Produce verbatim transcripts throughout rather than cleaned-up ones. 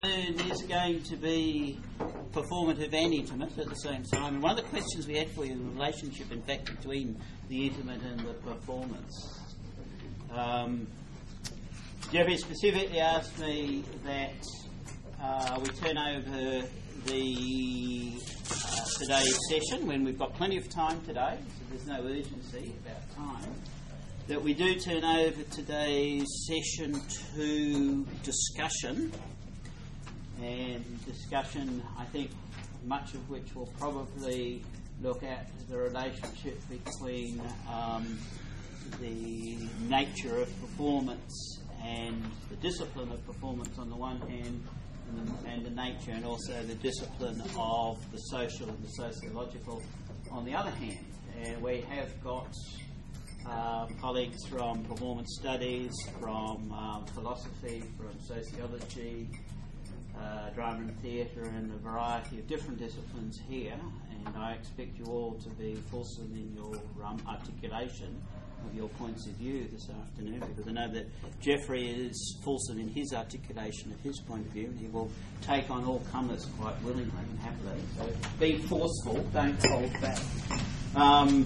Is going to be performative and intimate at the same time. And one of the questions we had for you is the relationship, in fact, between the intimate and the performance. Um, Jeffrey specifically asked me that uh, we turn over the uh, today's session when we've got plenty of time today, so there's no urgency about time, that we do turn over today's session to discussion. And discussion, I think, much of which will probably look at the relationship between um, the nature of performance and the discipline of performance on the one hand, and the, and the nature and also the discipline of the social and the sociological on the other hand. And we have got um, colleagues from performance studies, from um, philosophy, from sociology, Uh, drama and theatre, and a variety of different disciplines here, and I expect you all to be fulsome in your um, articulation of your points of view this afternoon, because I know that Jeffrey is fulsome in his articulation of his point of view, and he will take on all comers quite willingly and happily. So be forceful, don't hold back. Um,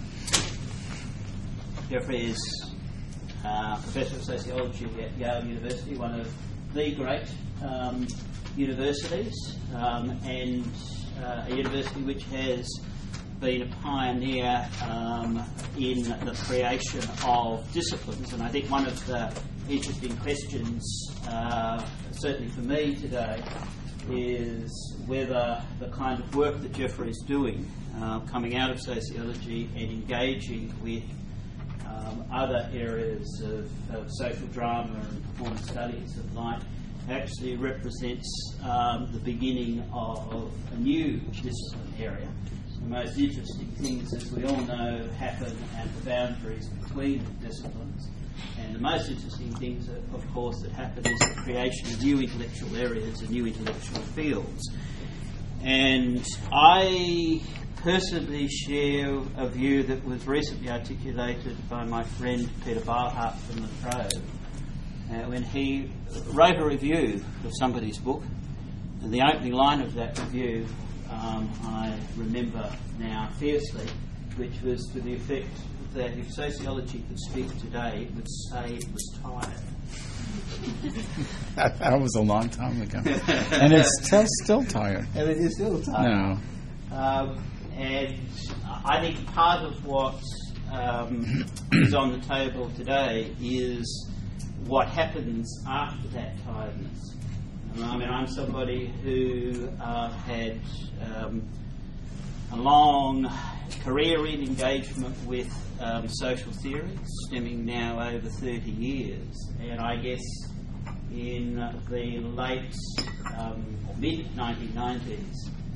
Jeffrey is uh, Professor of Sociology at Yale University, one of the great um, universities, um, and uh, a university which has been a pioneer um, in the creation of disciplines. And I think one of the interesting questions, uh, certainly for me today, is whether the kind of work that Jeffrey is doing, uh, coming out of sociology and engaging with um, other areas of, of social drama and performance studies of life, actually represents um, the beginning of a new discipline area. The most interesting things, as we all know, happen at the boundaries between disciplines. And the most interesting things, of course, that happen is the creation of new intellectual areas and new intellectual fields. And I personally share a view that was recently articulated by my friend Peter Barhart from La Trobe, Uh, when he wrote a review of somebody's book, and the opening line of that review um, I remember now fiercely, which was to the effect that if sociology could speak today, it would say it was tired. that, that was a long time ago. And it's still, still tired. And it is still tired. No. Um, and I think part of what um, is on the table today is what happens after that tiredness. I mean, I'm somebody who uh, had um, a long career in engagement with um, social theory, stemming now over thirty years, and I guess in the late um, or mid nineteen nineties,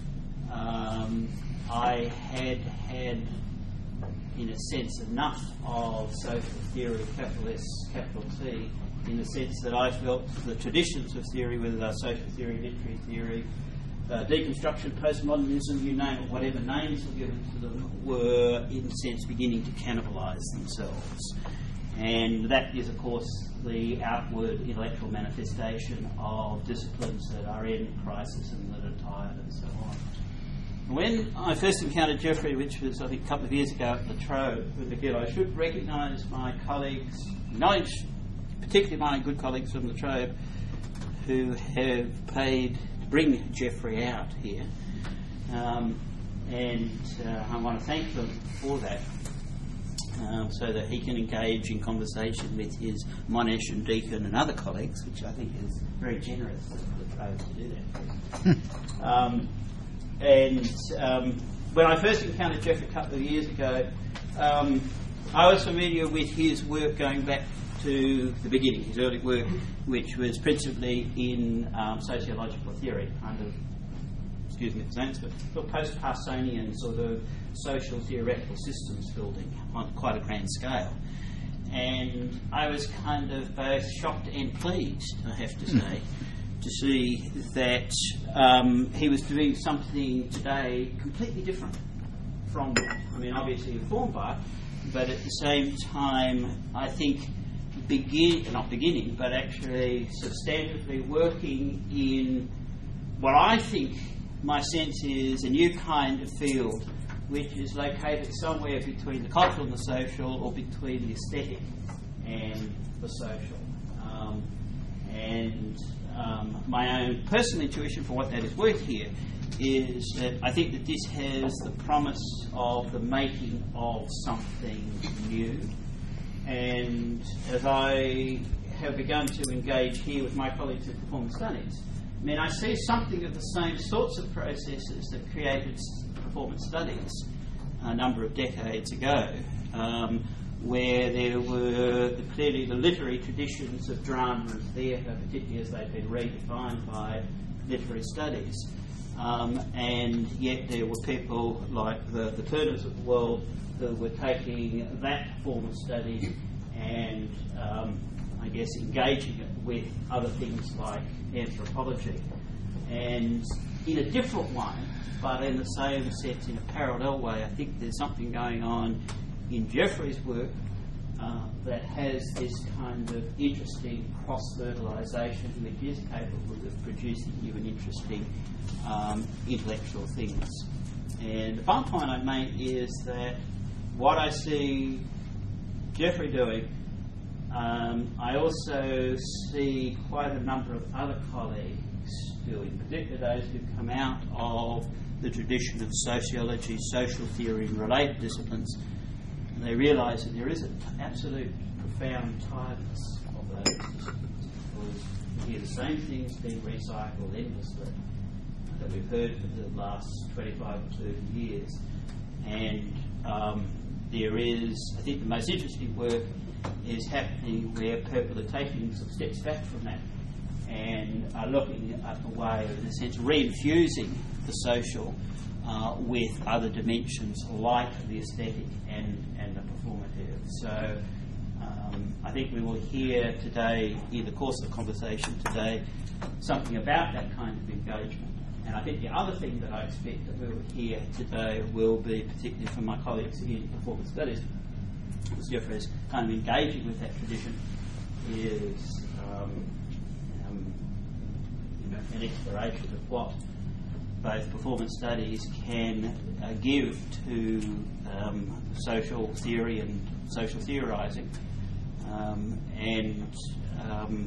um, I had had, in a sense, enough of social theory, capital S, capital T, in the sense that I felt the traditions of theory, whether they're social theory, literary theory, uh, deconstruction, postmodernism, you name it, whatever names were given to them, were, in a sense, beginning to cannibalise themselves. And that is, of course, the outward intellectual manifestation of disciplines that are in crisis and that are tired and so on. When I first encountered Jeffrey, which was, I think, a couple of years ago at La Trobe, again, I should recognise my colleagues, acknowledge particularly my good colleagues from La Trobe, who have paid to bring Jeffrey out here. Um, and uh, I want to thank them for that, um, so that he can engage in conversation with his Monash and Deacon and other colleagues, which I think is very generous of La Trobe to do that. um, And um, when I first encountered Jeff a couple of years ago, um, I was familiar with his work going back to the beginning, his early work, which was principally in um, sociological theory, kind of, excuse me the sense, but post-Parsonian sort of social theoretical systems building on quite a grand scale. And I was kind of both shocked and pleased, I have to say, to see that um, he was doing something today completely different from that. I mean, obviously informed by it, but at the same time, I think begin, not beginning, but actually substantively working in what I think my sense is a new kind of field, which is located somewhere between the cultural and the social, or between the aesthetic and the social. Um, and um, my own personal intuition for what that is worth here is that I think that this has the promise of the making of something new. And as I have begun to engage here with my colleagues in performance studies, I mean, I see something of the same sorts of processes that created performance studies a number of decades ago, um, where there were the, clearly the literary traditions of drama and theatre, particularly as they've been redefined by literary studies. Um, and yet there were people like the, the Turners of the world who were taking that form of study and, um, I guess, engaging it with other things like anthropology. And in a different way, but in the same sense, in a parallel way, I think there's something going on in Geoffrey's work uh, that has this kind of interesting cross-fertilisation, which is capable of producing new and interesting um, intellectual things. And the final point I make is that what I see Geoffrey doing, um, I also see quite a number of other colleagues doing, particularly those who come out of the tradition of sociology, social theory and related disciplines. And they realise that there is an absolute profound tiredness of those disciplines, because we hear the same things being recycled endlessly that we've heard for the last twenty-five or thirty years. And um, there is, I think the most interesting work is happening where people are taking some steps back from that and are looking at a way of, in a sense, reinfusing the social uh, with other dimensions like the aesthetic and, and the performative. So um, I think we will hear today, in the course of the conversation today, something about that kind of engagement. And I think the other thing that I expect that we will hear today will be, particularly from my colleagues in performance studies, as Geoffrey is kind of engaging with that tradition, is um, um, you know, an exploration of what both performance studies can uh, give to um, social theory and social theorising, um, and um,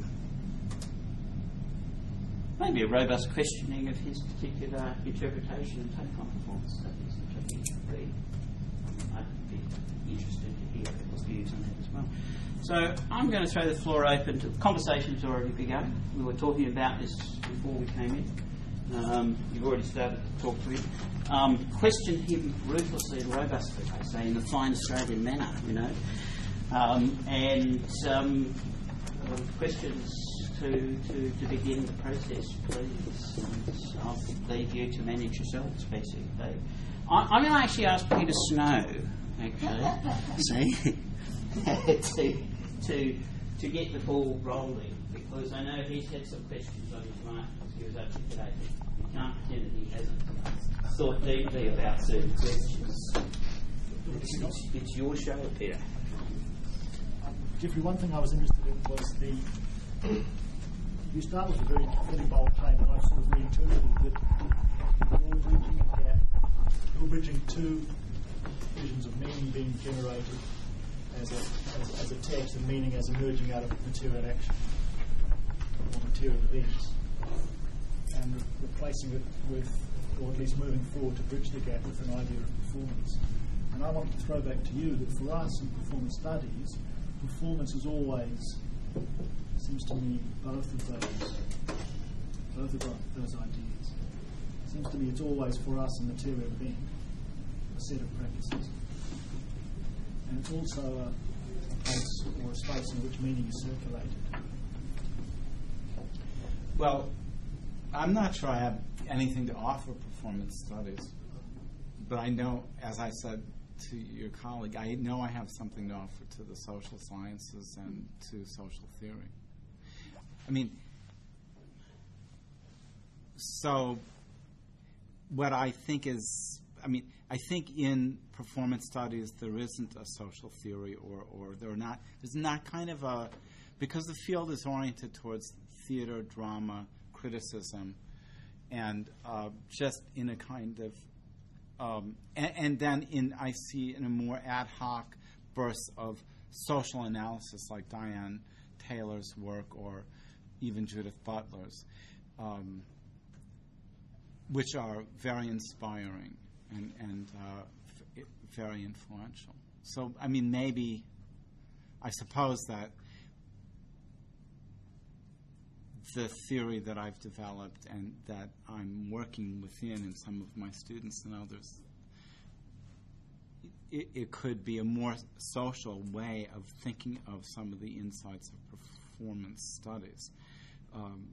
maybe a robust questioning of his particular interpretation and take on performance studies, which I think would be, I'd be interested to hear people's views on that as well. So I'm going to throw the floor open to the conversation has already begun. We were talking about this before we came in. Um, you've already started to talk to him. Um, question him ruthlessly and robustly, I say, in the fine Australian manner, you know. Um, and um, uh, questions to, to, to begin the process, please. And I'll leave you to manage yourselves, basically. I, I'm going to actually ask Peter Snow, actually, see, to, to, to get the ball rolling, because I know he's had some questions on his mind as he was articulating. You can't pretend that he hasn't thought deeply about certain questions. It's, it's, it's your show, Peter. Um, Geoffrey, one thing I was interested in was the... You start with a very, very bold claim, and I've sort of reinterpreted that you're bridging a gap, you're bridging two visions of meaning being generated as a, as, as a text, and meaning as emerging out of material action or material events, and re- replacing it with, or at least moving forward to bridge the gap with an idea of performance. And I want to throw back to you that for us in performance studies, performance is always, seems to me, both of those, both of those ideas. It seems to me it's always for us a material event, a set of practices. And it's also a, a place or a space in which meaning is circulated. Well, I'm not sure I have anything to offer performance studies, but I know, as I said to your colleague, I know I have something to offer to the social sciences and to social theory. I mean, so what I think is, I mean, I think in performance studies there isn't a social theory, or, or there are not, there's not kind of a, because the field is oriented towards theater, drama, criticism, and uh, just in a kind of, um, and, and then in I see in a more ad hoc bursts of social analysis like Diane Taylor's work or even Judith Butler's, um, which are very inspiring and, and uh, f- very influential. So, I mean, maybe, I suppose that the theory that I've developed and that I'm working within in some of my students and others, it, it could be a more social way of thinking of some of the insights of performance studies. Um,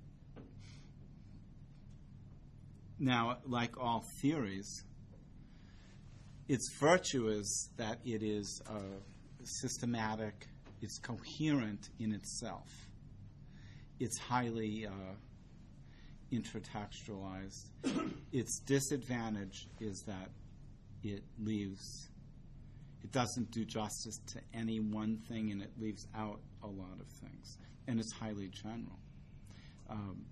now, like all theories, its virtue is that it is uh, systematic, it's coherent in itself. It's highly uh, intertextualized. Its disadvantage is that it leaves, it doesn't do justice to any one thing, and it leaves out a lot of things. And it's highly general. Um,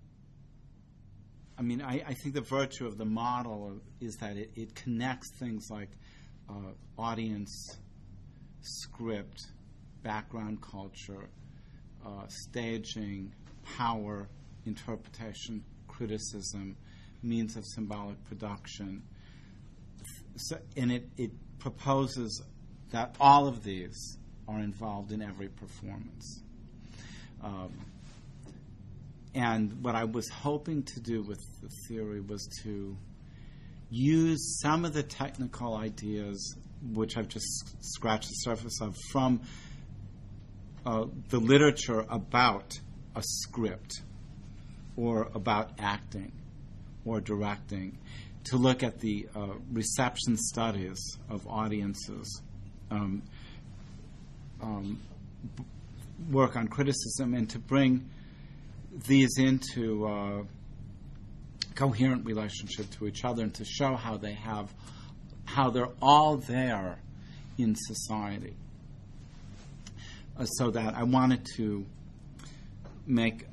I mean, I, I think the virtue of the model is that it, it connects things like uh, audience, script, background culture, uh, staging, power, interpretation, criticism, means of symbolic production. So, and it, it proposes that all of these are involved in every performance. Um, and what I was hoping to do with the theory was to use some of the technical ideas, which I've just scratched the surface of, from uh, the literature about a script or about acting or directing, to look at the uh, reception studies of audiences, um, um, b- work on criticism, and to bring these into uh, coherent relationship to each other, and to show how they have, how they're all there in society. Uh, so that I wanted to make,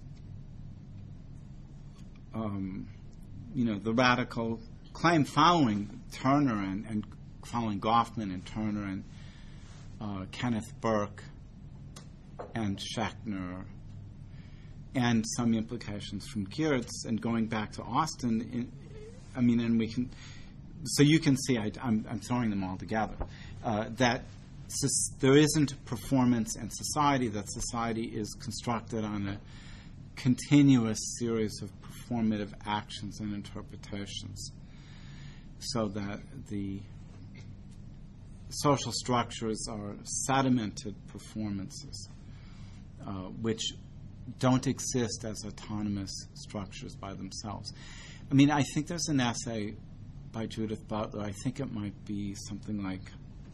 um, you know, the radical claim following Turner and, and following Goffman and Turner and uh, Kenneth Burke and Schechner, and some implications from Geertz, and going back to Austin. In, I mean, and we can, so you can see I, I'm, I'm throwing them all together, uh, that so there isn't performance and society, that society is constructed on a continuous series of performative actions and interpretations, so that the social structures are sedimented performances, uh, which don't exist as autonomous structures by themselves. I mean, I think there's an essay by Judith Butler, I think it might be something like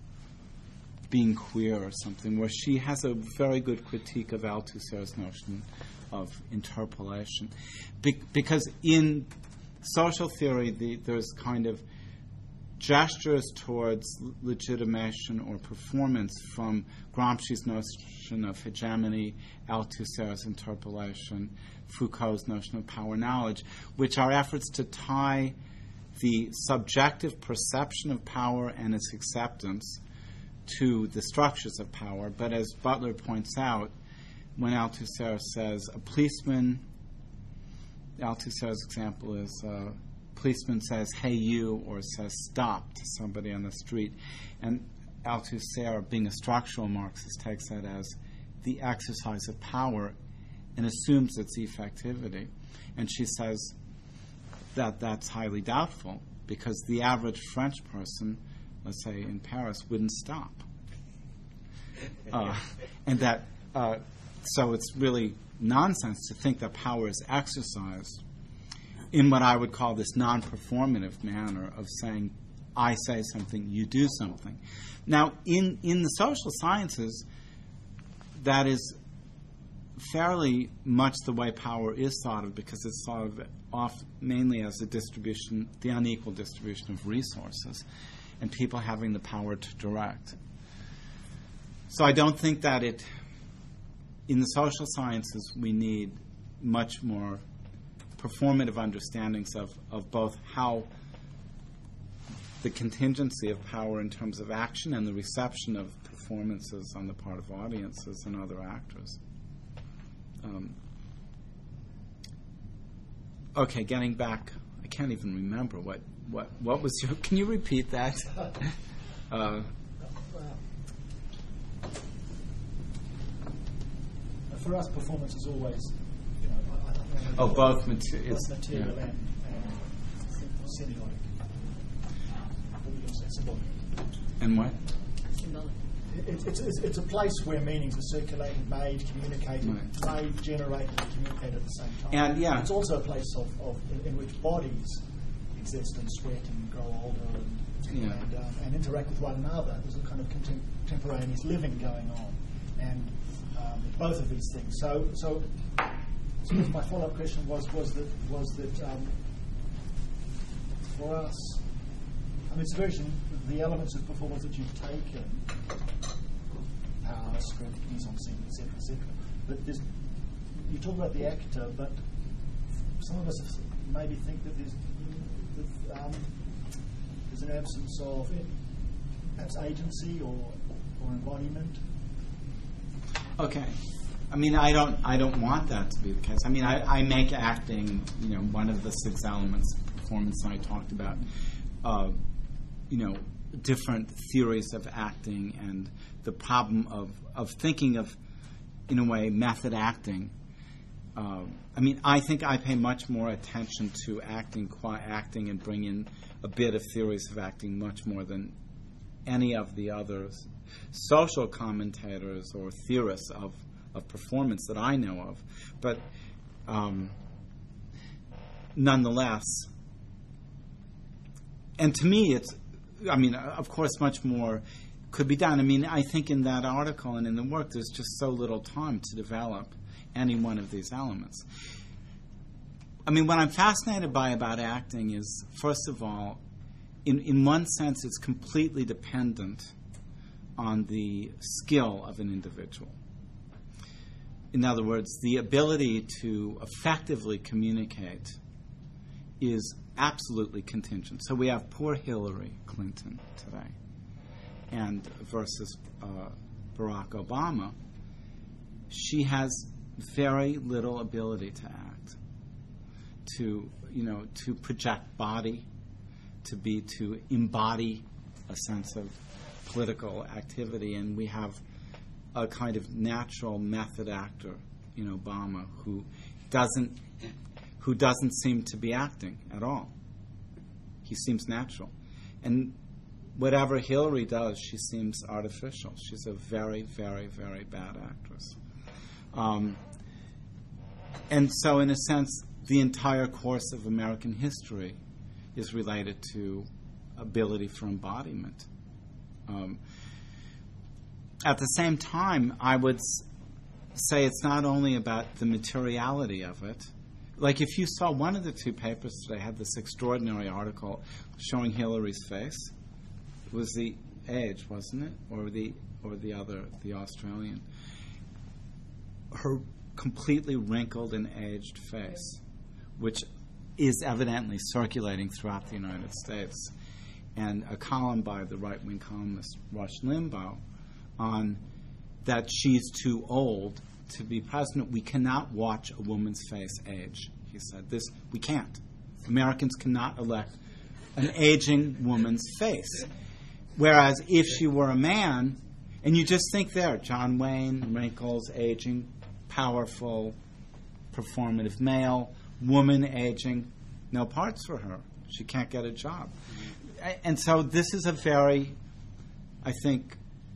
Being Queer or something, where she has a very good critique of Althusser's notion of interpolation. Be- because in social theory, the, there's kind of gestures towards legitimation or performance from Gramsci's notion of hegemony, Althusser's interpolation, Foucault's notion of power knowledge, which are efforts to tie the subjective perception of power and its acceptance to the structures of power. But as Butler points out, when Althusser says a policeman, Althusser's example is uh, policeman says, "Hey you," or says "stop" to somebody on the street. And Althusser, being a structural Marxist, takes that as the exercise of power and assumes its effectivity. And she says that that's highly doubtful, because the average French person, let's say in Paris, wouldn't stop. Uh, and that, uh, so it's really nonsense to think that power is exercised in what I would call this non-performative manner of saying, I say something, you do something. Now, in, in the social sciences, that is fairly much the way power is thought of, because it's thought of off mainly as a distribution, the unequal distribution of resources, and people having the power to direct. So I don't think that it in the social sciences, we need much more performative understandings of, of both how the contingency of power in terms of action and the reception of performances on the part of audiences and other actors. Um, okay, getting back, I can't even remember what, what, what was your, can you repeat that? uh, For us, performance is always, you know, I, I don't know. Oh, both material, both material yeah. and, and semiotic. What were you going to say? Symbolic. And what? Symbolic. It, it's, it's, it's a place where meanings are circulated, made, communicated, Right. made, generated, and communicated at the same time. And, yeah. It's also a place of, of in, in which bodies exist and sweat and grow older and, Yeah. and, um, and interact with one another. There's a kind of contem- contemporaneous living going on. And um, both of these things. So, so, so my follow-up question was was that was that um, for us, I mean, it's very the elements of performance that you've taken, power, strength, mise en scène, et cetera, et cetera. But there's, you talk about the actor, but some of us maybe think that there's that, um, there's an absence of it, perhaps agency or or embodiment. Okay. I mean, I don't. I don't want that to be the case. I mean, I, I make acting, you know, one of the six elements of performance I talked about. Uh, you know, different theories of acting and the problem of of thinking of, in a way, method acting. Uh, I mean, I think I pay much more attention to acting, qua acting, and bring in a bit of theories of acting much more than any of the others. Social commentators or theorists of, of performance that I know of. But um, nonetheless, and to me it's, I mean, of course much more could be done. I mean, I think in that article and in the work there's just so little time to develop any one of these elements. I mean, what I'm fascinated by about acting is, first of all, in, in one sense it's completely dependent on the skill of an individual. In other words, the ability to effectively communicate is absolutely contingent. So we have poor Hillary Clinton today, and versus uh, Barack Obama. She has very little ability to act, to you know, to project body, to be to embody a sense of political activity, and we have a kind of natural method actor in Obama who doesn't who doesn't seem to be acting at all. He seems natural, and whatever Hillary does, she seems artificial. She's a very, very, very bad actress, um, and so in a sense, the entire course of American history is related to ability for embodiment. Um, at the same time, I would s- say it's not only about the materiality of it. Like if you saw one of the two papers today had this extraordinary article showing Hillary's face. It was the Age, wasn't it? Or the or the other, the Australian. Her completely wrinkled and aged face, which is evidently circulating throughout the United States. And a column by the right-wing columnist Rush Limbaugh on that she's too old to be president. We cannot watch a woman's face age, he said. This we can't. Americans cannot elect an aging woman's face. Whereas if she were a man, and you just think there, John Wayne, wrinkles, aging, powerful, performative male, woman aging, no parts for her. She can't get a job. And so this is a very, I think,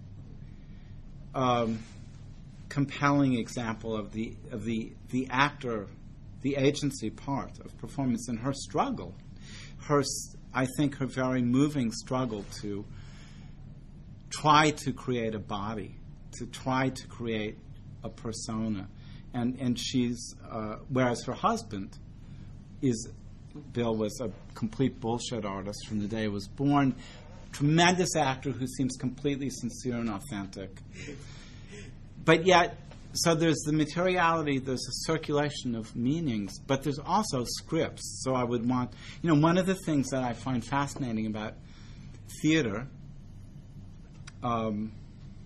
um, compelling example of the of the the actor, the agency part of performance and her struggle. Her, I think, her very moving struggle to try to create a body, to try to create a persona, and and she's uh, whereas her husband is. Bill was a complete bullshit artist from the day he was born. Tremendous actor who seems completely sincere and authentic. But yet, so there's the materiality, there's a circulation of meanings, but there's also scripts. So I would want, you know, one of the things that I find fascinating about theater um,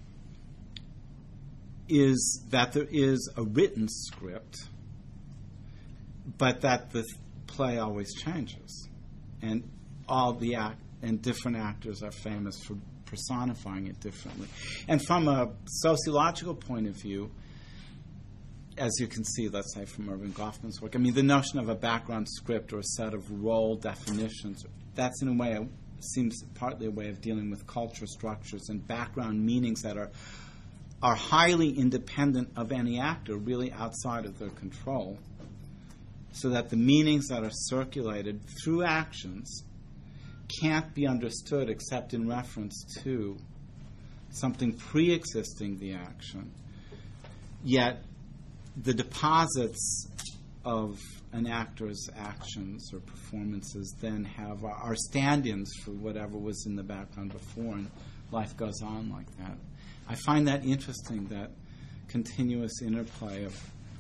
is that there is a written script, but that the play always changes, and all the act and different actors are famous for personifying it differently. And from a sociological point of view, as you can see, let's say from Irving Goffman's work, I mean, the notion of a background script or a set of role definitions, that's in a way, a, seems partly a way of dealing with culture structures and background meanings that are are highly independent of any actor, really outside of their control, so that the meanings that are circulated through actions can't be understood except in reference to something pre-existing the action. Yet the deposits of an actor's actions or performances then have are stand-ins for whatever was in the background before, and life goes on like that. I find that interesting, that continuous interplay of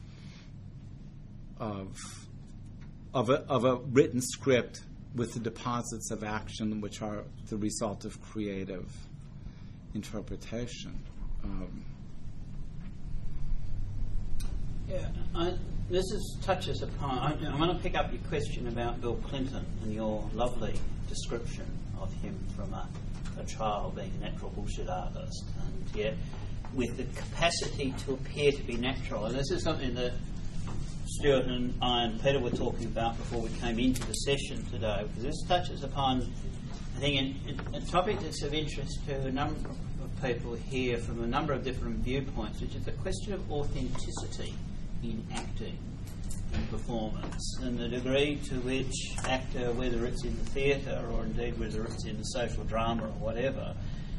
of of a, of a written script with the deposits of action, which are the result of creative interpretation. Um, yeah, I, this is touches upon. I, I want to pick up your question about Bill Clinton and your lovely description of him from a, a child being a natural bullshit artist, and yet with the capacity to appear to be natural. And this is something that Stuart and I and Peter were talking about before we came into the session today, because this touches upon, I think, a, a topic that's of interest to a number of people here from a number of different viewpoints, which is the question of authenticity in acting and performance, and the degree to which actor, whether it's in the theatre or indeed whether it's in the social drama or whatever,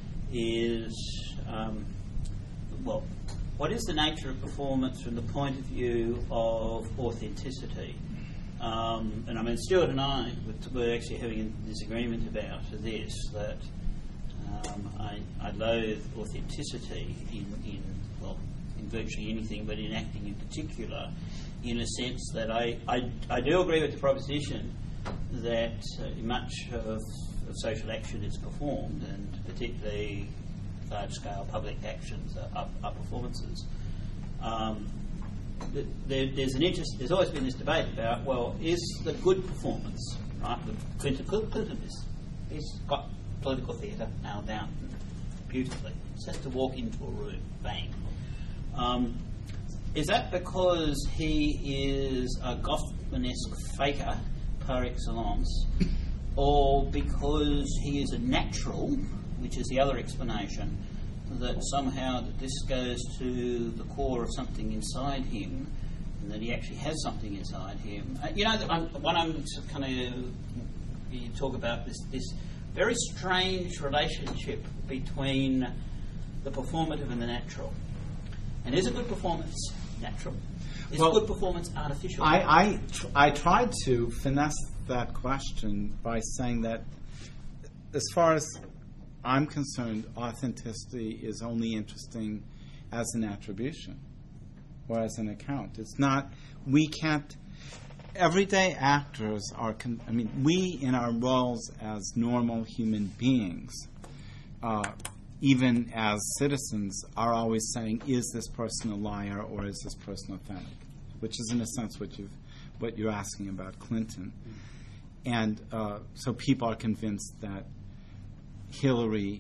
is, um, well, what is the nature of performance from the point of view of authenticity? Um, and I mean, Stuart and I were actually having a disagreement about this, that um, I, I loathe authenticity in, in, well, in virtually anything, but in acting in particular, in a sense that I, I, I do agree with the proposition that uh, much of, of social action is performed, and particularly large-scale public actions are, are, are performances. Um, there, there's an interest. There's always been this debate about, well, is the good performance, right? Clinton, Clinton is, he's got political theatre nailed down beautifully. Just has to walk into a room, bang. Um, is that because he is a Goffman-esque faker par excellence, or because he is a natural, which is the other explanation, that somehow that this goes to the core of something inside him, and that he actually has something inside him? Uh, you know, I'm, when I'm kind of, you talk about this, this very strange relationship between the performative and the natural. And is a good performance natural? Is well, a good performance artificial? I, I, tr- I tried to finesse that question by saying that as far as I'm concerned, authenticity is only interesting as an attribution or as an account. It's not, we can't, everyday actors are, con- I mean, we in our roles as normal human beings, uh, even as citizens, are always saying, is this person a liar or is this person authentic? Which is in a sense what, you've, what you're asking about Clinton. Mm-hmm. And uh, so people are convinced that Hillary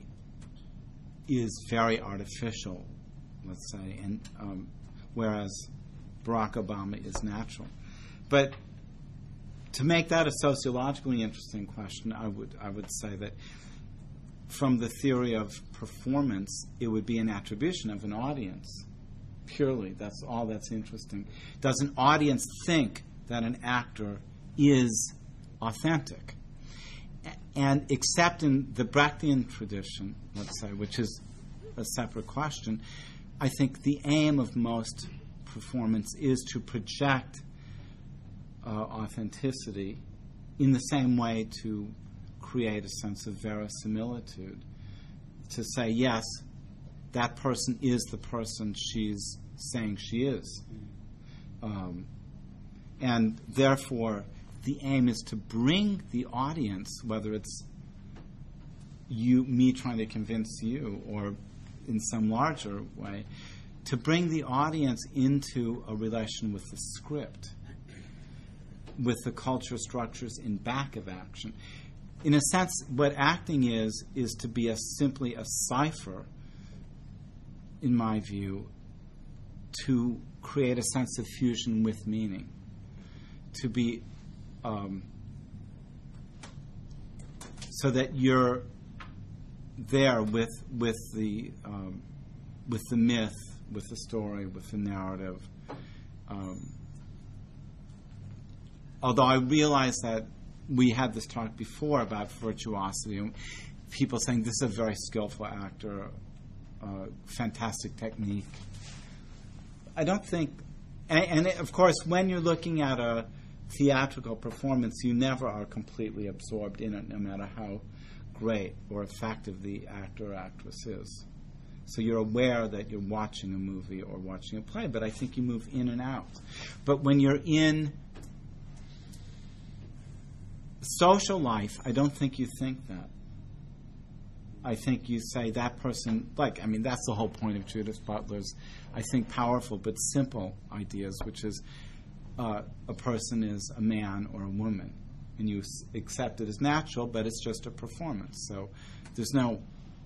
is very artificial, let's say, and um, whereas Barack Obama is natural. But to make that a sociologically interesting question, I would I would say that from the theory of performance, it would be an attribution of an audience. Purely, that's all that's interesting. Does an audience think that an actor is authentic? And except in the Brechtian tradition, let's say, which is a separate question, I think the aim of most performance is to project uh, authenticity in the same way to create a sense of verisimilitude. To say, yes, that person is the person she's saying she is. Um, and therefore, the aim is to bring the audience, whether it's you, me trying to convince you, or in some larger way, to bring the audience into a relation with the script, with the culture structures in back of action. In a sense, what acting is, is to be a, simply a cipher, in my view, to create a sense of fusion with meaning, to be um, so that you're there with with the um, with the myth, with the story, with the narrative. Um, although I realize that we had this talk before about virtuosity, and people saying this is a very skillful actor, uh, fantastic technique. I don't think, and, and of course, when you're looking at a theatrical performance, you never are completely absorbed in it, no matter how great or effective the actor or actress is. So you're aware that you're watching a movie or watching a play, but I think you move in and out. But when you're in social life, I don't think you think that. I think you say that person, like, I mean, that's the whole point of Judith Butler's, I think, powerful but simple ideas, which is uh, a person is a man or a woman, and you s- accept it as natural, but it's just a performance. So there's no,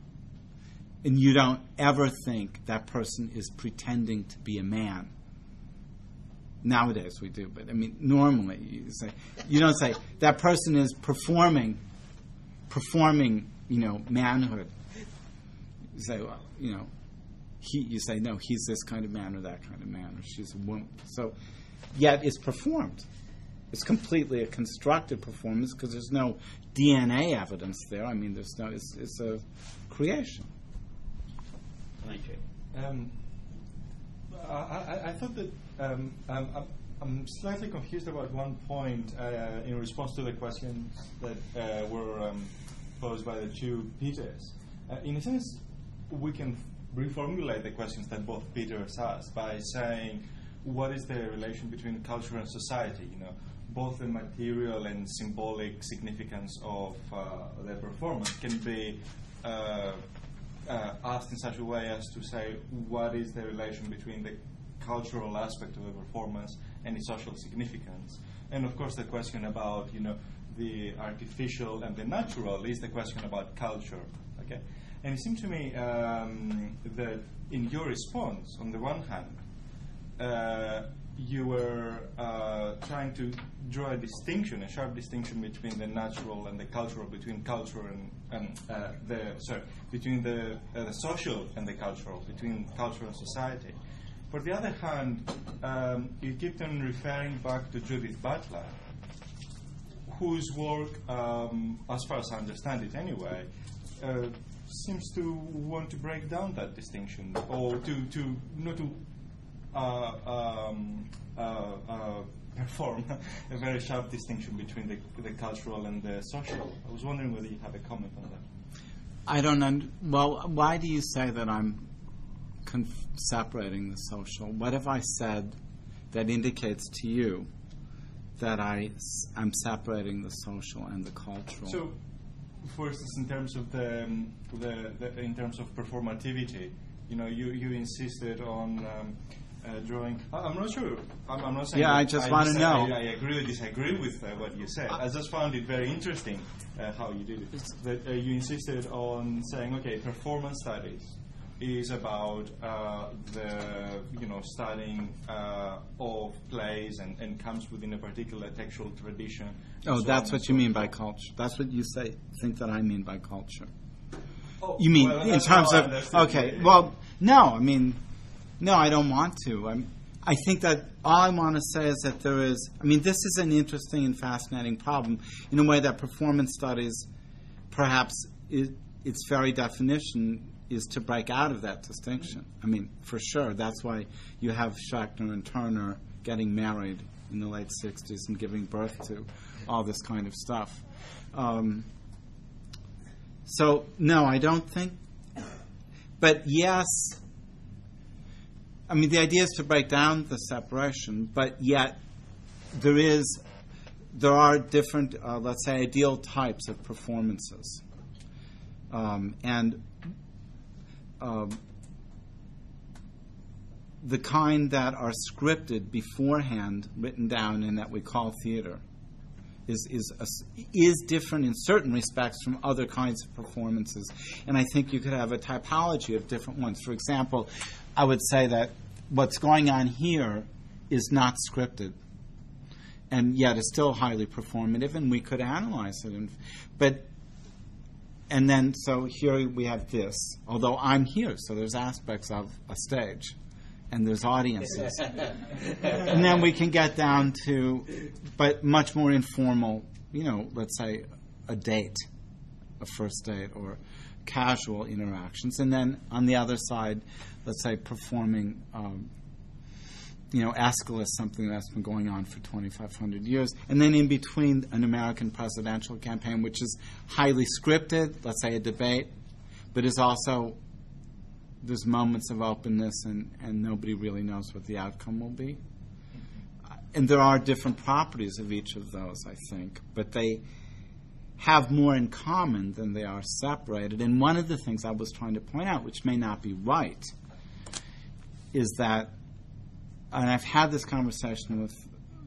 and you don't ever think that person is pretending to be a man. Nowadays we do, but I mean, normally you say, you don't say that person is performing, performing, you know, manhood. You say, well, you know, he. You say, no, he's this kind of man or that kind of man, or she's a woman. So, yet it's performed. It's completely a constructed performance because there's no D N A evidence there. I mean, there's no. It's, it's a creation. Thank you. Um, I, I, I thought that um, um, I'm, I'm slightly confused about one point uh, in response to the questions that uh, were um, posed by the two Peters. Uh, in a sense, we can reformulate the questions that both Peters asked by saying, what is the relation between culture and society? You know, both the material and symbolic significance of uh, the performance can be uh, uh, asked in such a way as to say, what is the relation between the cultural aspect of the performance and its social significance? And of course, the question about, you know, the artificial and the natural is the question about culture. Okay, and it seemed to me um, that in your response, on the one hand, uh, you were uh, trying to draw a distinction, a sharp distinction between the natural and the cultural, between culture and, and uh, the sorry, between the, uh, the social and the cultural, between culture and society. For the other hand, um, you keep on referring back to Judith Butler, whose work, um, as far as I understand it anyway, uh, seems to want to break down that distinction, or to, to not to uh, um, uh, uh, perform a very sharp distinction between the, the cultural and the social. I was wondering whether you have a comment on that. I don't un- well, why do you say that I'm conf- separating the social? What have I said that indicates to you that I, I'm separating the social and the cultural? So, for instance, in terms of the, um, the, the in terms of performativity, you know, you, you insisted on um, uh, drawing. I'm not sure. I'm, I'm not saying. Yeah, I just want to know. I, I agree or disagree with uh, what you said. I just found it very interesting uh, how you did it. That uh, you insisted on saying, okay, performance studies is about uh, the, you know, studying uh, of plays and, and comes within a particular textual tradition. Oh, so that's what so you mean by forth. culture. That's what you say. Think that I mean by culture. Oh, You mean well, in that's terms how I of understood okay? it. Well, no. I mean, no. I don't want to. I'm, I think that all I want to say is that there is. I mean, this is an interesting and fascinating problem in a way that performance studies, perhaps, it, its very definition is to break out of that distinction. I mean, for sure. That's why you have Schachner and Turner getting married in the late sixties and giving birth to all this kind of stuff. Um, so, no, I don't think. But yes, I mean, the idea is to break down the separation, but yet there is, there are different, uh, let's say, ideal types of performances. Um, and um, the kind that are scripted beforehand, written down, and that we call theater, is is a, is different in certain respects from other kinds of performances. And I think you could have a typology of different ones. For example, I would say that what's going on here is not scripted, and yet is still highly performative, and we could analyze it. And, but and then so here we have this. Although I'm here, so there's aspects of a stage. And there's audiences. And then we can get down to, but much more informal, you know, let's say a date, a first date, or casual interactions. And then on the other side, let's say performing, um, you know, Aeschylus, something that's been going on for twenty-five hundred years. And then in between, an American presidential campaign, which is highly scripted, let's say a debate, but is also, there's moments of openness, and, and nobody really knows what the outcome will be. And there are different properties of each of those, I think, but they have more in common than they are separated. And one of the things I was trying to point out, which may not be right, is that, and I've had this conversation with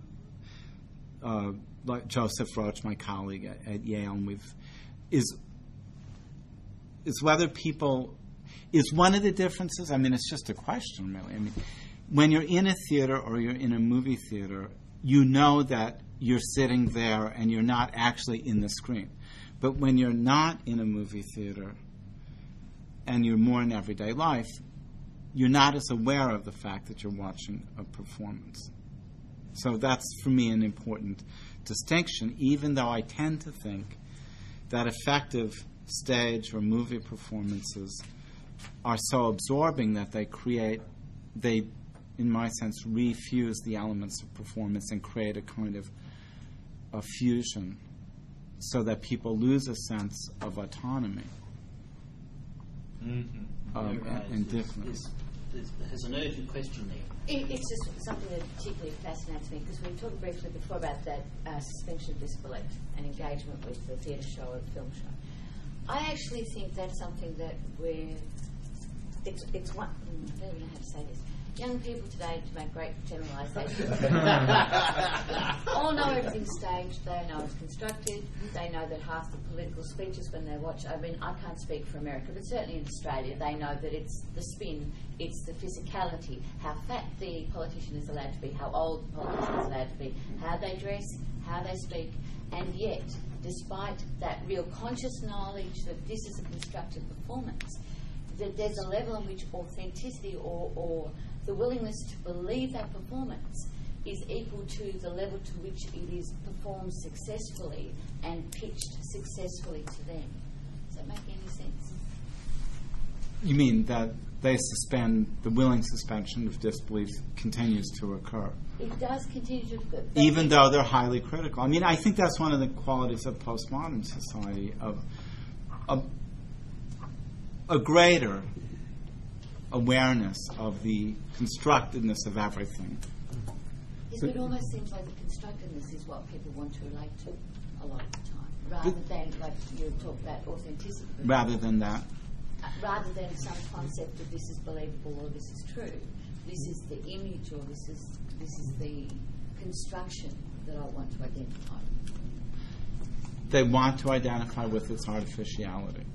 uh, like Joseph Roach, my colleague at, at Yale, and we've, is, is whether people... Is one of the differences, I mean, it's just a question, really. I mean, when you're in a theater or you're in a movie theater, you know that you're sitting there and you're not actually in the screen. But when you're not in a movie theater and you're more in everyday life, you're not as aware of the fact that you're watching a performance. So that's, for me, an important distinction, even though I tend to think that effective stage or movie performances are so absorbing that they create, they, in my sense, refuse the elements of performance and create a kind of a fusion so that people lose a sense of autonomy. Mm-hmm. um, right. and, and difference. There's, there's, there's an urgent question there. It, it's just something that particularly fascinates me, because we talked briefly before about that uh, suspension of disbelief and engagement with the theatre show or the film show. I actually think that's something that we're It's, it's one, I don't even know how to say this. Young people today, to make great generalisations, all know everything's staged. They know it's constructed. They know that half the political speeches when they watch, I mean, I can't speak for America, but certainly in Australia, they know that it's the spin, it's the physicality, how fat the politician is allowed to be, how old the politician is allowed to be, how they dress, how they speak, and yet, despite that real conscious knowledge that this is a constructed performance, that there's a level in which authenticity or, or the willingness to believe that performance is equal to the level to which it is performed successfully and pitched successfully to them. Does that make any sense? You mean that they suspend, the willing suspension of disbelief continues to occur? It does continue to occur. Even though they're highly critical. I mean, I think that's one of the qualities of postmodern society, of, of a greater awareness of the constructedness of everything. Yes, but it almost seems like the constructedness is what people want to relate to a lot of the time, rather than, like you talk about, authenticity. Rather than that. Uh, rather than some concept of this is believable or this is true. This is the image, or this is this is the construction that I want to identify. They want to identify with its artificiality.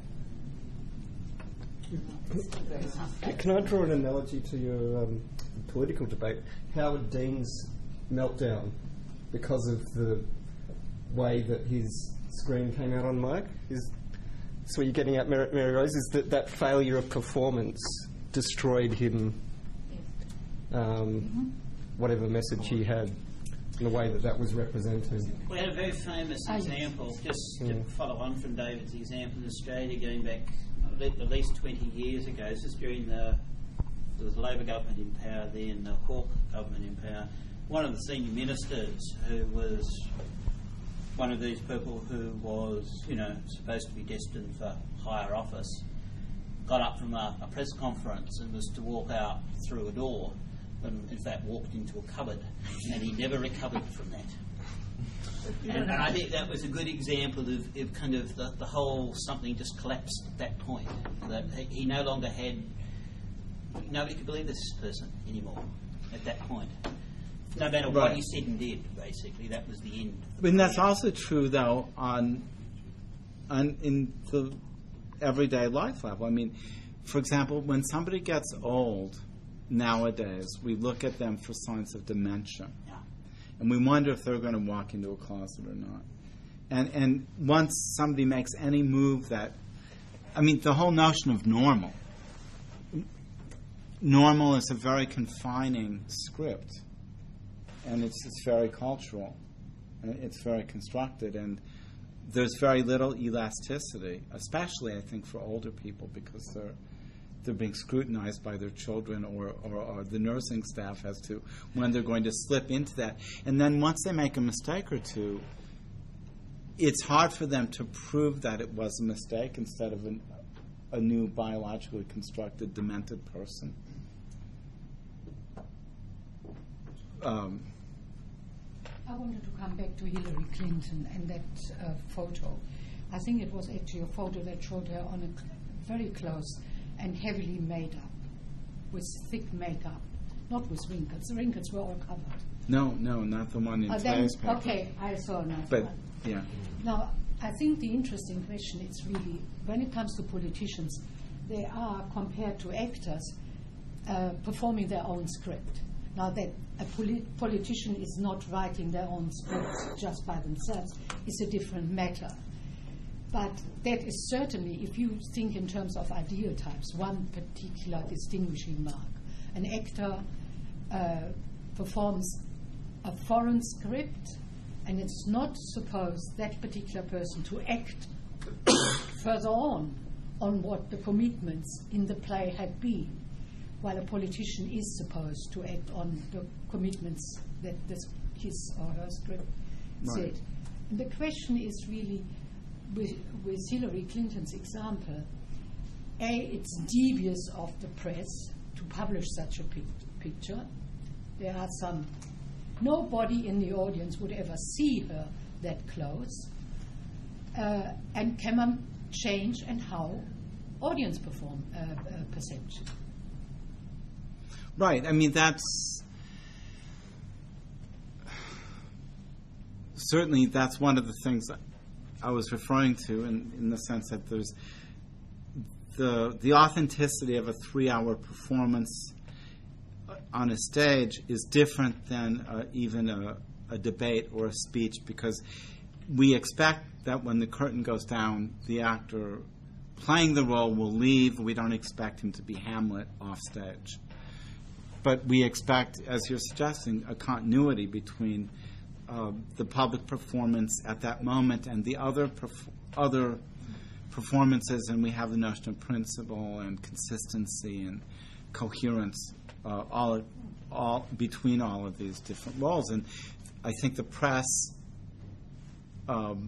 Can I draw an analogy to your um, political debate? Howard Dean's meltdown because of the way that his screen came out on mic? Is so what you're getting at, Mary, Mary Rose, is that that failure of performance destroyed him, um, mm-hmm. whatever message he had, in the way that that was represented. We had a very famous oh, example, yes. just to mm. follow on from David's example, in Australia going back at least twenty years ago. This is during the, there was the Labor government in power then, the Hawke government in power. One of the senior ministers, who was one of these people who was, you know, supposed to be destined for higher office, got up from a, a press conference and was to walk out through a door, but in fact walked into a cupboard, and he never recovered from that. And, and I think that was a good example of, of kind of the, the whole something just collapsed at that point. That he, he no longer had, nobody could believe this person anymore at that point. No matter Right. what he said and did, basically, that was the end. I mean, that's also true, though, on, on in the everyday life level. I mean, for example, when somebody gets old nowadays, we look at them for signs of dementia. Yeah. And we wonder if they're going to walk into a closet or not. And and once somebody makes any move that, I mean, the whole notion of normal. Normal is a very confining script, and it's it's very cultural, and it's very constructed, and there's very little elasticity, especially I think for older people, because they're they're being scrutinized by their children or, or, or the nursing staff as to when they're going to slip into that. And then once they make a mistake or two, it's hard for them to prove that it was a mistake instead of an, a new biologically constructed demented person. Um, I wanted to come back to Hillary Clinton and that uh, photo. I think it was actually a photo that showed her on a cl- very close and heavily made up, with thick makeup, not with wrinkles. The wrinkles were all covered. no, no, not the one in Uh, then, today's paper. okay, I saw another But, one. yeah. Now, I think the interesting question is really, when it comes to politicians, they are, compared to actors, uh, performing their own script. Now, that a poli- politician is not writing their own scripts just by themselves is a different matter. But that is certainly, if you think in terms of ideal types, one particular distinguishing mark. An actor uh, performs a foreign script, and it's not supposed that particular person to act further on on what the commitments in the play had been, while a politician is supposed to act on the commitments that this, his or her script Right. said. And the question is really, with, with Hillary Clinton's example, A, it's devious of the press to publish such a pic- picture. There are some, nobody in the audience would ever see her that close. Uh, and can one change and how audience perform uh, uh, perception? Right. I mean, that's certainly that's one of the things that I was referring to, in, in the sense that there's the the authenticity of a three-hour performance on a stage is different than uh, even a, a debate or a speech, because we expect that when the curtain goes down, the actor playing the role will leave. We don't expect him to be Hamlet off stage. But we expect, as you're suggesting, a continuity between uh, the public performance at that moment and the other perf- other performances, and we have the notion of principle and consistency and coherence uh, all all between all of these different roles. And I think the press, um,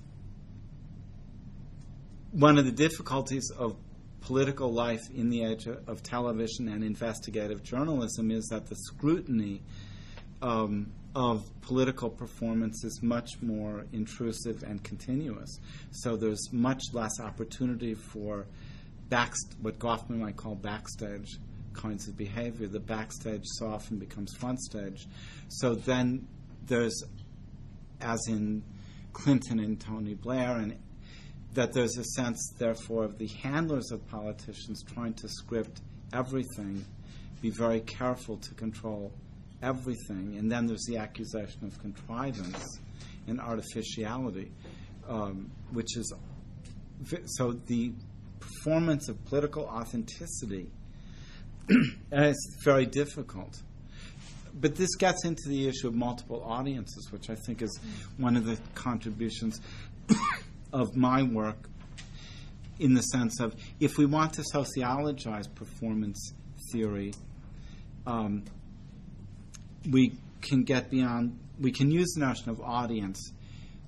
one of the difficulties of political life in the age of television and investigative journalism is that the scrutiny um, of political performance is much more intrusive and continuous. So there's much less opportunity for backst- what Goffman might call backstage kinds of behavior. The backstage so often becomes front stage. So then there's, as in Clinton and Tony Blair, and that there's a sense, therefore, of the handlers of politicians trying to script everything, be very careful to control everything. And then there's the accusation of contrivance and artificiality, um, which is, so the performance of political authenticity is very difficult. But this gets into the issue of multiple audiences, which I think is one of the contributions of my work, in the sense of, if we want to sociologize performance theory, um, we can get beyond, we can use the notion of audience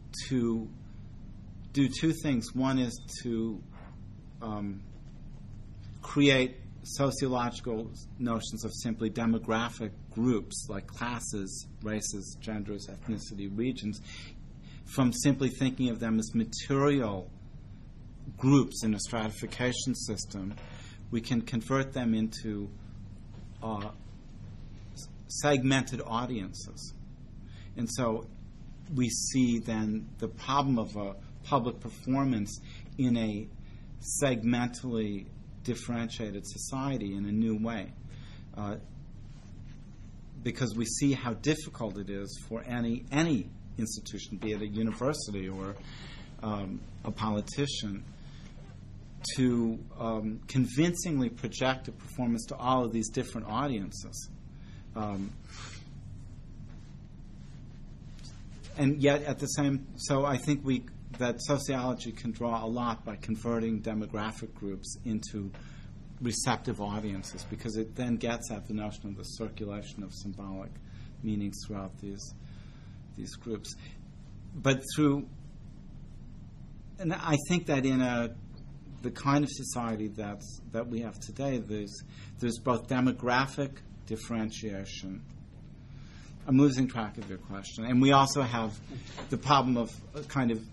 to do two things. One is to um, create sociological notions of simply demographic groups like classes, races, genders, ethnicity, regions, from simply thinking of them as material groups in a stratification system, we can convert them into uh, segmented audiences. And so we see then the problem of a public performance in a segmentally differentiated society in a new way. Uh, because we see how difficult it is for any any institution, be it a university or um, a politician, to um, convincingly project a performance to all of these different audiences. Um, and yet at the same, so I think we that sociology can draw a lot by converting demographic groups into receptive audiences, because it then gets at the notion of the circulation of symbolic meanings throughout these these groups. But through, and I think that in a the kind of society that's that we have today, there's there's both demographic differentiation. I'm losing track of your question, and we also have the problem of a kind of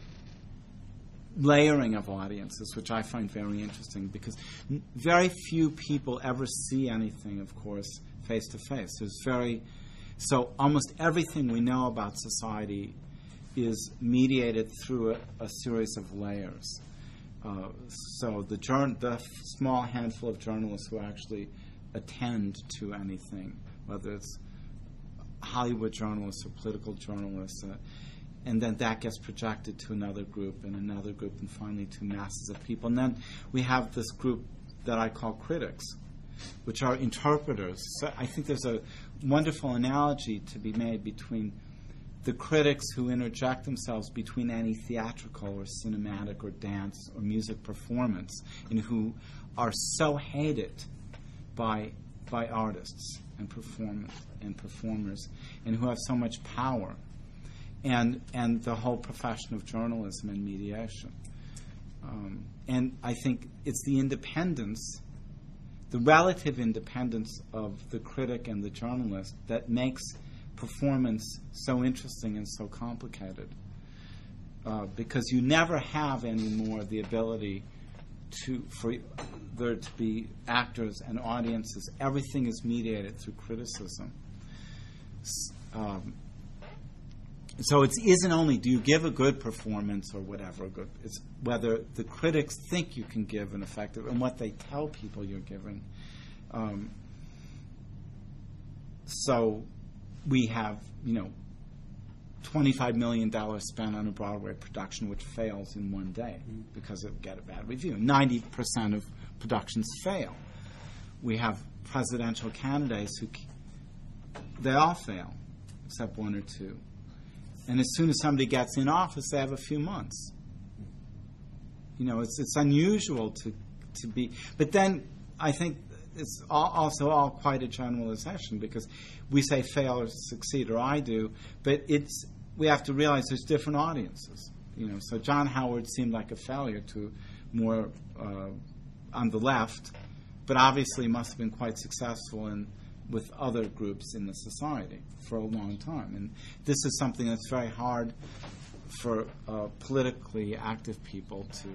layering of audiences, which I find very interesting, because n- very few people ever see anything, of course, face to face. There's very so almost everything we know about society is mediated through a, a series of layers. Uh, so the, jour- the f- small handful of journalists who actually attend to anything, whether it's Hollywood journalists or political journalists, uh, and then that gets projected to another group and another group and finally to masses of people. And then we have this group that I call critics, which are interpreters. So I think there's a wonderful analogy to be made between the critics who interject themselves between any theatrical or cinematic or dance or music performance, and who are so hated by by artists and performers and performers, and who have so much power, and and the whole profession of journalism and mediation. Um, and I think it's the independence, the relative independence of the critic and the journalist that makes performance so interesting and so complicated, uh, because you never have anymore the ability to for there to be actors and audiences. Everything is mediated through criticism. Um, so it isn't only do you give a good performance or whatever good, it's whether the critics think you can give an effective and what they tell people you're giving. Um, so we have, you know, twenty-five million dollars spent on a Broadway production which fails in one day mm. because it get a bad review. ninety percent of productions fail. We have presidential candidates who, they all fail, except one or two. And as soon as somebody gets in office, they have a few months. You know, it's it's unusual to, to be, but then I think it's all, also all quite a generalization, because we say fail or succeed, or I do, but it's we have to realize there's different audiences. You know, so John Howard seemed like a failure to more uh, on the left, but obviously must have been quite successful in with other groups in the society for a long time. And this is something that's very hard for uh, politically active people to.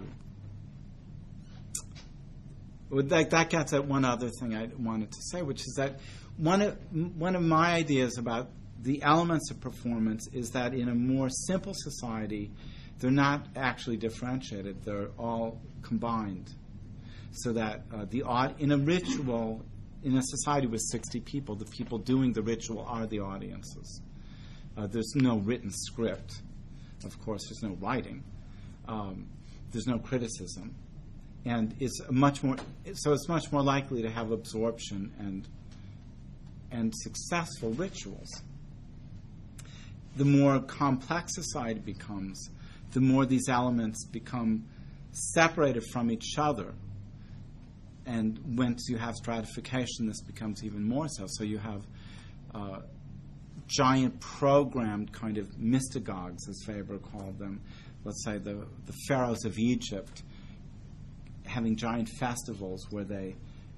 That, that gets at one other thing I wanted to say, which is that one of, one of my ideas about the elements of performance is that in a more simple society, they're not actually differentiated. They're all combined. So that uh, the odd, in a ritual, in a society with sixty people, the people doing the ritual are the audiences. Uh, there's no written script. Of course, there's no writing. Um, there's no criticism. And it's much more, so it's much more likely to have absorption and and successful rituals. The more complex society becomes, the more these elements become separated from each other. And once you have stratification, this becomes even more so. So you have uh, giant programmed kind of mystagogues, as Weber called them. Let's say the, the pharaohs of Egypt having giant festivals where they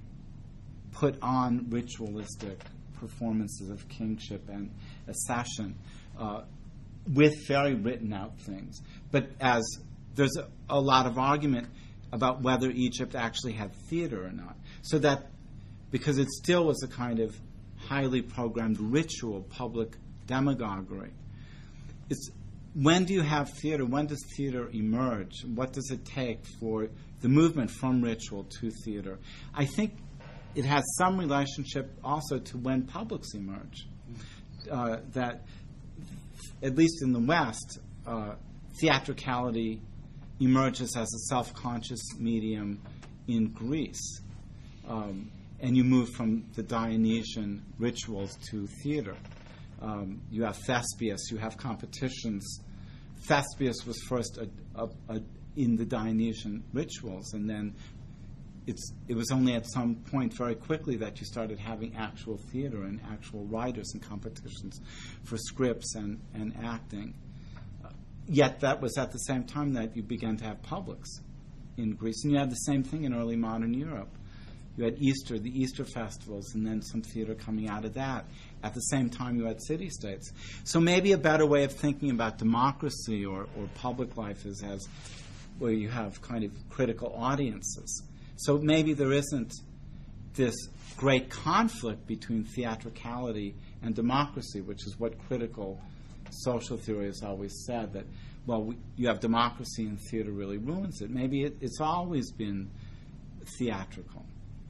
put on ritualistic performances of kingship and accession uh, with very written out things. But as there's a, a lot of argument about whether Egypt actually had theater or not. So that, because it still was a kind of highly programmed ritual, public demagoguery. It's, when do you have theater? When does theater emerge? What does it take for the movement from ritual to theater? I think it has some relationship also to when publics emerge. Uh, that, at least in the West, uh, theatricality emerges as a self-conscious medium in Greece. Um, and you move from the Dionysian rituals to theater. Um, you have Thespius, you have competitions. Thespius was first a, a, a, in the Dionysian rituals, and then it's, it was only at some point very quickly that you started having actual theater and actual writers and competitions for scripts and, and acting. Uh, yet that was at the same time that you began to have publics in Greece. And you had the same thing in early modern Europe. You had Easter, the Easter festivals, and then some theater coming out of that. At the same time, you had city-states. So maybe a better way of thinking about democracy or, or public life is as where you have kind of critical audiences. So maybe there isn't this great conflict between theatricality and democracy, which is what critical social theory has always said, that, well, we, you have democracy and theater really ruins it. Maybe it, it's always been theatrical.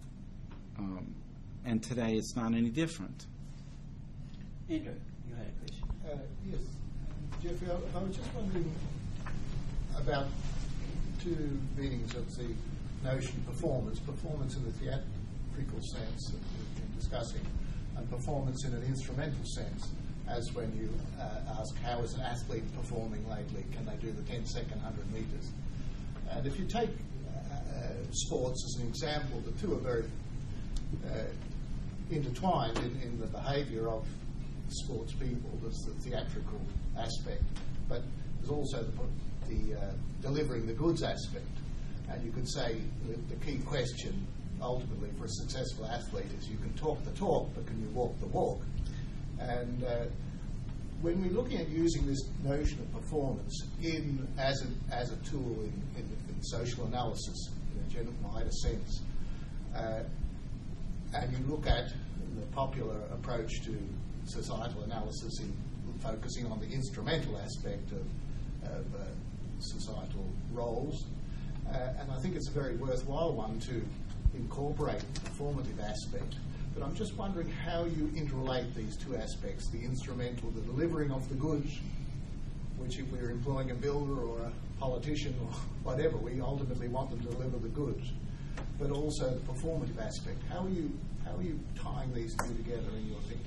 Um, and today it's not any different. Andrew, you had a question. Uh, yes. Jeffrey, I, I was just wondering about two meanings of the notion of performance, performance in the theatrical sense that we've been discussing, and performance in an instrumental sense, as when you uh, ask how is an athlete performing lately, can they do the ten second one hundred metres? And if you take uh, sports as an example, the two are very uh, intertwined in, in the behaviour of sports people. There's the theatrical aspect, but there's also the, the uh, delivering the goods aspect. And you could say the, the key question ultimately for a successful athlete is you can talk the talk, but can you walk the walk? And uh, when we're looking at using this notion of performance in as a, as a tool in, in, in social analysis, in a general wider sense, uh, and you look at the popular approach to societal analysis in focusing on the instrumental aspect of, of uh, societal roles, uh, and I think it's a very worthwhile one to incorporate the performative aspect. But I'm just wondering how you interrelate these two aspects, the instrumental, the delivering of the goods, which if we're employing a builder or a politician or whatever, we ultimately want them to deliver the goods, but also the performative aspect. How are you, how are you tying these two together in your thinking?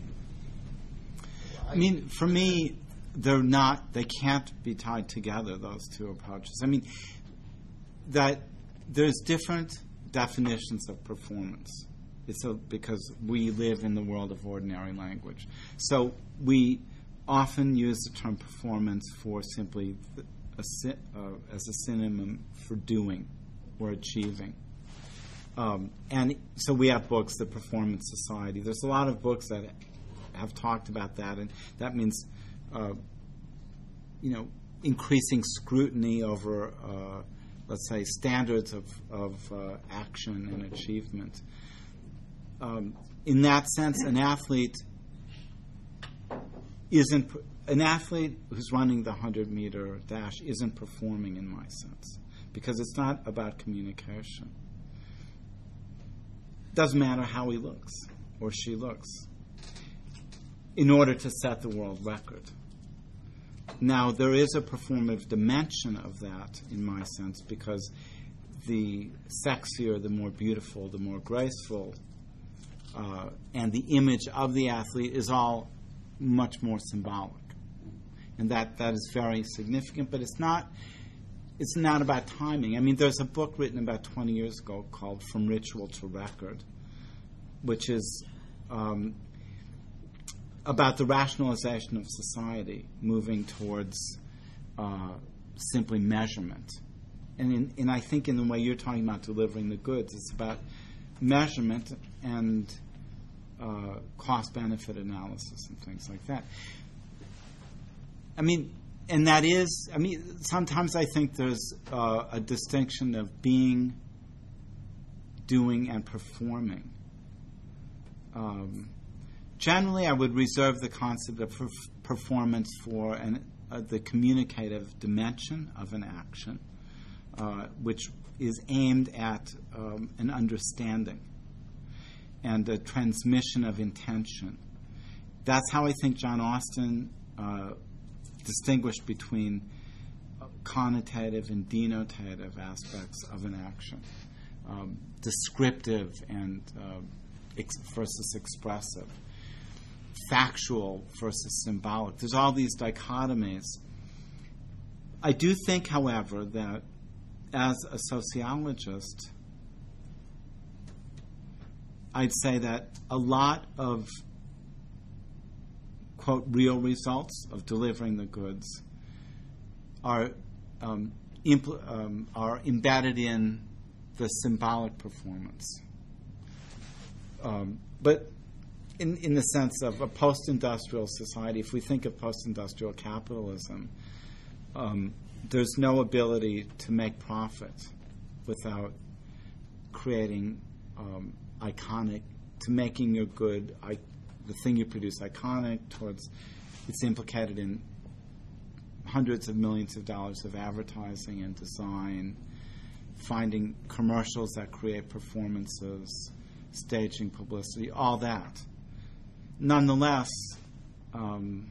I mean, for me, they're not, they can't be tied together, those two approaches. I mean, that there's different definitions of performance. It's a, because we live in the world of ordinary language. So we often use the term performance for simply a, uh, as a synonym for doing or achieving. Um, and so we have books, The Performance Society. There's a lot of books that have talked about that, and that means, uh, you know, increasing scrutiny over, uh, let's say, standards of, of uh, action and achievement. Um, in that sense, an athlete isn't an athlete who's running the hundred meter dash isn't performing in my sense, because it's not about communication. Doesn't matter how he looks or she looks in order to set the world record. Now, there is a performative dimension of that in my sense, because the sexier, the more beautiful, the more graceful, Uh, and the image of the athlete is all much more symbolic, and that, that is very significant. But it's not it's not about timing. I mean, there's a book written about twenty years ago called From Ritual to Record, which is um, about the rationalization of society moving towards uh, simply measurement and in, and I think in the way you're talking about delivering the goods, it's about measurement and uh, cost-benefit analysis and things like that. I mean, and that is, I mean, sometimes I think there's uh, a distinction of being, doing, and performing. Um, generally, I would reserve the concept of perf- performance for an, uh, the communicative dimension of an action, uh, which is aimed at um, an understanding and a transmission of intention. That's how I think John Austin uh, distinguished between uh, connotative and denotative aspects of an action, um, descriptive and uh, ex- versus expressive, factual versus symbolic. There's all these dichotomies. I do think, however, that as a sociologist, I'd say that a lot of, quote, real results of delivering the goods are um, impl- um, are embedded in the symbolic performance. Um, but in, in the sense of a post-industrial society, if we think of post-industrial capitalism, um, there's no ability to make profit without creating um, iconic, to making your good, I, the thing you produce iconic, towards it's implicated in hundreds of millions of dollars of advertising and design, finding commercials that create performances, staging publicity, all that. Nonetheless, um,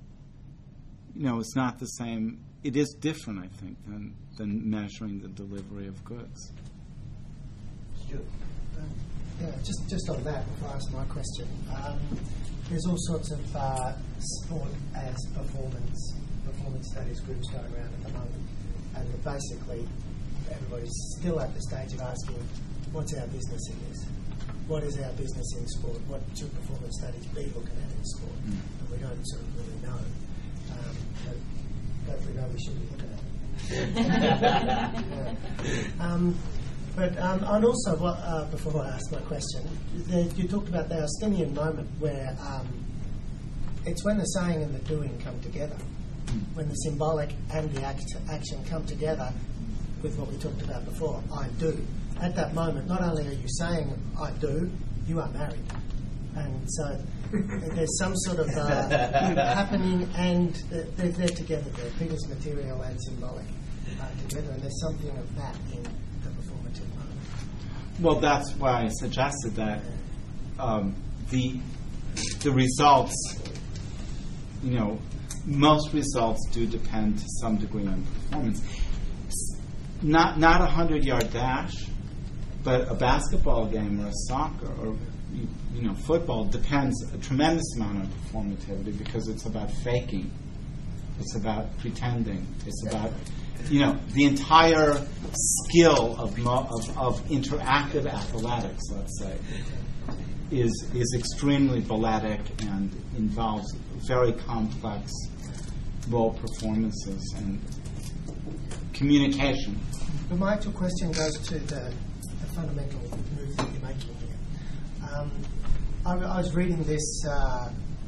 you know, it's not the same. It is different, I think, than, than measuring the delivery of goods. Stuart. Um, yeah, just, just on that, before I ask my question, um, there's all sorts of uh, sport as performance, performance studies groups going around at the moment, and basically everybody's still at the stage of asking, what's our business in this? What is our business in sport? What should performance studies be looking at in sport? Mm. And we don't sort of really know. Um, but, but we know we should be looking at it. yeah. um, but um, and also, what, uh, before I ask my question, the, you talked about the Austinian moment where um, it's when the saying and the doing come together, when the symbolic and the act, action come together with what we talked about before, I do. At that moment, not only are you saying I do, you are married. And so there's some sort of uh, happening, and they're, they're together there, figures, material and symbolic uh, together, and there's something of that in the performative moment. Well, that's why I suggested that um, the the results, you know, most results do depend to some degree on performance. Not not a hundred-yard dash, but a basketball game or a soccer or you, you know football depends a tremendous amount on performativity because it's about faking, it's about pretending, it's about you know the entire skill of mo- of, of interactive athletics, let's say, is is extremely balletic and involves very complex role performances and communication. But my actual question goes to the, the fundamental move that you're making here. Um, I, I was reading this uh,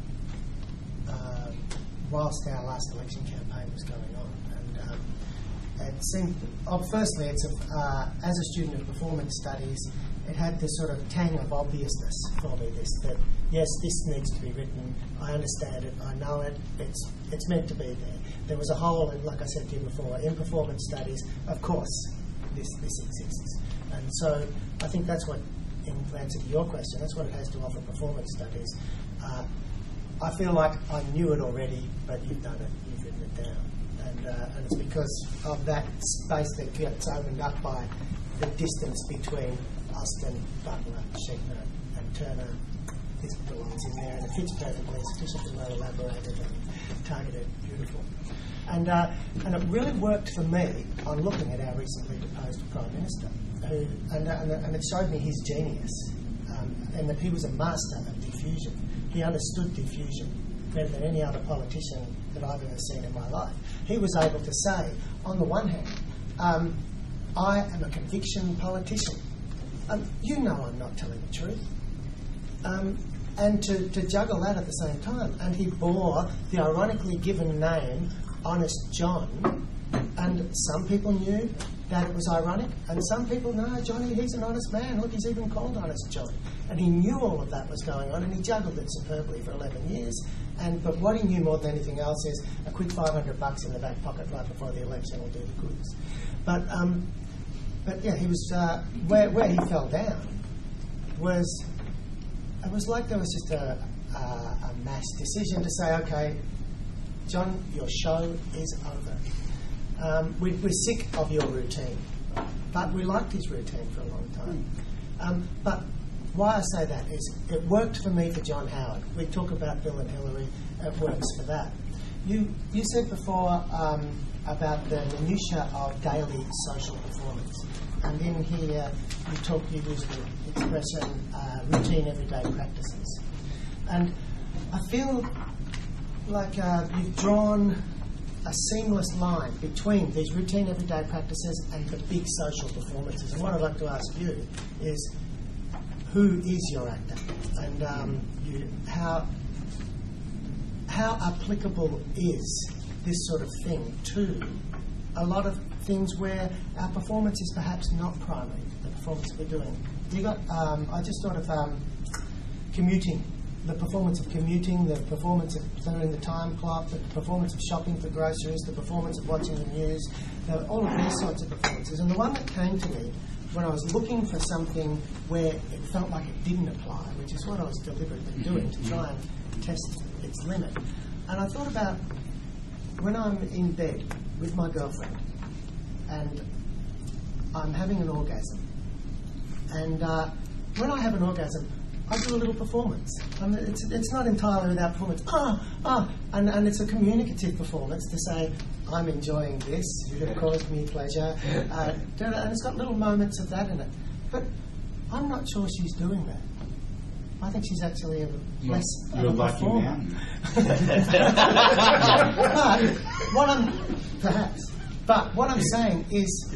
uh, whilst our last election campaign was going on, and um, it seemed, oh, firstly, it's a, uh, as a student of performance studies, it had this sort of tang of obviousness for me, this, that yes, this needs to be written, I understand it, I know it, it's it's meant to be there. There was a hole, and like I said to you before, in performance studies, of course, this this exists. And so I think that's what, in answer to your question, that's what it has to offer performance studies. Uh, I feel like I knew it already, but you've done it, you've written it down. And, uh, and it's because of that space that gets opened up by the distance between Austin, Butler, Schickner and Turner. This belongs in there, and it fits perfectly, sufficiently well elaborated and targeted, beautiful. And uh, and it really worked for me on looking at our recently deposed Prime Minister, who and, and, and it showed me his genius, um, and that he was a master of diffusion. He understood diffusion better than any other politician that I've ever seen in my life. He was able to say, on the one hand, um, I am a conviction politician. Um, you know I'm not telling the truth. Um, and to, to juggle that at the same time. And he bore the ironically given name Honest John, and some people knew that it was ironic, and some people, no, Johnny, he's an honest man. Look, he's even called Honest John. And he knew all of that was going on, and he juggled it superbly for eleven years. And But what he knew more than anything else is a quick five hundred bucks in the back pocket right before the election will do the goods. But, um, but yeah, he was, uh, where, where he fell down was, it was like there was just a, a, a mass decision to say, okay, John, your show is over. Um, we, we're sick of your routine, but we liked his routine for a long time. Um, but why I say that is it worked for me for John Howard. We talk about Bill and Hillary, it works for that. You you said before um, about the minutiae of daily social performance, and in here you talk, you use the expression uh, routine everyday practices, and I feel like uh, you've drawn a seamless line between these routine everyday practices and the big social performances. And what I'd like to ask you is, who is your actor, and um, you, how how applicable is this sort of thing to a lot of things where our performance is perhaps not primary, the performance we're doing. You got? Um, I just thought of um, commuting. The performance of commuting, the performance of clearing the time clock, the performance of shopping for groceries, the performance of watching the news, the, all of these sorts of performances. And the one that came to me when I was looking for something where it felt like it didn't apply, which is what I was deliberately doing to try and test its limit. And I thought about when I'm in bed with my girlfriend and I'm having an orgasm. And uh, when I have an orgasm, I do a little performance. I mean, it's, it's not entirely without performance. Ah, ah, and, and it's a communicative performance to say, I'm enjoying this, you have caused me pleasure. Uh, and it's got little moments of that in it. But I'm not sure she's doing that. I think she's actually a less You're of a lucky performer. man. But what I'm, perhaps, but what I'm saying is,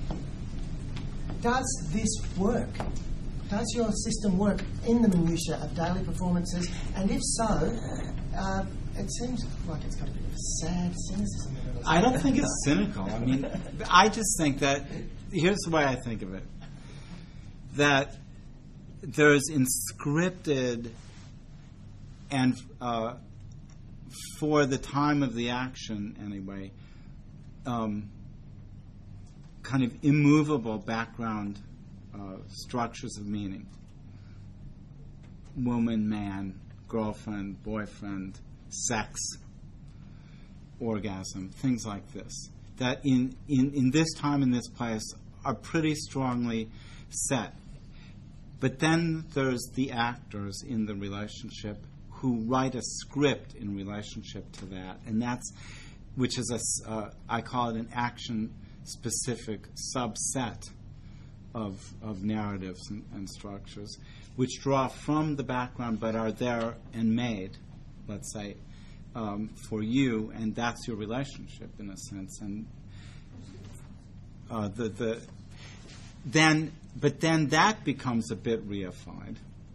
does this work? Does your system work in the minutiae of daily performances? And if so, uh, it seems like it's got a bit of a sad cynicism in it. I don't think it's cynical. I mean, I just think that, here's the way I think of it, that there's inscripted and uh, for the time of the action anyway, um, kind of immovable background Uh, structures of meaning. Woman, man, girlfriend, boyfriend, sex, orgasm, things like this. That in, in, in this time, in this place, are pretty strongly set. But then there's the actors in the relationship who write a script in relationship to that. And that's, which is a, uh, I call it an action-specific subset Of, of narratives and, and structures, which draw from the background but are there and made, let's say, um, for you, and that's your relationship in a sense. And uh, the the then, but then that becomes a bit reified.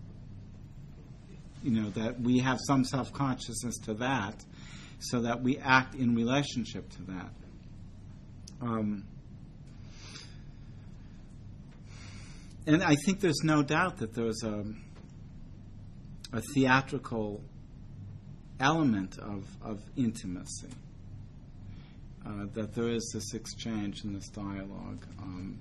You know, that we have some self-consciousness to that, so that we act in relationship to that. Um, And I think there's no doubt that there's a, a theatrical element of, of intimacy, uh, that there is this exchange and this dialogue. Um,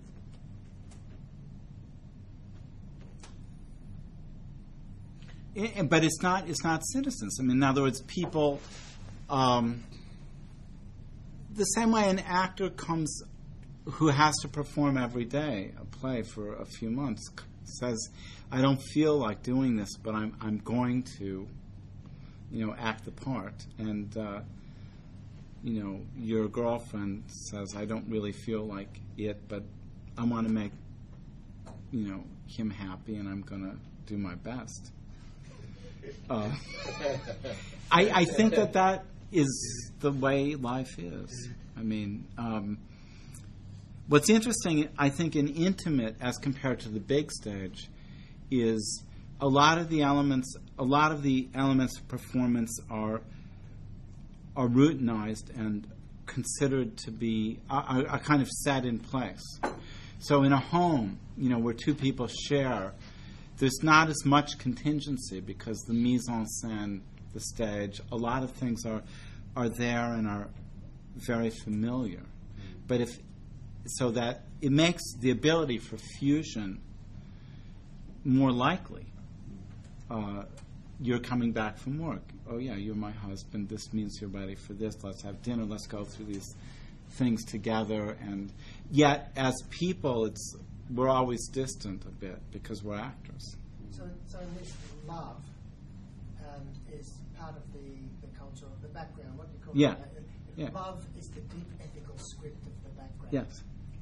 it, but it's not it's not citizens. I mean, in other words, people, um, the same way an actor comes who has to perform every day a play for a few months says, I don't feel like doing this, but I'm I'm going to, you know, act the part. And, uh, you know, your girlfriend says, I don't really feel like it, but I want to make, you know, him happy, and I'm going to do my best. Uh, I, I think that that is the way life is. I mean, um, what's interesting, I think, in intimate as compared to the big stage, is a lot of the elements. A lot of the elements of performance are are routinized and considered to be are, are kind of set in place. So in a home, you know, where two people share, there's not as much contingency because the mise en scène, the stage, a lot of things are are there and are very familiar. But if so that it makes the ability for fusion more likely. Uh, you're coming back from work. Oh yeah, you're my husband. This means you're ready for this. Let's have dinner. Let's go through these things together. And yet, as people, it's we're always distant a bit because we're actors. So, so in this love um, is part of the, the culture of the background. What do you call Yeah. it? Yeah. Love is the deep ethical script of the background. Yes.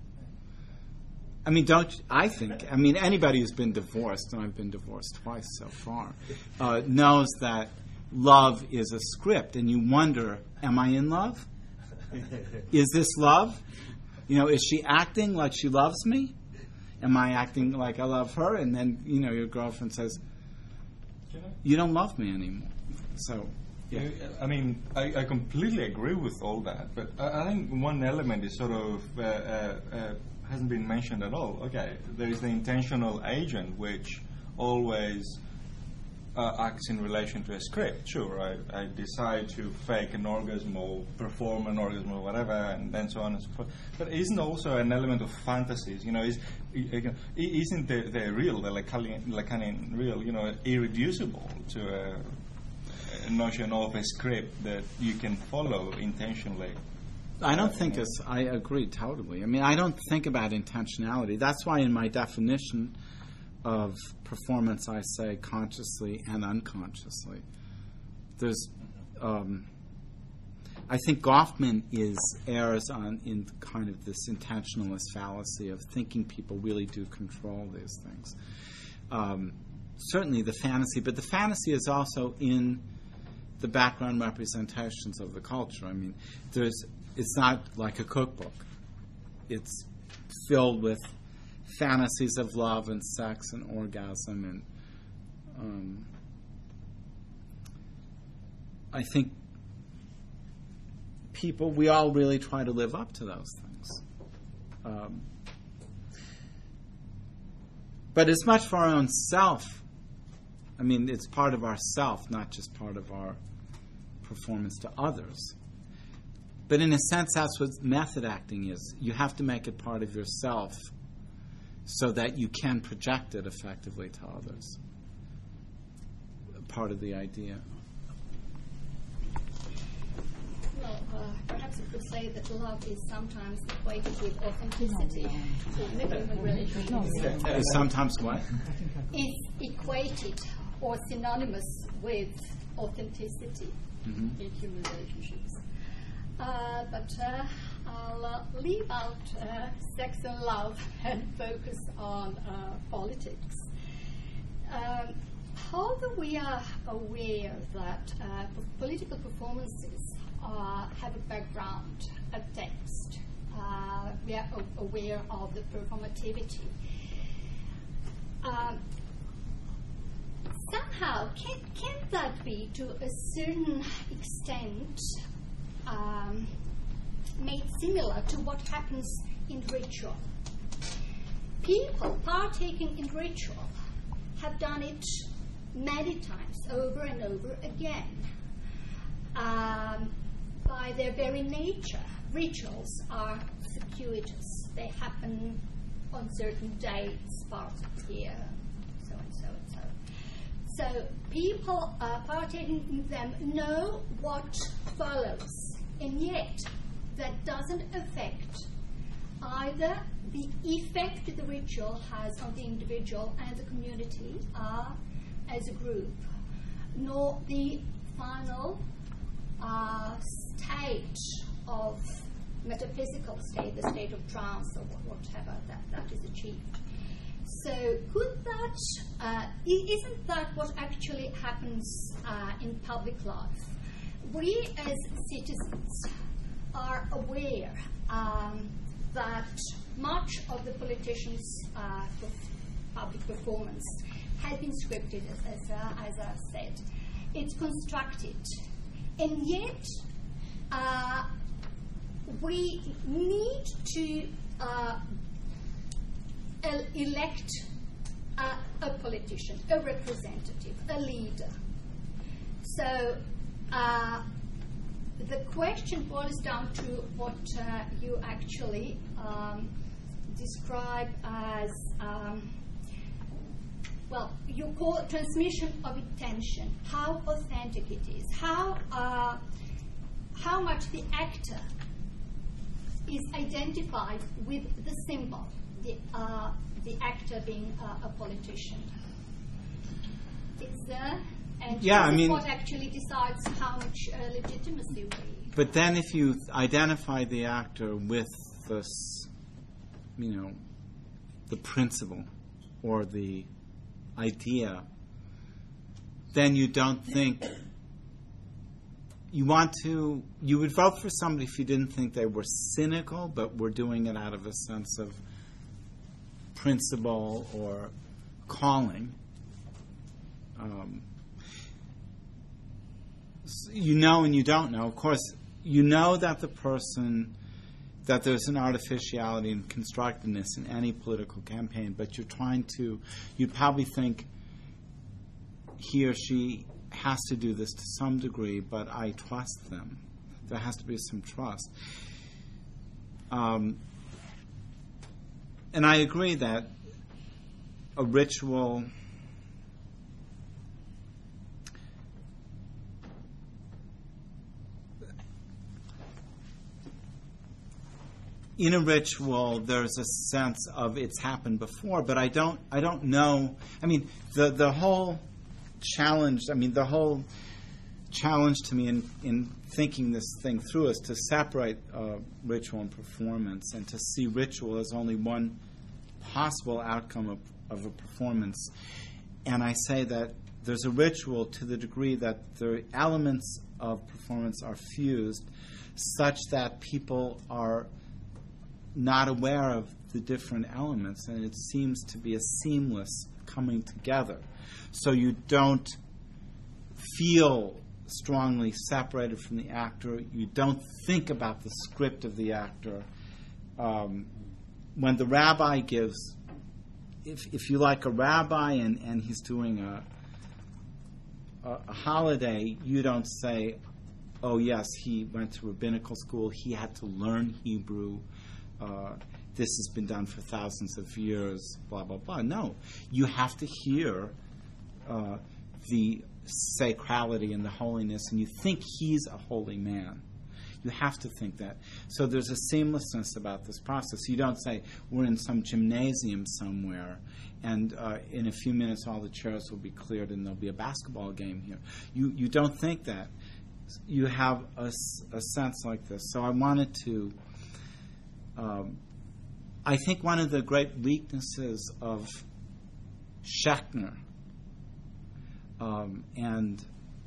I mean, don't you- I think? I mean, anybody who's been divorced, and I've been divorced twice so far, uh, knows that love is a script, and you wonder, am I in love? Is this love? You know, is she acting like she loves me? Am I acting like I love her? And then, you know, your girlfriend says, you don't love me anymore. So, yeah. I mean, I, I completely agree with all that, but I, I think one element is sort of uh, uh, uh, hasn't been mentioned at all. Okay, there is the intentional agent, which always uh, acts in relation to a script. Sure, I, I decide to fake an orgasm or perform an orgasm or whatever, and then so on and so forth. But isn't also an element of fantasies? You know, is isn't the, the real, the Lacanian, Lacanian real, you know, irreducible to a, a notion of a script that you can follow intentionally? I don't think it's, I agree totally. I mean, I don't think about intentionality. That's why in my definition of performance, I say consciously and unconsciously. There's, um, I think Goffman is errs on in kind of this intentionalist fallacy of thinking people really do control these things. Um, certainly the fantasy, but the fantasy is also in the background representations of the culture. I mean, there's it's not like a cookbook. It's filled with fantasies of love and sex and orgasm, and um, I think people, we all really try to live up to those things. Um, but as much for our own self, I mean, it's part of our self, not just part of our performance to others. But in a sense, that's what method acting is. You have to make it part of yourself so that you can project it effectively to others. Part of the idea. Well, uh, perhaps I could say that love is sometimes equated with authenticity. So maybe even really Is sometimes what? is equated or synonymous with authenticity Mm-hmm. in human relationships. Uh, but uh, I'll uh, leave out uh, sex and love and focus on uh, politics. Um, although we are aware that uh, political performances uh, have a background, a text, uh, we are a- aware of the performativity. Um, somehow, can, can that be to a certain extent um, made similar to what happens in ritual? People partaking in ritual have done it many times, over and over again. Um, by their very nature, rituals are circuitous. They happen on certain dates, parts of the year, so and so and so. So people uh, partaking in them know what follows, and yet that doesn't affect either the effect the ritual has on the individual and the community uh, as a group, nor the final uh, state of metaphysical state, the state of trance or whatever that, that is achieved. So could that, uh, isn't that what actually happens uh, in public life? We as citizens are aware um, that much of the politicians' uh, public performance had been scripted, as, as, uh, as I said. It's constructed. And yet, uh, we need to uh, el- elect uh, a politician, a representative, a leader. So uh, the question boils down to what uh, you actually um, describe as, um, well, you call it transmission of intention, how authentic it is, how, uh, how much the actor is identified with the symbol, the, uh, the actor being uh, a politician. Is there? And Yeah, this I is mean- what actually decides how much uh, legitimacy we. But then if you identify the actor with this, you know, the principle or the idea, then you don't think, you want to, you would vote for somebody if you didn't think they were cynical, but were doing it out of a sense of principle or calling. Um, you know and you don't know. Of course, you know that the person, that there's an artificiality and constructedness in any political campaign, but you're trying to, you probably think he or she has to do this to some degree, but I trust them. There has to be some trust. Um, and I agree that a ritual in a ritual, there's a sense of it's happened before, but I don't, I don't know. I mean, the the whole challenge. I mean, the whole challenge to me in in thinking this thing through is to separate uh, ritual and performance, and to see ritual as only one possible outcome of, of a performance. And I say that there's a ritual to the degree that the elements of performance are fused, such that people are not aware of the different elements, and it seems to be a seamless coming together. So you don't feel strongly separated from the actor. You don't think about the script of the actor. Um, when the rabbi gives, if if you like a rabbi and, and he's doing a, a a holiday, you don't say, oh yes, he went to rabbinical school, he had to learn Hebrew, uh, this has been done for thousands of years, blah, blah, blah. No, you have to hear uh, the sacrality and the holiness, and you think he's a holy man. You have to think that. So there's a seamlessness about this process. You don't say, we're in some gymnasium somewhere, and uh, in a few minutes all the chairs will be cleared and there'll be a basketball game here. You you don't think that. You have a, a sense like this. So I wanted to... Um, I think one of the great weaknesses of Schechner um, and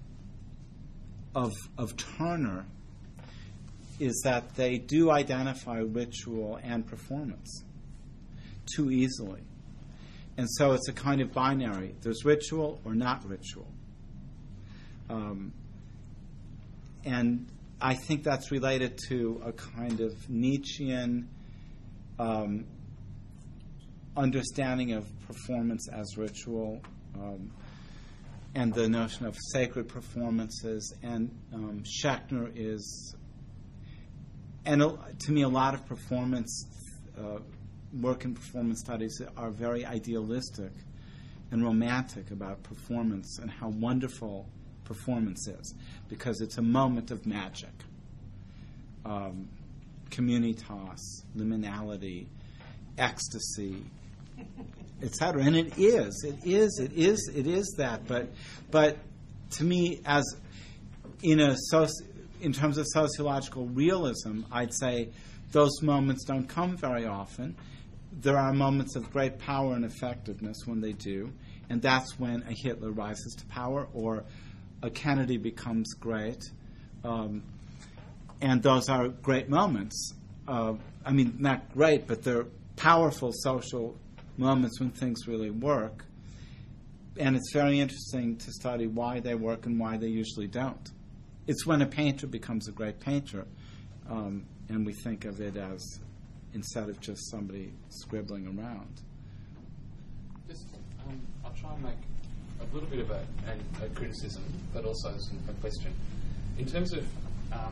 of of Turner is that they do identify ritual and performance too easily. And so it's a kind of binary. There's ritual or not ritual. Um, and I think that's related to a kind of Nietzschean um, understanding of performance as ritual, um, and the notion of sacred performances. And um, Schechner is, and uh, to me, a lot of performance uh, work in performance studies are very idealistic and romantic about performance and how wonderful performance is, because it's a moment of magic, um, communitas, liminality, ecstasy, et cetera. And it is, it is, it is, it is that. But, but to me, as in a soci- in terms of sociological realism, I'd say those moments don't come very often. There are moments of great power and effectiveness when they do, and that's when a Hitler rises to power or a Kennedy becomes great, um, and those are great moments. uh, I mean, not great, but they're powerful social moments when things really work. And it's very interesting to study why they work and why they usually don't. It's when a painter becomes a great painter, um, and we think of it as, instead of just somebody scribbling around. Just, um, I'll try and make a little bit of a, a, a criticism, but also some, a question. In terms of um,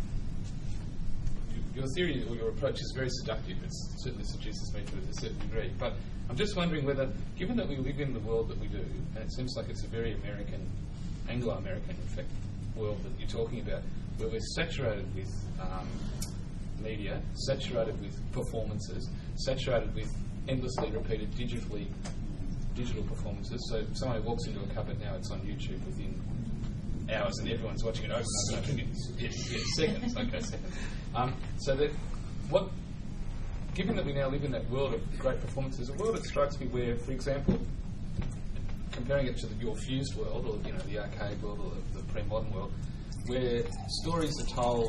your theory or your approach is very seductive. It certainly seduces me to a certain degree. But I'm just wondering whether, given that we live in the world that we do, and it seems like it's a very American, Anglo-American, in fact, world that you're talking about, where we're saturated with um, media, saturated with performances, saturated with endlessly repeated digitally digital performances. So someone who walks into a cupboard now, it's on YouTube within hours, and everyone's watching it over and over again. Yes, yes, seconds. Okay, seconds. Um, so that what, given that we now live in that world of great performances, a world that strikes me where, for example, comparing it to the, your fused world, or you know, the archaic world, or the, the pre-modern world, where stories are told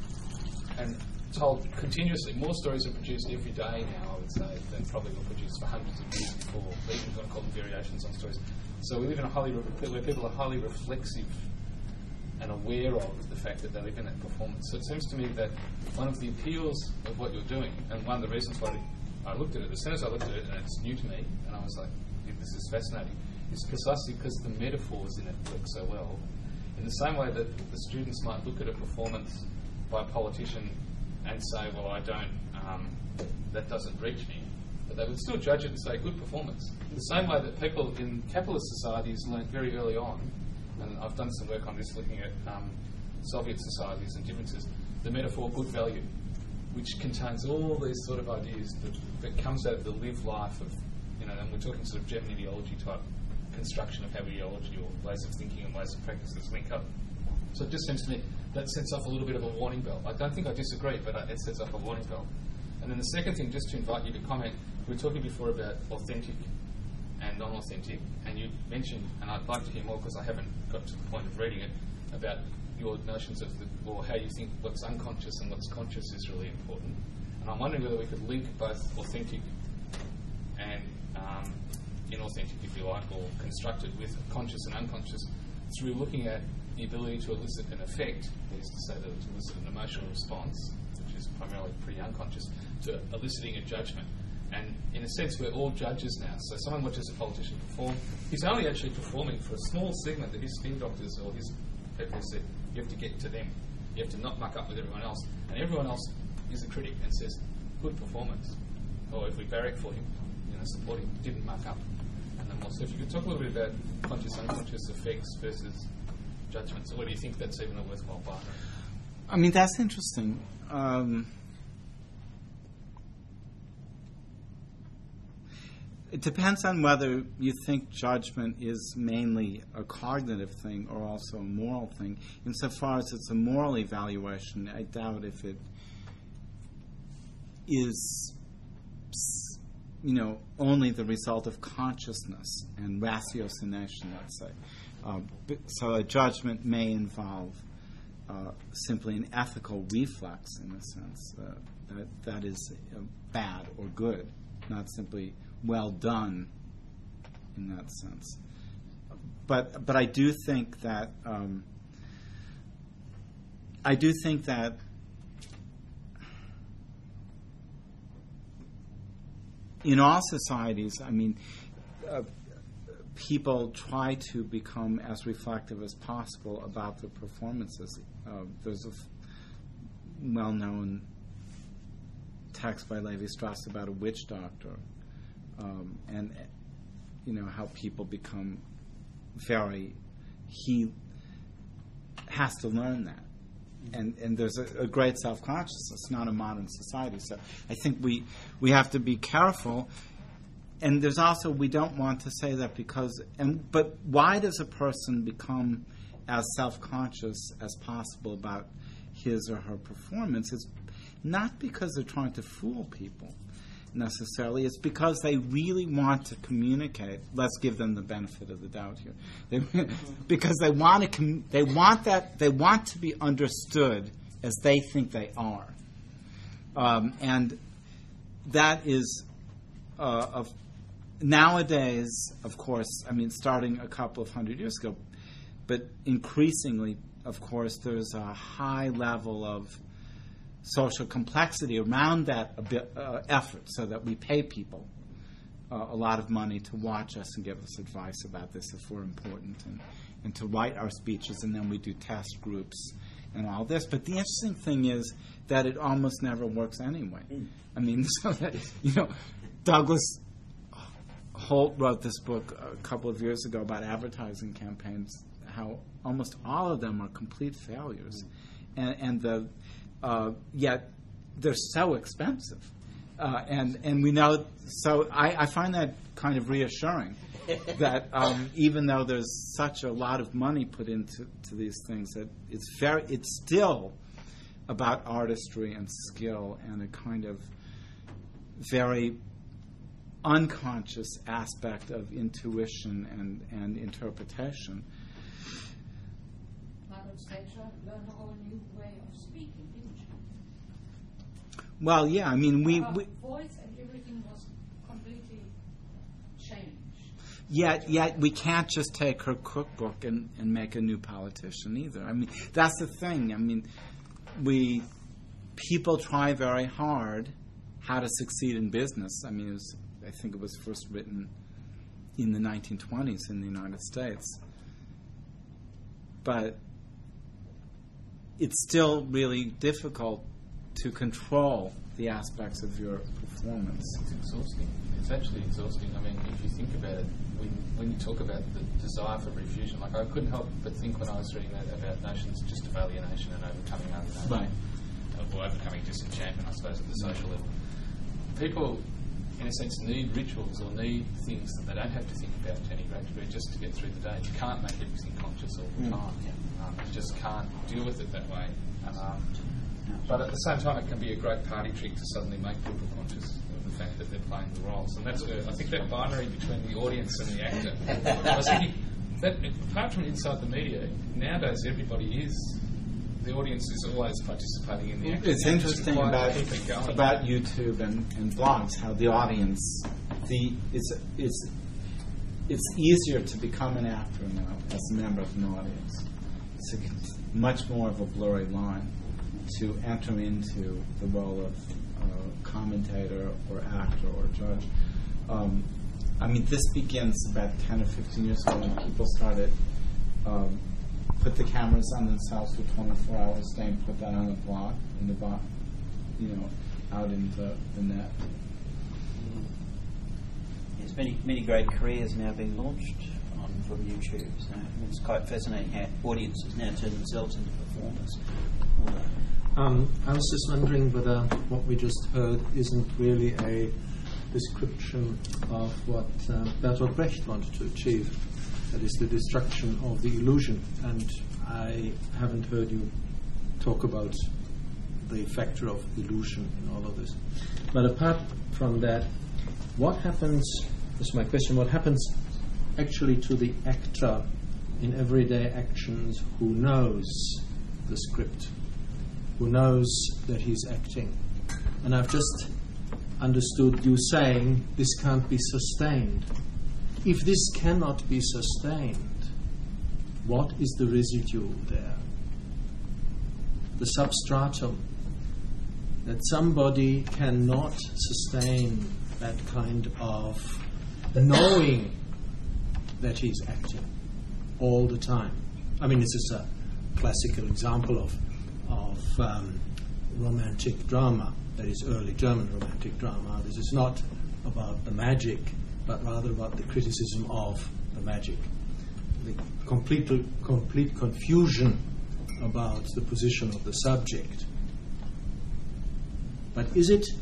and told continuously. More stories are produced every day now, I would say, than probably were produced for hundreds of years before. Even if you want to call them variations on stories. So we live in a highly re- where people are highly reflexive and aware of the fact that they live in that performance. So it seems to me that one of the appeals of what you're doing, and one of the reasons why I looked at it, as soon as I looked at it, and it's new to me, and I was like, this is fascinating, is precisely because the metaphors in it work so well. In the same way that the students might look at a performance by a politician and say, well, I don't, um, that doesn't reach me, but they would still judge it and say, good performance. In the same way that people in capitalist societies learned very early on, and I've done some work on this looking at um, Soviet societies and differences, the metaphor good value, which contains all these sort of ideas that, that comes out of the lived life of, you know, and we're talking sort of German ideology type construction of how ideology or ways of thinking and ways of practices link up. So it just seems to me that sets off a little bit of a warning bell. I don't think I disagree, but it sets off a warning bell. And then the second thing, just to invite you to comment, we were talking before about authentic and non-authentic, and you mentioned, and I'd like to hear more because I haven't got to the point of reading it, about your notions of the, or how you think what's unconscious and what's conscious is really important. And I'm wondering whether we could link both authentic and um, inauthentic, if you like, or constructed with conscious and unconscious through looking at the ability to elicit an effect, that is to say that to elicit an emotional response, which is primarily pretty unconscious, to eliciting a judgment. And in a sense, we're all judges now. So someone watches a politician perform, he's only actually performing for a small segment that his spin doctors or his people said, you have to get to them. You have to not muck up with everyone else. And everyone else is a critic and says, good performance. Or if we barrack for him, you know, support him, didn't muck up. And then we'll, so if you could talk a little bit about conscious, unconscious effects versus judgments, or do you think that's even a worthwhile part? I mean, that's interesting. Um, it depends on whether you think judgment is mainly a cognitive thing or also a moral thing. Insofar as it's a moral evaluation, I doubt if it is, you know, only the result of consciousness and ratiocination, let's say. Uh, so a judgment may involve uh, simply an ethical reflex, in a sense, uh, that that is uh, bad or good, not simply well done in that sense. But but I do think that um, I do think that in all societies, I mean, uh, people try to become as reflective as possible about their performances. Uh, there's a f- well-known text by Levi-Strauss about a witch doctor, um, and uh, you know how people become very. He has to learn that, and and there's a, a great self-consciousness, not a modern society. So I think we we have to be careful. And there's also, we don't want to say that because, and but why does a person become as self-conscious as possible about his or her performance? It's not because they're trying to fool people necessarily. It's because they really want to communicate. Let's give them the benefit of the doubt here. They, because they want to, com- they want that, they want to be understood as they think they are. Um, and that is, uh, of nowadays, of course, I mean, starting a couple of hundred years ago, but increasingly, of course, there's a high level of social complexity around that a bit, uh, effort, so that we pay people uh, a lot of money to watch us and give us advice about this if we're important, and, and to write our speeches, and then we do test groups and all this. But the interesting thing is that it almost never works anyway. Mm. I mean, so that, you know, Douglas Holt wrote this book a couple of years ago about advertising campaigns, how almost all of them are complete failures. Mm. And, and the uh, yet they're so expensive. Uh, and, and we know, so I, I find that kind of reassuring that um, even though there's such a lot of money put into to these things, that it's very, it's still about artistry and skill and a kind of very unconscious aspect of intuition and, and interpretation. Margaret Thatcher learned a whole new way of speaking, didn't she? Well, yeah, I mean, we... Her we voice and everything was completely changed. Yet, yet we can't just take her cookbook and, and make a new politician either. I mean, that's the thing. I mean, we... People try very hard how to succeed in business. I mean, it was, I think it was first written in the nineteen twenties in the United States. But it's still really difficult to control the aspects of your performance. It's exhausting. It's actually exhausting. I mean, if you think about it, when, when you talk about the desire for refusion, like I couldn't help but think when I was reading that about notions just of alienation and overcoming alienation. Right. Or overcoming disenchantment, I suppose, at the social level. People, in a sense, need rituals or need things that they don't have to think about to any great degree just to get through the day. You can't make everything conscious all the time. Mm. Um, you just can't deal with it that way. Um, but at the same time, it can be a great party trick to suddenly make people conscious of the fact that they're playing the roles. And that's where I think that binary between the audience and the actor. I was thinking that apart from inside the media, nowadays everybody is. The audience is always participating in the action. It's interesting about about YouTube and, and blogs how the audience, the it's it's it's easier to become an actor now as a member of an audience. It's a, much more of a blurry line to enter into the role of uh, commentator or actor or judge. Um, I mean, this begins about ten or fifteen years ago when people started. Um, put the cameras on themselves for twenty-four hours a day and put that on a blog, in the blog, you know, out in the, the net. There's many many great careers now being launched on from YouTube. So it's quite fascinating how audiences now turn themselves into performers. Um, I was just wondering whether what we just heard isn't really a description of what uh, Bertolt Brecht wanted to achieve. That is the destruction of the illusion. And I haven't heard you talk about the factor of illusion in all of this. But apart from that, what happens, this is my question, what happens actually to the actor in everyday actions who knows the script, who knows that he's acting? And I've just understood you saying this can't be sustained. If this cannot be sustained, what is the residue there? The substratum. That somebody cannot sustain that kind of knowing that he's acting all the time. I mean, this is a classical example of, of um, romantic drama, that is early German romantic drama. This is not about the magic, but rather about the criticism of the magic. The complete, complete confusion about the position of the subject. But is it,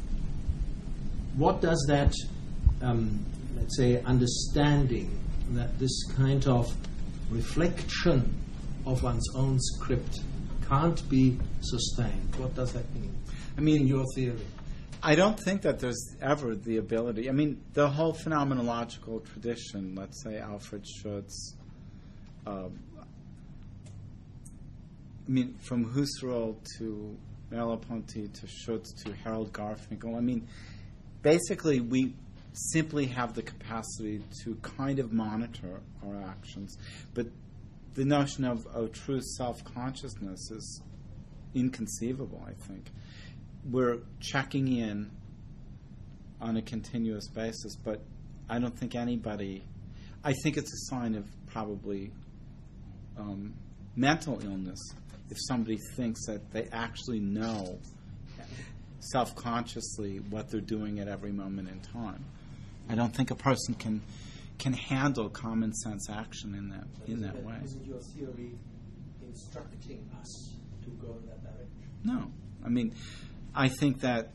what does that, um, let's say, understanding, that this kind of reflection of one's own script can't be sustained, what does that mean? I mean, in your theory. I don't think that there's ever the ability. I mean, the whole phenomenological tradition, let's say Alfred Schutz, uh, I mean, from Husserl to Merleau-Ponty to Schutz to Harold Garfinkel. I mean, basically, we simply have the capacity to kind of monitor our actions, but the notion of, of true self-consciousness is inconceivable, I think. We're checking in on a continuous basis, but I don't think anybody, I think it's a sign of probably um, mental illness if somebody thinks that they actually know self-consciously what they're doing at every moment in time. I don't think a person can can handle common sense action in that in that way. Isn't your theory instructing us to go in that direction? No. I mean, I think that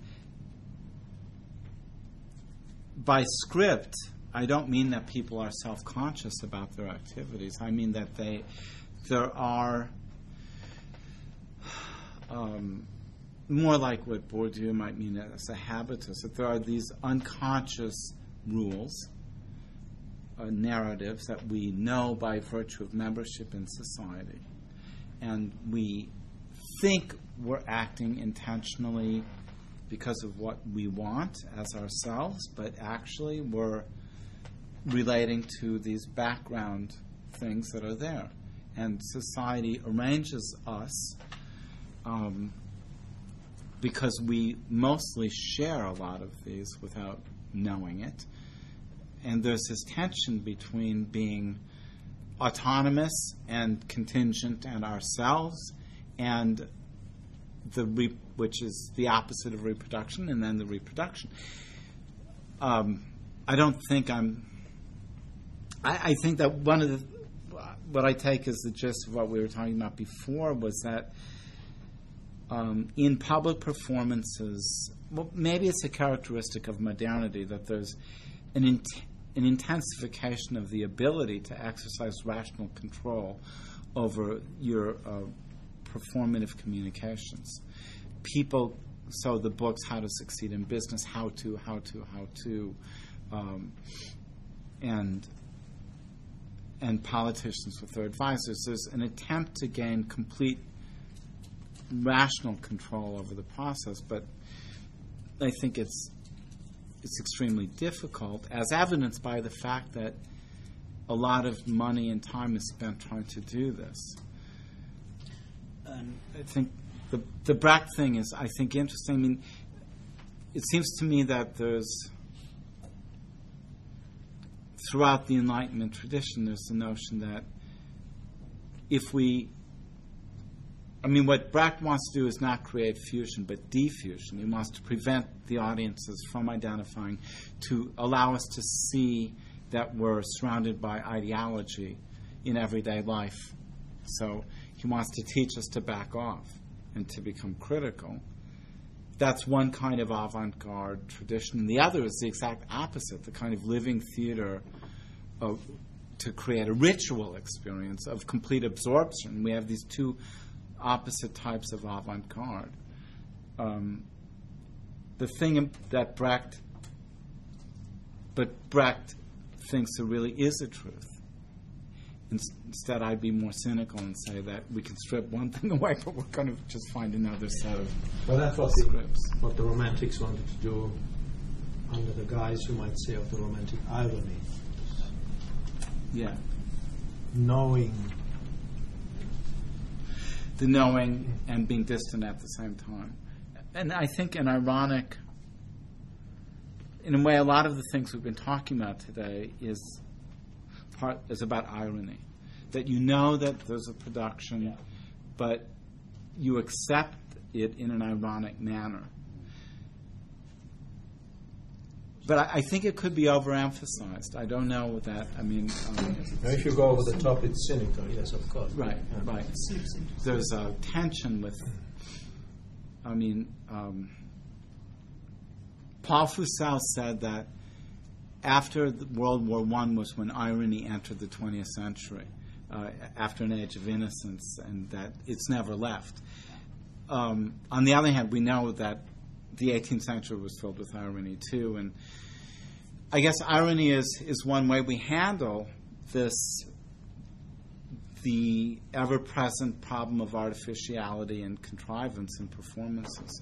by script, I don't mean that people are self-conscious about their activities. I mean that they there are um, more like what Bourdieu might mean as a habitus, that there are these unconscious rules, uh, narratives that we know by virtue of membership in society. And we think we're acting intentionally because of what we want as ourselves, but actually we're relating to these background things that are there. And society arranges us um, because we mostly share a lot of these without knowing it. And there's this tension between being autonomous and contingent and ourselves, and the re- which is the opposite of reproduction, and then the reproduction. Um, I don't think I'm. I, I think that one of the what I take as the gist of what we were talking about before was that um, in public performances, well, maybe it's a characteristic of modernity that there's an int- an intensification of the ability to exercise rational control over your uh, performative communications. People, so the books, How to Succeed in Business, How to, How to, How to, um, and and politicians with their advisors, there's an attempt to gain complete rational control over the process, but I think it's it's extremely difficult, as evidenced by the fact that a lot of money and time is spent trying to do this. And I think the the Brecht thing is, I think, interesting. I mean, it seems to me that there's, throughout the Enlightenment tradition, there's the notion that if we, I mean, what Brecht wants to do is not create fusion, but diffusion. He wants to prevent the audiences from identifying, to allow us to see that we're surrounded by ideology in everyday life. So he wants to teach us to back off and to become critical. That's one kind of avant-garde tradition. And the other is the exact opposite, the kind of living theater of, to create a ritual experience of complete absorption. We have these two opposite types of avant-garde. Um, the thing that Brecht, but Brecht thinks there really is a truth. Instead, I'd be more cynical and say that we can strip one thing away, but we're going to just find another set of well, that's what scripts. The, what the Romantics wanted to do under the guise, you might say, of the romantic irony. Yeah. Knowing. The knowing and being distant at the same time. And I think an ironic, in a way, a lot of the things we've been talking about today is part is about irony. That you know that there's a production, yeah. but you accept it in an ironic manner. But I, I think it could be overemphasized. I don't know that. I mean, um, if you go over the top, it's cynical. Yes, of course. Right, yeah. right. There's a tension with. I mean, um, Paul Fussell said that after World War One was when irony entered the twentieth century, uh, after an age of innocence, and that it's never left. Um, on the other hand, we know that the eighteenth century was filled with irony too, and I guess irony is, is one way we handle this the ever-present problem of artificiality and contrivance in performances?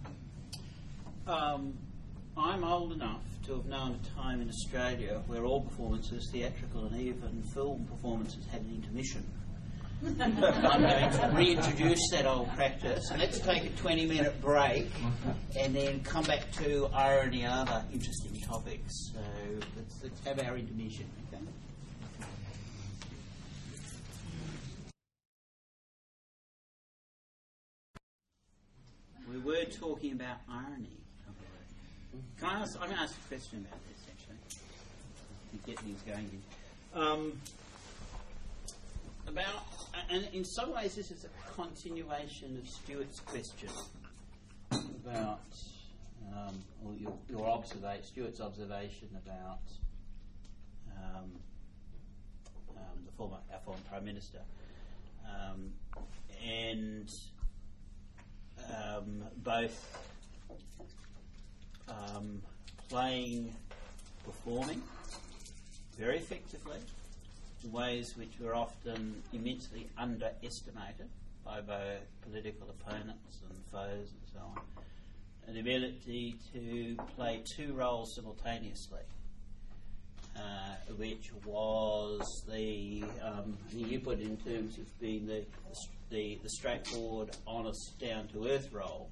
Um, I'm old enough to have known a time in Australia where all performances, theatrical and even film performances, had an intermission. I'm going to reintroduce that old practice. Let's take a twenty minute break and then come back to irony and other interesting topics. So let's, let's have our intermission. Okay? We were talking about irony. Can I ask, I'm going to ask a question about this, actually, to get things going here. Um, about, and in some ways this is a continuation of Stuart's question about um, or your, your observation, Stuart's observation about um, um, the former, our former Prime Minister, um, and um, both um, playing, performing very effectively in ways which were often immensely underestimated by both political opponents and foes and so on. An ability to play two roles simultaneously, uh, which was the, um, you put it in terms of being the, the, the straightforward, honest, down-to-earth role,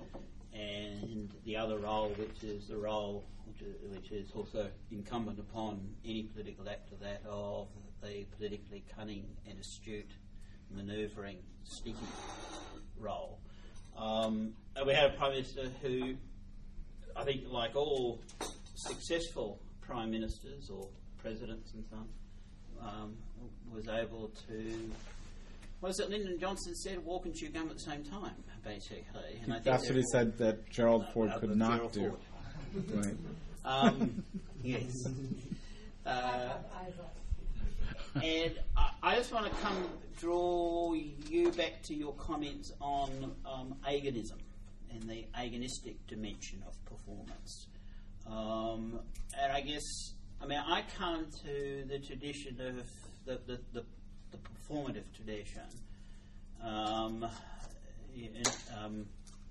and the other role, which is the role which is, which is also incumbent upon any political actor, that of the politically cunning and astute, manoeuvring, sticky role. Um, and we have a Prime Minister who, I think, like all successful Prime Ministers or Presidents and so on, um, was able to, what is it Lyndon Johnson said, walk and chew gum at the same time, basically. And I think that's what he said that Gerald Ford uh, could uh, not Gerald do. Ford. Right. Um, yes. Uh, and I, I just want to come draw you back to your comments on um, agonism and the agonistic dimension of performance. Um, and I guess, I mean, I come to the tradition of the, the, the, the performative tradition. Um, in, um,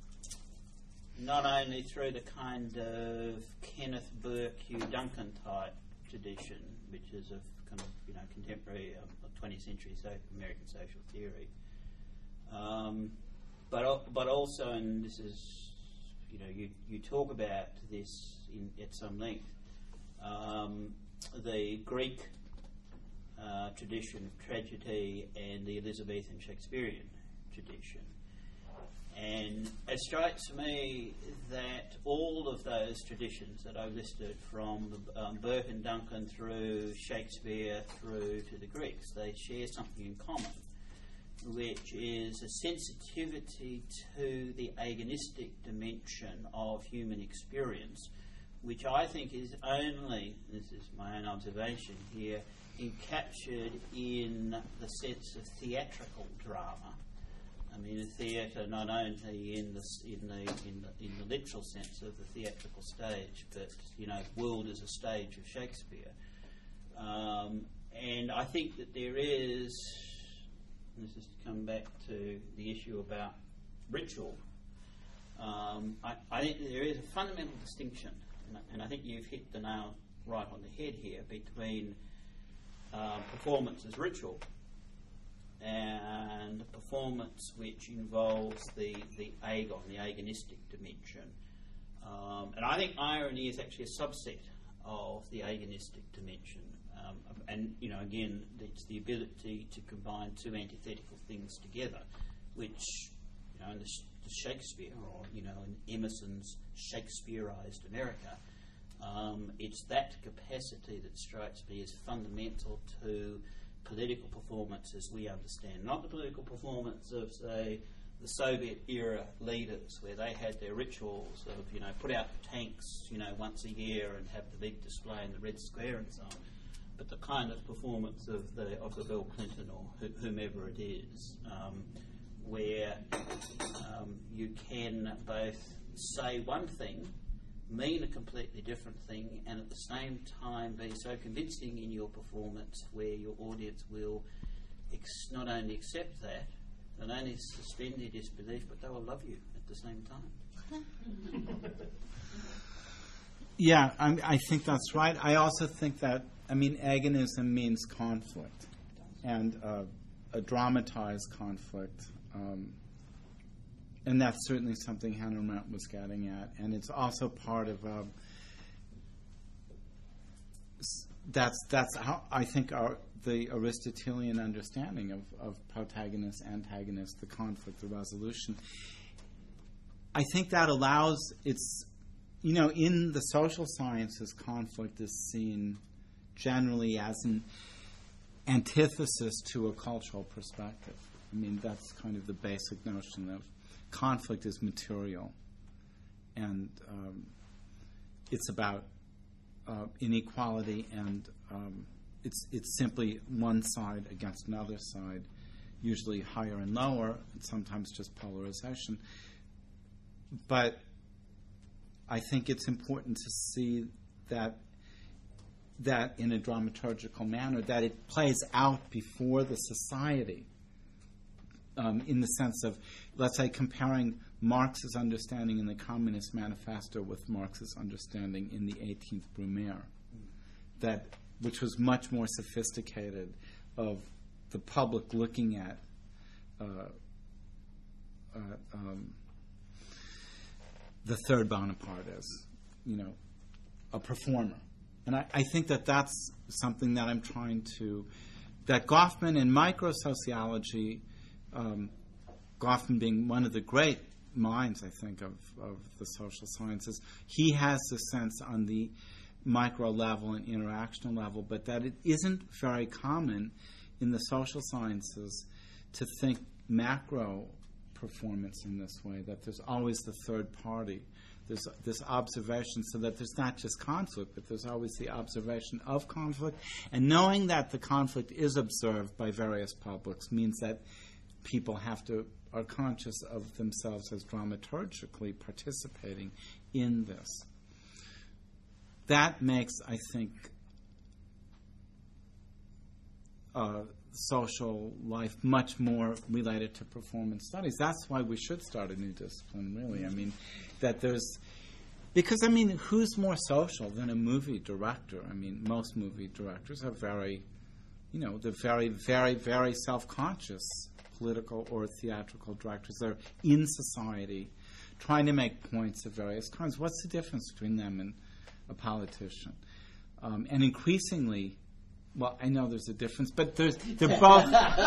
not only through the kind of Kenneth Burke, Hugh Duncan type tradition, which is of kind of, you know, contemporary um, twentieth century so American social theory, um, but but also, and this is, you know, you you talk about this in, at some length, um, the Greek uh, tradition of tragedy and the Elizabethan Shakespearean tradition. And it strikes me that all of those traditions that I've listed, from um, Burke and Duncan through Shakespeare through to the Greeks, they share something in common, which is a sensitivity to the agonistic dimension of human experience, which I think is only, this is my own observation here, encaptured in the sense of theatrical drama. I mean, in theatre, not only in the in the in the in the literal sense of the theatrical stage, but, you know, world as a stage of Shakespeare. Um, and I think that there is, this is to come back to the issue about ritual. Um, I, I think there is a fundamental distinction, and I, and I think you've hit the nail right on the head here, between uh, performance as ritual and a performance which involves the, the agon, the agonistic dimension. Um, and I think irony is actually a subset of the agonistic dimension. Um, and, you know, again, it's the ability to combine two antithetical things together, which, you know, in the, the Shakespeare, or, you know, in Emerson's Shakespearized America, um, it's that capacity that strikes me as fundamental to political performance as we understand. Not the political performance of, say, the Soviet-era leaders, where they had their rituals of, you know, put out the tanks, you know, once a year and have the big display in the Red Square and so on. But the kind of performance of the of the Bill Clinton or wh- whomever it is, um, where um, you can both say one thing, mean a completely different thing, and at the same time be so convincing in your performance where your audience will ex- not only accept that, they'll not only suspend your disbelief, but they will love you at the same time. Yeah, I, I think that's right. I also think that, I mean, agonism means conflict, and uh, a dramatized conflict. Um, and that's certainly something Hannah Arendt was getting at. And it's also part of, uh, that's, that's how I think our, the Aristotelian understanding of, of protagonist, antagonist, the conflict, the resolution. I think that allows, it's, you know, in the social sciences, conflict is seen generally as an antithesis to a cultural perspective. I mean, that's kind of the basic notion of conflict is material, and um, it's about uh, inequality, and um, it's it's simply one side against another side, usually higher and lower, and sometimes just polarization. But I think it's important to see that that in a dramaturgical manner, that it plays out before the society, um, in the sense of, let's say, comparing Marx's understanding in the Communist Manifesto with Marx's understanding in the eighteenth Brumaire, that which was much more sophisticated, of the public looking at uh, uh, um, the third Bonaparte as, you know, a performer. And I, I think that that's something that I'm trying to, that Goffman in microsociology, um, Goffman being one of the great minds, I think, of, of the social sciences, he has a sense on the micro level and interactional level, but that it isn't very common in the social sciences to think macro performance in this way, that there's always the third party. There's this observation, so that there's not just conflict, but there's always the observation of conflict. And knowing that the conflict is observed by various publics means that people have to are conscious of themselves as dramaturgically participating in this. That makes, I think, uh, social life much more related to performance studies. That's why we should start a new discipline, really. I mean, that there's... Because, I mean, who's more social than a movie director? I mean, most movie directors are very, you know, they're very, very, very self-conscious political or theatrical directors. They're in society trying to make points of various kinds. What's the difference between them and a politician? Um, and increasingly... Well, I know there's a difference, but there's, they're both...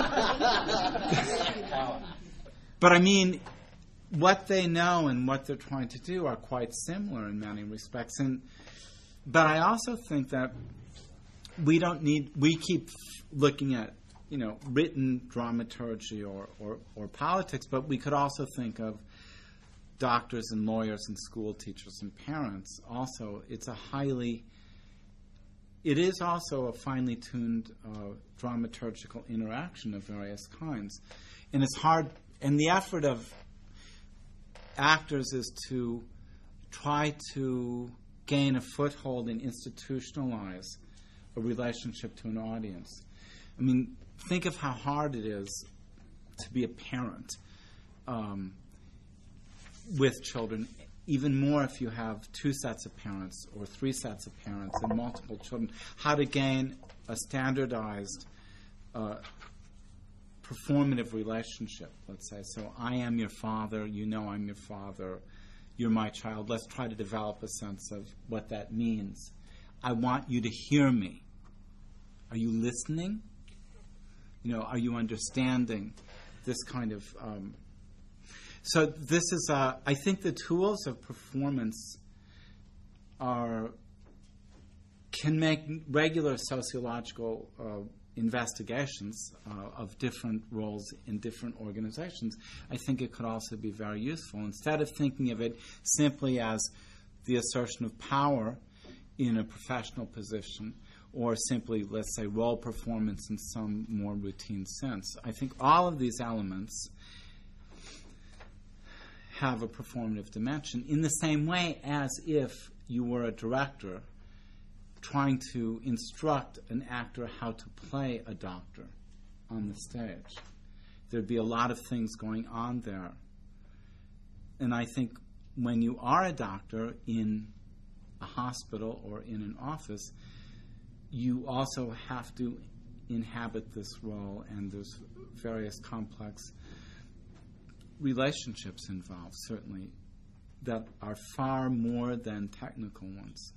But I mean, what they know and what they're trying to do are quite similar in many respects. And but I also think that we don't need... We keep looking at, you know, written dramaturgy or, or, or politics, but we could also think of doctors and lawyers and school teachers and parents. Also, it's a highly... It is also a finely tuned uh, dramaturgical interaction of various kinds. And it's hard, and the effort of actors is to try to gain a foothold and institutionalize a relationship to an audience. I mean, think of how hard it is to be a parent um, with children. Even more if you have two sets of parents or three sets of parents and multiple children, how to gain a standardized uh, performative relationship, let's say. So I am your father, you know I'm your father, you're my child. Let's try to develop a sense of what that means. I want you to hear me. Are you listening? You know, are you understanding this kind of... Um, So this is, uh, I think the tools of performance are, can make regular sociological uh, investigations uh, of different roles in different organizations. I think it could also be very useful. Instead of thinking of it simply as the assertion of power in a professional position, or simply, let's say, role performance in some more routine sense, I think all of these elements have a performative dimension in the same way as if you were a director trying to instruct an actor how to play a doctor. on the stage. There'd be a lot of things going on there. And I think when you are a doctor in a hospital or in an office, you also have to inhabit this role, and there's various complex relationships involved, certainly, that are far more than technical ones.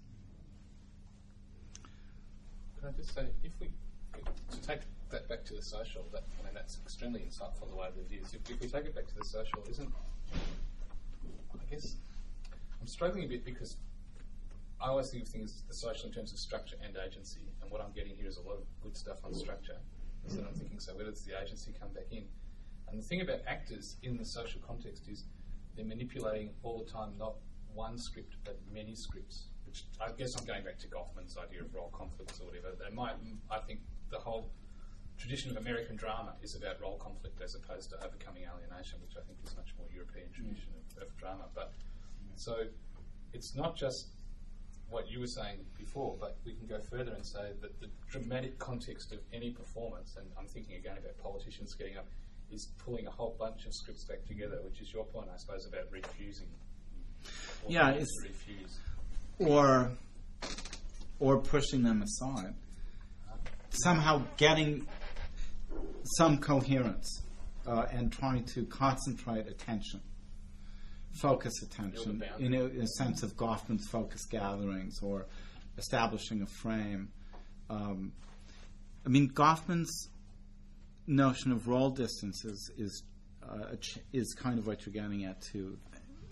Can I just say, if we, to take that back to the social, that, I mean, that's extremely insightful the way that it is. If, if we take it back to the social, isn't, I guess, I'm struggling a bit because I always think of things, the social, in terms of structure and agency, and what I'm getting here is a lot of good stuff on structure. So then I'm thinking, so where does the agency come back in? And the thing about actors in the social context is they're manipulating all the time, not one script, but many scripts, which I guess I'm going back to Goffman's idea of role conflicts or whatever. They might, I think the whole tradition of American drama is about role conflict as opposed to overcoming alienation, which I think is much more European tradition of, of drama. But so it's not just what you were saying before, but we can go further and say that the dramatic context of any performance, and I'm thinking again about politicians getting up, is pulling a whole bunch of scripts back together, which is your point, I suppose, about refusing. Or yeah, it's refuse. or or pushing them aside. Somehow getting some coherence uh, and trying to concentrate attention. Focus attention in a, in a sense of Goffman's focus gatherings or establishing a frame. Um, I mean, Goffman's notion of role distances is uh, ch- is kind of what you're getting at too.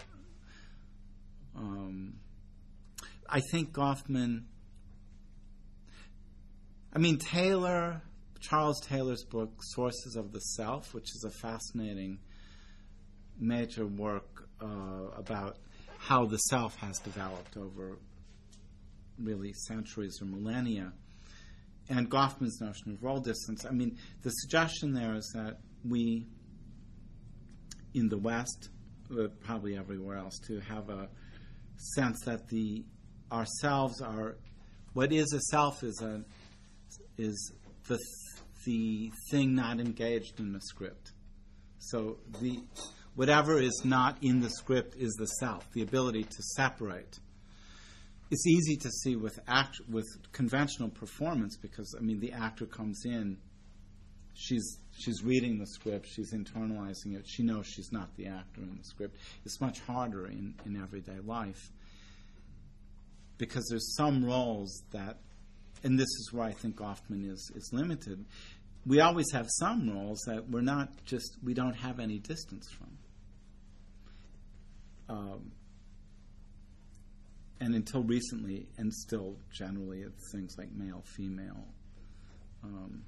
Um, I think Goffman. I mean, Taylor, Charles Taylor's book *Sources of the Self*, which is a fascinating major work uh, about how the self has developed over really centuries or millennia, and Goffman's notion of role distance. I mean, the suggestion there is that we, in the West, but probably everywhere else too, have a sense that the ourselves are, what is a self is a is the the thing not engaged in the script. So the whatever is not in the script is the self, the ability to separate. It's easy to see with act with conventional performance because I mean the actor comes in, she's she's reading the script, she's internalizing it, she knows she's not the actor in the script. It's much harder in, in everyday life because there's some roles that, and this is where I think Goffman is is limited. We always have some roles that we're not just we don't have any distance from. Um, and until recently, and still generally, it's things like male, female. Um,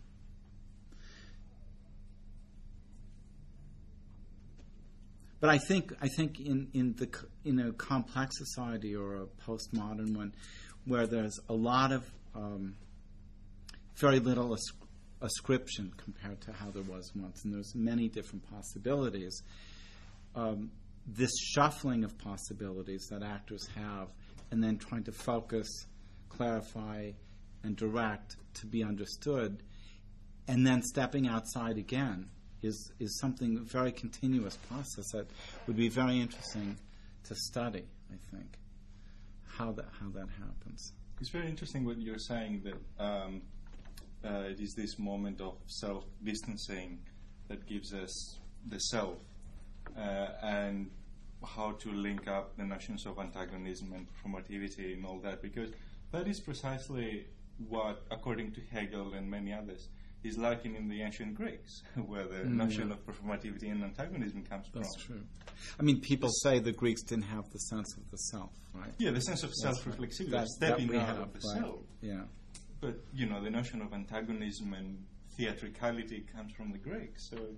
but I think I think in in the in a complex society or a postmodern one, where there's a lot of um, very little as- ascription compared to how there was once, and there's many different possibilities. Um, this shuffling of possibilities that actors have, and then trying to focus, clarify, and direct to be understood, and then stepping outside again is is something, a very continuous process that would be very interesting to study, I think, how that how that happens. It's very interesting what you're saying, that um, uh, it is this moment of self-distancing that gives us the self, uh, and how to link up the notions of antagonism and performativity and all that, because that is precisely what, according to Hegel and many others, is lacking in the ancient Greeks, where the mm, notion yeah. of performativity and antagonism comes from. That's true. I mean, people say the Greeks didn't have the sense of the self, right? Yeah, the sense of That's self-reflexivity, right. stepping that out have, of the right? self. Yeah. But, you know, the notion of antagonism and theatricality comes from the Greeks, so...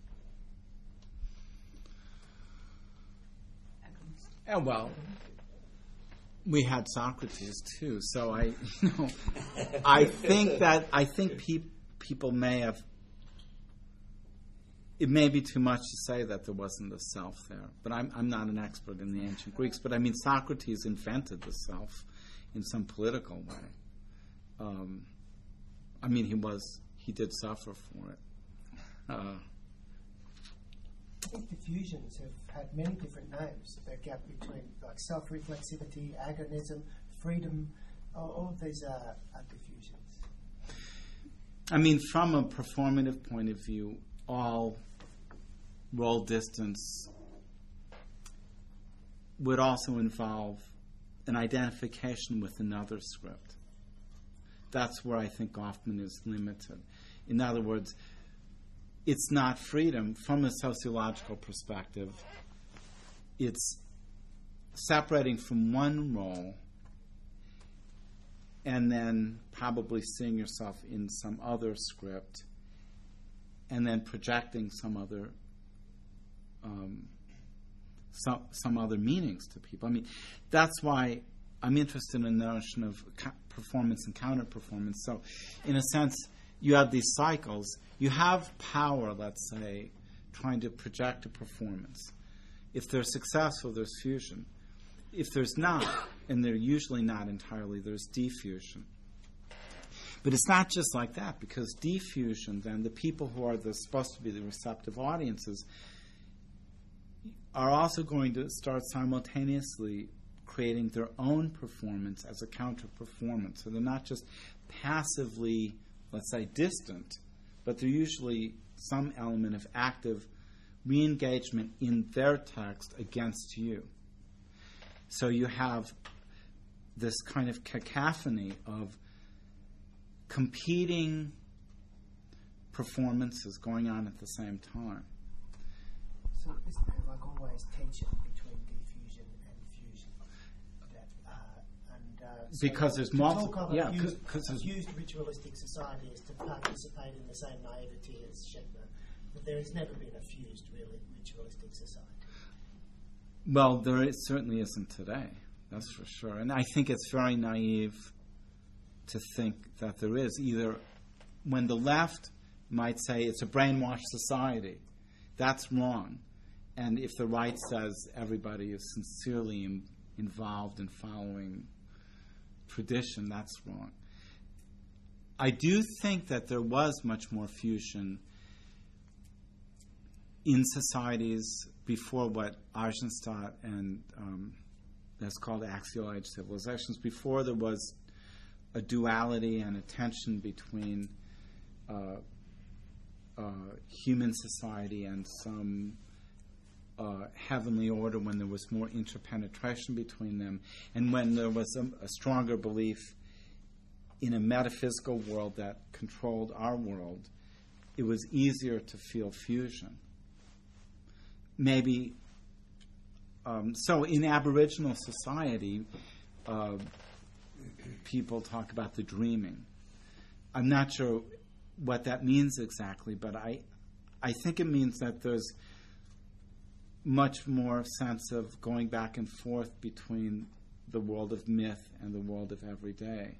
Oh, well, we had Socrates too, so I, you know, I think that I think pe- people may have. It may be too much to say that there wasn't a self there, but I'm I'm not an expert in the ancient Greeks. But I mean, Socrates invented the self in some political way. Um, I mean, he was he did suffer for it. Uh, I think diffusions have had many different names. The gap between like self-reflexivity, agonism, freedom, all, all of these are, are diffusions. I mean, from a performative point of view, all roll distance would also involve an identification with another script. That's where I think Goffman is limited. In other words, it's not freedom from a sociological perspective. It's separating from one role and then probably seeing yourself in some other script and then projecting some other um, some, some other meanings to people. I mean, that's why I'm interested in the notion of co- performance and counter-performance. So, in a sense, you have these cycles. You have power, let's say, trying to project a performance. If they're successful, there's fusion. If there's not, and they're usually not entirely, there's diffusion. But it's not just like that, because diffusion, then, the people who are the, supposed to be the receptive audiences are also going to start simultaneously creating their own performance as a counter-performance. So they're not just passively, let's say, distant, but they're usually some element of active re-engagement in their text against you. So you have this kind of cacophony of competing performances going on at the same time. So isn't there like always tension between diffusion and fusion? That, uh, and, uh, so because there's to multiple, talk of yeah, a fused, because a fused ritualistic society is to participate in the same naivety as Shetner, but there has never been a fused, really, ritualistic society. Well, there is, certainly isn't today, that's for sure. And I think it's very naive to think that there is. Either when the left might say it's a brainwashed society, that's wrong. And if the right says everybody is sincerely in, involved in following tradition, that's wrong. I do think that there was much more fusion in societies before what Eisenstadt and um, that's called axial age civilizations. Before there was a duality and a tension between uh, uh, human society and some uh, heavenly order, when there was more interpenetration between them, and when there was a, a stronger belief in a metaphysical world that controlled our world, it was easier to feel fusion. Maybe, um, so in Aboriginal society, uh, people talk about the dreaming. I'm not sure what that means exactly, but I, I think it means that there's much more sense of going back and forth between the world of myth and the world of everyday.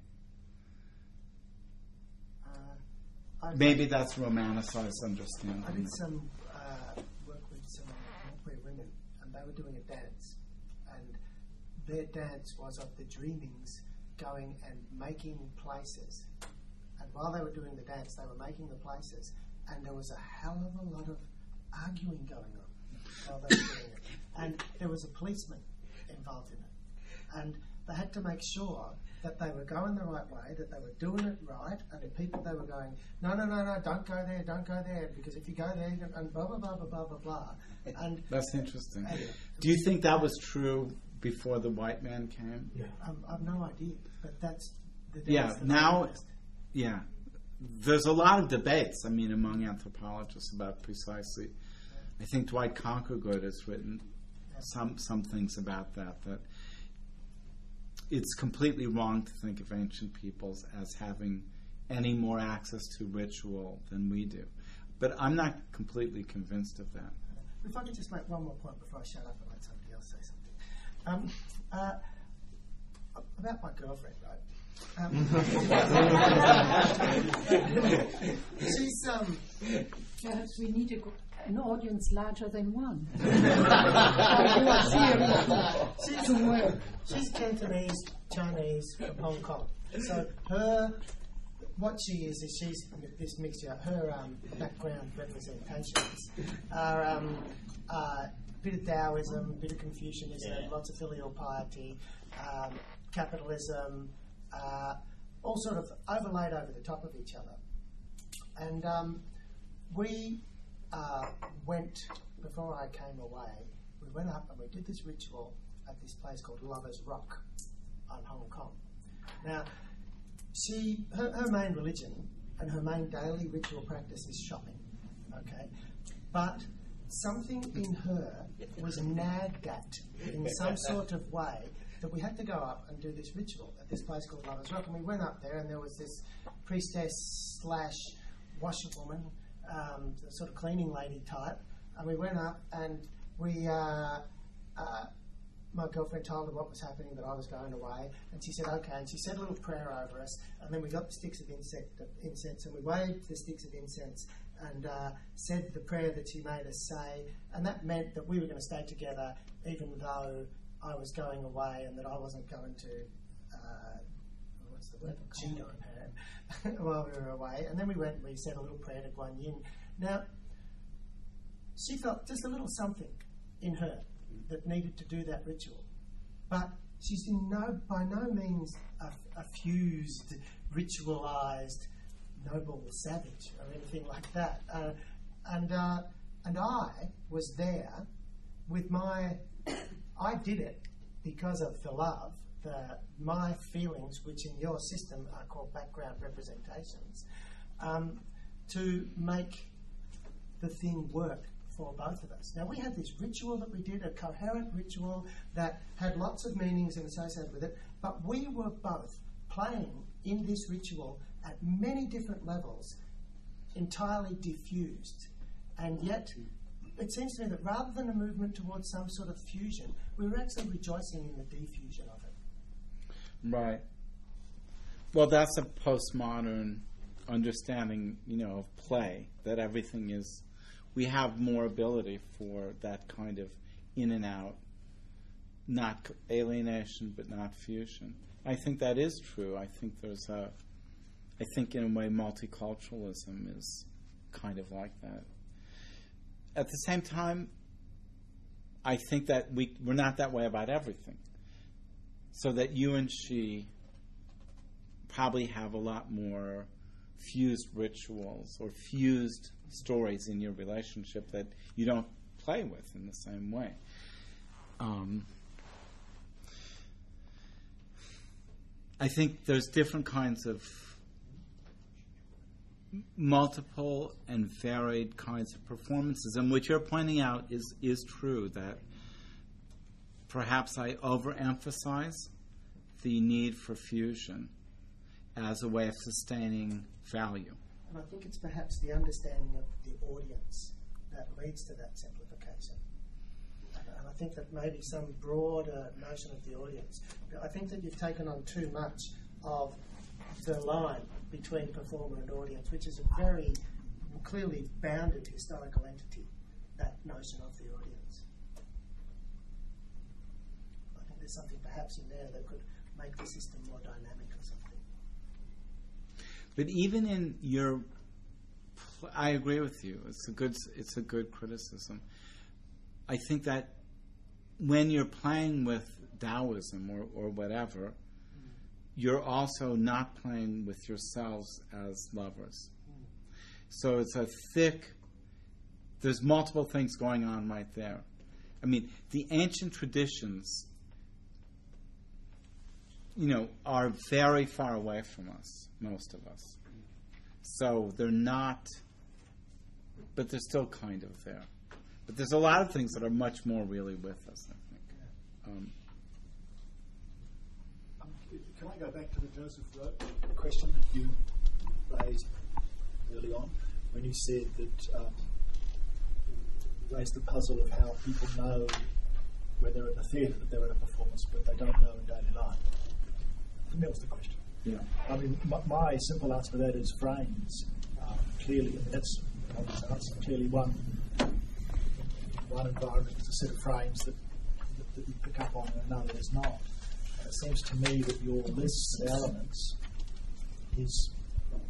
Uh, Maybe that's romanticized understanding. I did some uh, work with some queer women, and they were doing a dance, and their dance was of the dreamings going and making places. And while they were doing the dance, they were making the places, and there was a hell of a lot of arguing going on while they were doing it. And there was a policeman involved in it. And they had to make sure that they were going the right way, that they were doing it right, and the people they were going, no, no, no, no, don't go there, don't go there, because if you go there, you're going, and blah, blah, blah, blah, blah, blah, blah. And that's interesting. And do you think that was true before the white man came? Yeah. Um, I've no idea, but that's the dance Yeah, that now, I noticed. yeah. There's a lot of debates, I mean, among anthropologists about precisely. I think Dwight Conquergood has written some some things about that, that it's completely wrong to think of ancient peoples as having any more access to ritual than we do. But I'm not completely convinced of that. If I could just make one more point before I shut up and let somebody else say something. Um, uh, about my girlfriend, right? Um, she's um. Perhaps we need a, go- an audience larger than one. she's, she's Cantonese, Chinese from Hong Kong. So her what she is is she's this mixture. Her um, background representations are um, uh, a bit of Taoism, a bit of Confucianism, Yeah. lots of filial piety, um, capitalism, uh, all sort of overlaid over the top of each other. And um, we uh, went, before I came away, we went up and we did this ritual at this place called Lovers Rock on Hong Kong. Now, she, her, her main religion and her main daily ritual practice is shopping, okay? But something in her was nagged at in some sort of way that we had to go up and do this ritual at this place called Lovers Rock. And we went up there and there was this priestess slash washerwoman, um, the sort of cleaning lady type, and we went up and we, uh, uh, my girlfriend told her what was happening, that I was going away, and she said, okay, and she said a little prayer over us, and then we got the sticks of incense, and we waved the sticks of incense, and uh, said the prayer that she made us say, and that meant that we were going to stay together, even though I was going away, and that I wasn't going to, uh, what's the word, cheat on her while we were away, and then we went and we said a little prayer to Guan Yin. Now, she felt just a little something in her that needed to do that ritual. But she's in no, by no means a, a fused, ritualised, noble savage or anything like that. Uh, and uh, and I was there with my, I did it because of the love, the my feelings, which in your system are called background representations, um, to make the thing work for both of us. Now, we had this ritual that we did, a coherent ritual that had lots of meanings and associated with it, but we were both playing in this ritual at many different levels, entirely diffused. And yet, it seems to me that rather than a movement towards some sort of fusion, we were actually rejoicing in the diffusion of it. Right. Well, that's a postmodern understanding, you know, of play, that everything is... We have more ability for that kind of in and out, not alienation, but not fusion. I think that is true. I think there's a, I think in a way multiculturalism is kind of like that. At the same time, I think that we, we're not that way about everything. So that you and she probably have a lot more fused rituals or fused stories in your relationship that you don't play with in the same way. Um, I think there's different kinds of multiple and varied kinds of performances, and what you're pointing out is is true, that perhaps I overemphasize the need for fusion as a way of sustaining value. And I think it's perhaps the understanding of the audience that leads to that simplification. And, and I think that maybe some broader notion of the audience. I think that you've taken on too much of the line between performer and audience, which is a very clearly bounded historical entity, that notion of the audience. I think there's something perhaps in there that could make the system more dynamic or something. But even in your, pl- I agree with you. It's a good, it's a good criticism. I think that when you're playing with Taoism or, or whatever, mm. you're also not playing with yourselves as lovers. Mm. So it's a thick. There's multiple things going on right there. I mean, the ancient traditions, you know, are very far away from us, most of us. So they're not, but they're still kind of there. But there's a lot of things that are much more really with us, I think. Um, um, can I go back to the Joseph Roth question that you raised early on, when you said that, um, you raised the puzzle of how people know when they're in the theatre that they're in a performance, but they don't know in daily life. And that was the question. Yeah. I mean, my, my simple answer to that is frames. Um, clearly, I mean, that's an obvious answer. Clearly, one one environment is a set of frames that, that, that you pick up on, and another is not. And it seems to me that your list of elements is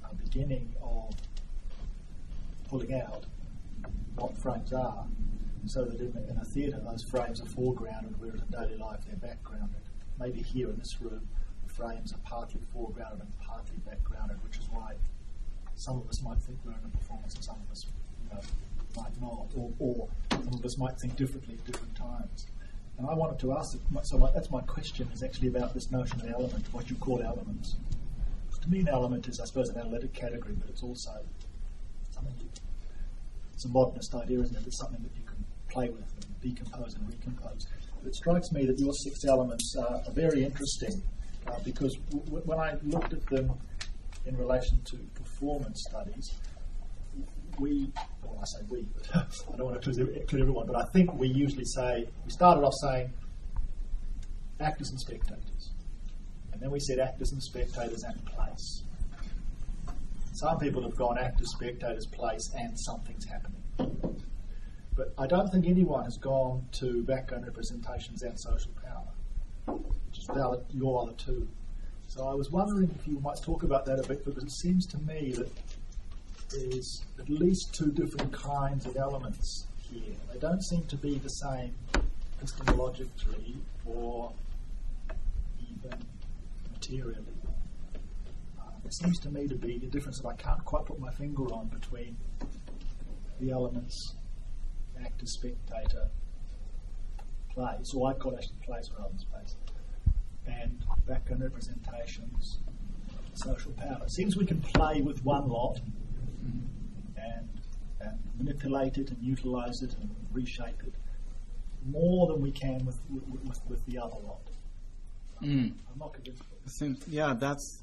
a beginning of pulling out what frames are, so that in, in a theatre those frames are foregrounded, whereas in daily life they're backgrounded. Maybe here in this room the frames are partly foregrounded and partly backgrounded, which is why some of us might think we're in a performance and some of us, you know, might not, or, or some of us might think differently at different times. And I wanted to ask, so my, that's my question, is actually about this notion of element, what you call elements. To me, an element is, I suppose, an analytic category, but it's also something, you, it's a modernist idea, isn't it? It's something that you can play with and decompose and recompose. But it strikes me that your six elements are, are very interesting uh, because w- when I looked at them in relation to performance studies, we, well, I say we, but I don't want to include everyone, but I think we usually say, we started off saying actors and spectators. And then we said actors and spectators and place. Some people have gone actors, spectators, place, and something's happening. But I don't think anyone has gone to background representations and social power, which is valid, your other two. So I was wondering if you might talk about that a bit, because it seems to me that there's at least two different kinds of elements here. They don't seem to be the same epistemologically or even materially. Uh, there seems to me to be a difference that I can't quite put my finger on between the elements actor, spectator, place, or I call it actually place rather than space, and background representations, social power. It seems we can play with one lot and, and manipulate it and utilise it and reshape it more than we can with with, with, with the other lot. Mm. I'm not convinced. Seems, yeah, that's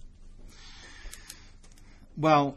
well.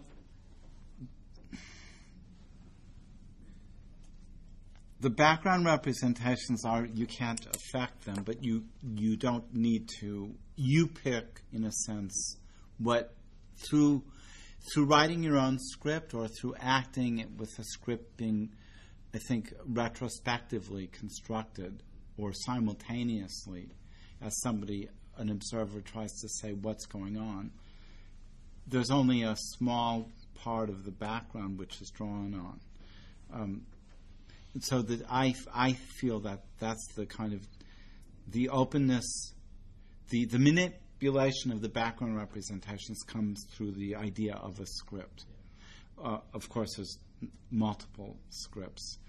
The background representations are, you can't affect them, but you you don't need to. You pick, in a sense, what through through writing your own script or through acting it with a script being, I think, retrospectively constructed or simultaneously, as somebody, an observer, tries to say what's going on. There's only a small part of the background which is drawn on. Um, So that I, I feel that that's the kind of the openness, the, the manipulation of the background representations comes through the idea of a script. Uh, of course, there's multiple scripts.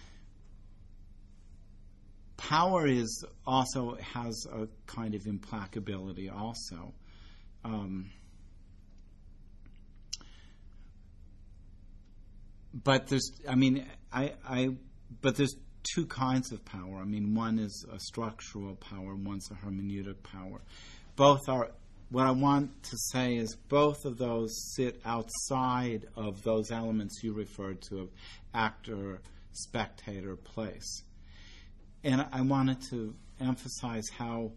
Power is also has a kind of implacability also. Um, but there's, I mean, I, I But there's two kinds of power. I mean, one is a structural power, one's a hermeneutic power. Both are, what I want to say is both of those sit outside of those elements you referred to of actor, spectator, place. And I wanted to emphasize how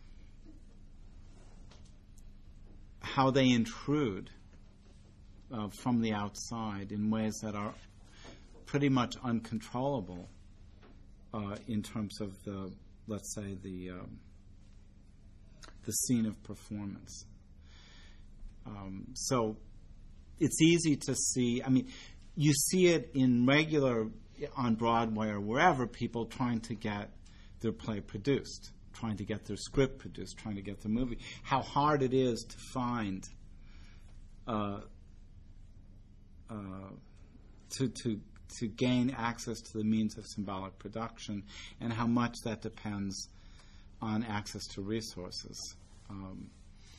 how they intrude uh, from the outside in ways that are pretty much uncontrollable uh, in terms of the, let's say, the um, the scene of performance. Um, so it's easy to see. I mean, you see it in regular on Broadway or wherever, people trying to get their play produced, trying to get their script produced, trying to get the movie. How hard it is to find uh, uh, to to to gain access to the means of symbolic production, and how much that depends on access to resources. Um,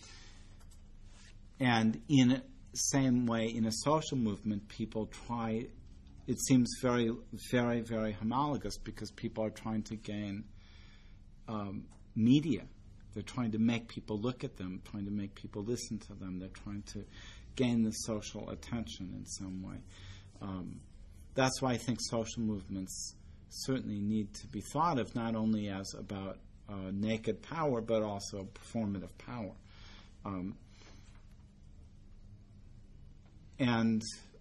and in the same way, in a social movement, people try, it seems very, very, very homologous because people are trying to gain um, media. They're trying to make people look at them, trying to make people listen to them. They're trying to gain the social attention in some way. Um, That's why I think social movements certainly need to be thought of not only as about uh, naked power, but also performative power. Um, and,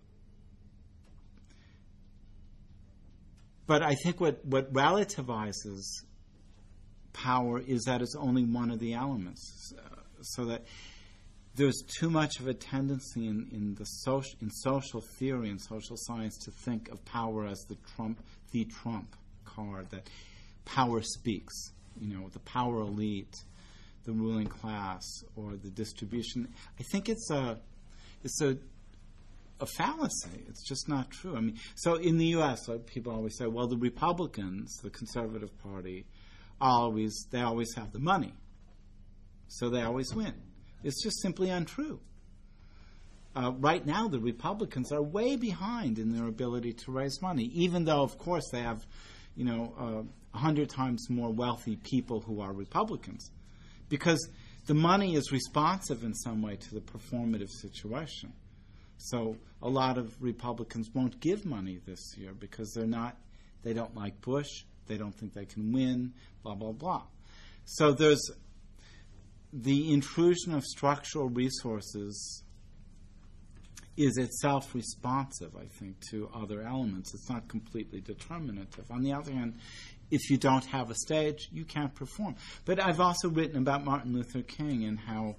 but I think what, what relativizes power is that it's only one of the elements. Uh, so that there's too much of a tendency in, in the social in social theory and social science to think of power as the trump the trump card, that power speaks. You know, the power elite, the ruling class, or the distribution. I think it's a it's a a fallacy. It's just not true. I mean, so in the U S, like people always say, well, the Republicans, the Conservative Party, always they always have the money, so they always win. It's just simply untrue. Uh, right now, the Republicans are way behind in their ability to raise money, even though, of course, they have, you know, uh, a hundred times more wealthy people who are Republicans, because the money is responsive in some way to the performative situation. So a lot of Republicans won't give money this year because they're not, they don't like Bush, they don't think they can win, blah, blah, blah. So there's the intrusion of structural resources is itself responsive, I think, to other elements. It's not completely determinative. On the other hand, if you don't have a stage, you can't perform. But I've also written about Martin Luther King and how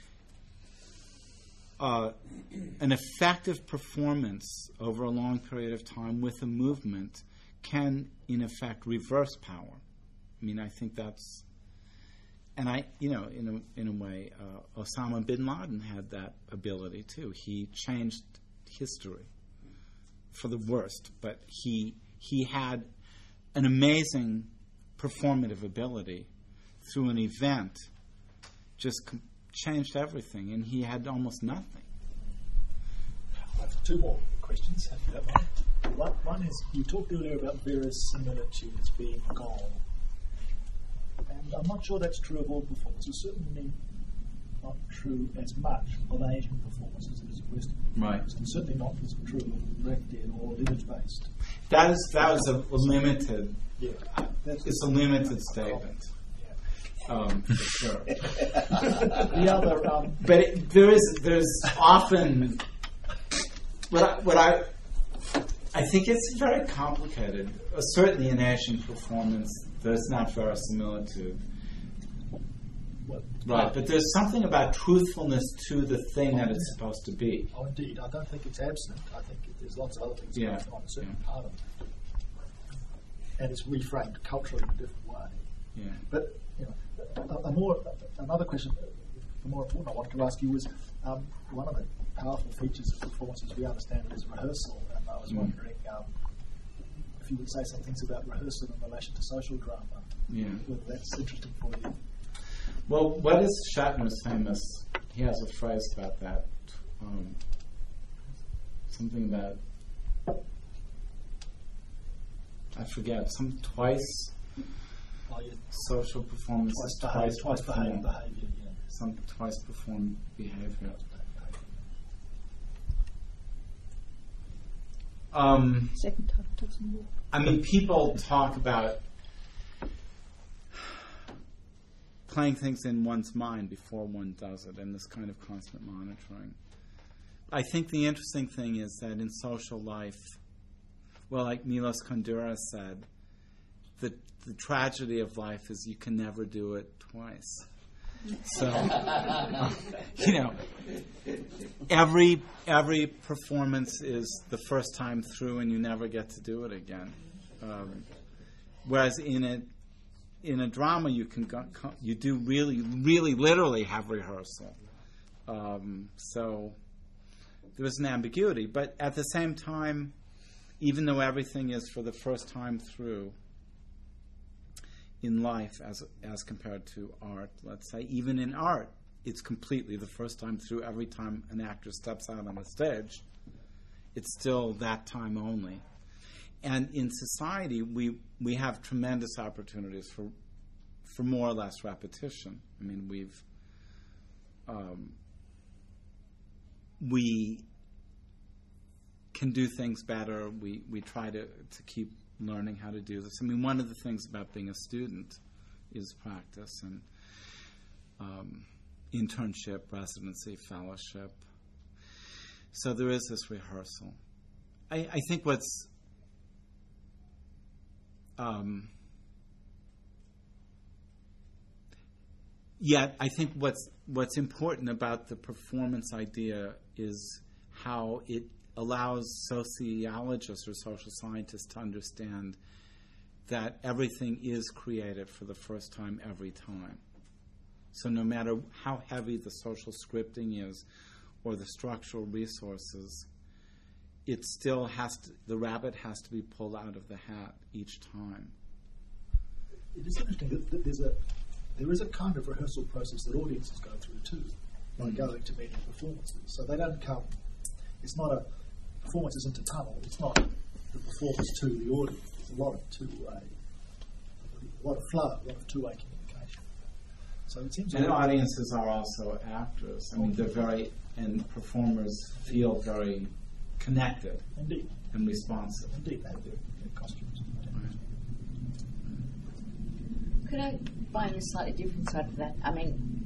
uh, an effective performance over a long period of time with a movement can, in effect, reverse power. I mean, I think that's... And I, you know, in a, in a way, uh, Osama bin Laden had that ability too. He changed history for the worst, but he he had an amazing performative ability through an event, just com- changed everything, and he had almost nothing. I have two more questions, if you don't mind. One, one is, you talked earlier about verisimilitude as being a goal. And I'm not sure that's true of all performances. Certainly not true as much of Asian performances as of Western performances. Right. And certainly not as true of direct or image-based. That is that was a, a limited. Yeah. That's it's a limited statement. Yeah. Um, for sure. The other, um, but it, there is there's often what I, what I I think it's very complicated. Uh, certainly in Asian performance, there's not verisimilitude. Well, right, but there's something about truthfulness to the thing that it's supposed to be. Oh, indeed. I don't think it's absent. I think it, there's lots of other things Yeah. going on, a certain Yeah. part of it. And it's reframed culturally in a different way. Yeah. But, you know, a, a more, another question, the more important I wanted to ask you was, um, one of the powerful features of performance, as we understand it, is rehearsal. And I was Mm. wondering um, if you would say some things about rehearsal in relation to social drama. Yeah. Whether that's interesting for you. Well, what is Shatner's famous? He has a phrase about that. Um, something about, I forget, some twice Oh, yeah. social performance Twice, is behavior, twice, twice behaved performed. behaviour, yeah. Some twice performed behavior. Um, Second time doesn't work. I mean, people talk about playing things in one's mind before one does it, and this kind of constant monitoring. I think the interesting thing is that in social life, well, like Milos Kundera said, the the tragedy of life is you can never do it twice. So, you know, every every performance is the first time through, and you never get to do it again. Um, whereas in a in a drama, you can go, you do really, really, literally have rehearsal. Um, so there is an ambiguity, but at the same time, even though everything is for the first time through in life as as compared to art, let's say, even in art, it's completely the first time through. Every time an actor steps out on a stage, it's still that time only. And in society, we we have tremendous opportunities for for more or less repetition. I mean, we've um, we can do things better. We we try to to keep learning how to do this. I mean, one of the things about being a student is practice and um, internship, residency, fellowship. So there is this rehearsal. I, I think what's um, yet I think what's what's important about the performance idea is how it allows sociologists or social scientists to understand that everything is created for the first time every time. So no matter how heavy the social scripting is or the structural resources, it still has to, the rabbit has to be pulled out of the hat each time. It is interesting that, that there's a there is a kind of rehearsal process that audiences go through too by mm-hmm. going to meeting performances. So they don't come. It's not a performance isn't a tunnel. It's not the performance to the audience. There's a lot of two-way, a lot of flow, a lot of two-way communication. So it seems. And audiences are also actors. I mean, they're very and performers feel very connected. Indeed. And responsive. Indeed, they have their, their costumes. Could I find a slightly different side of that? I mean,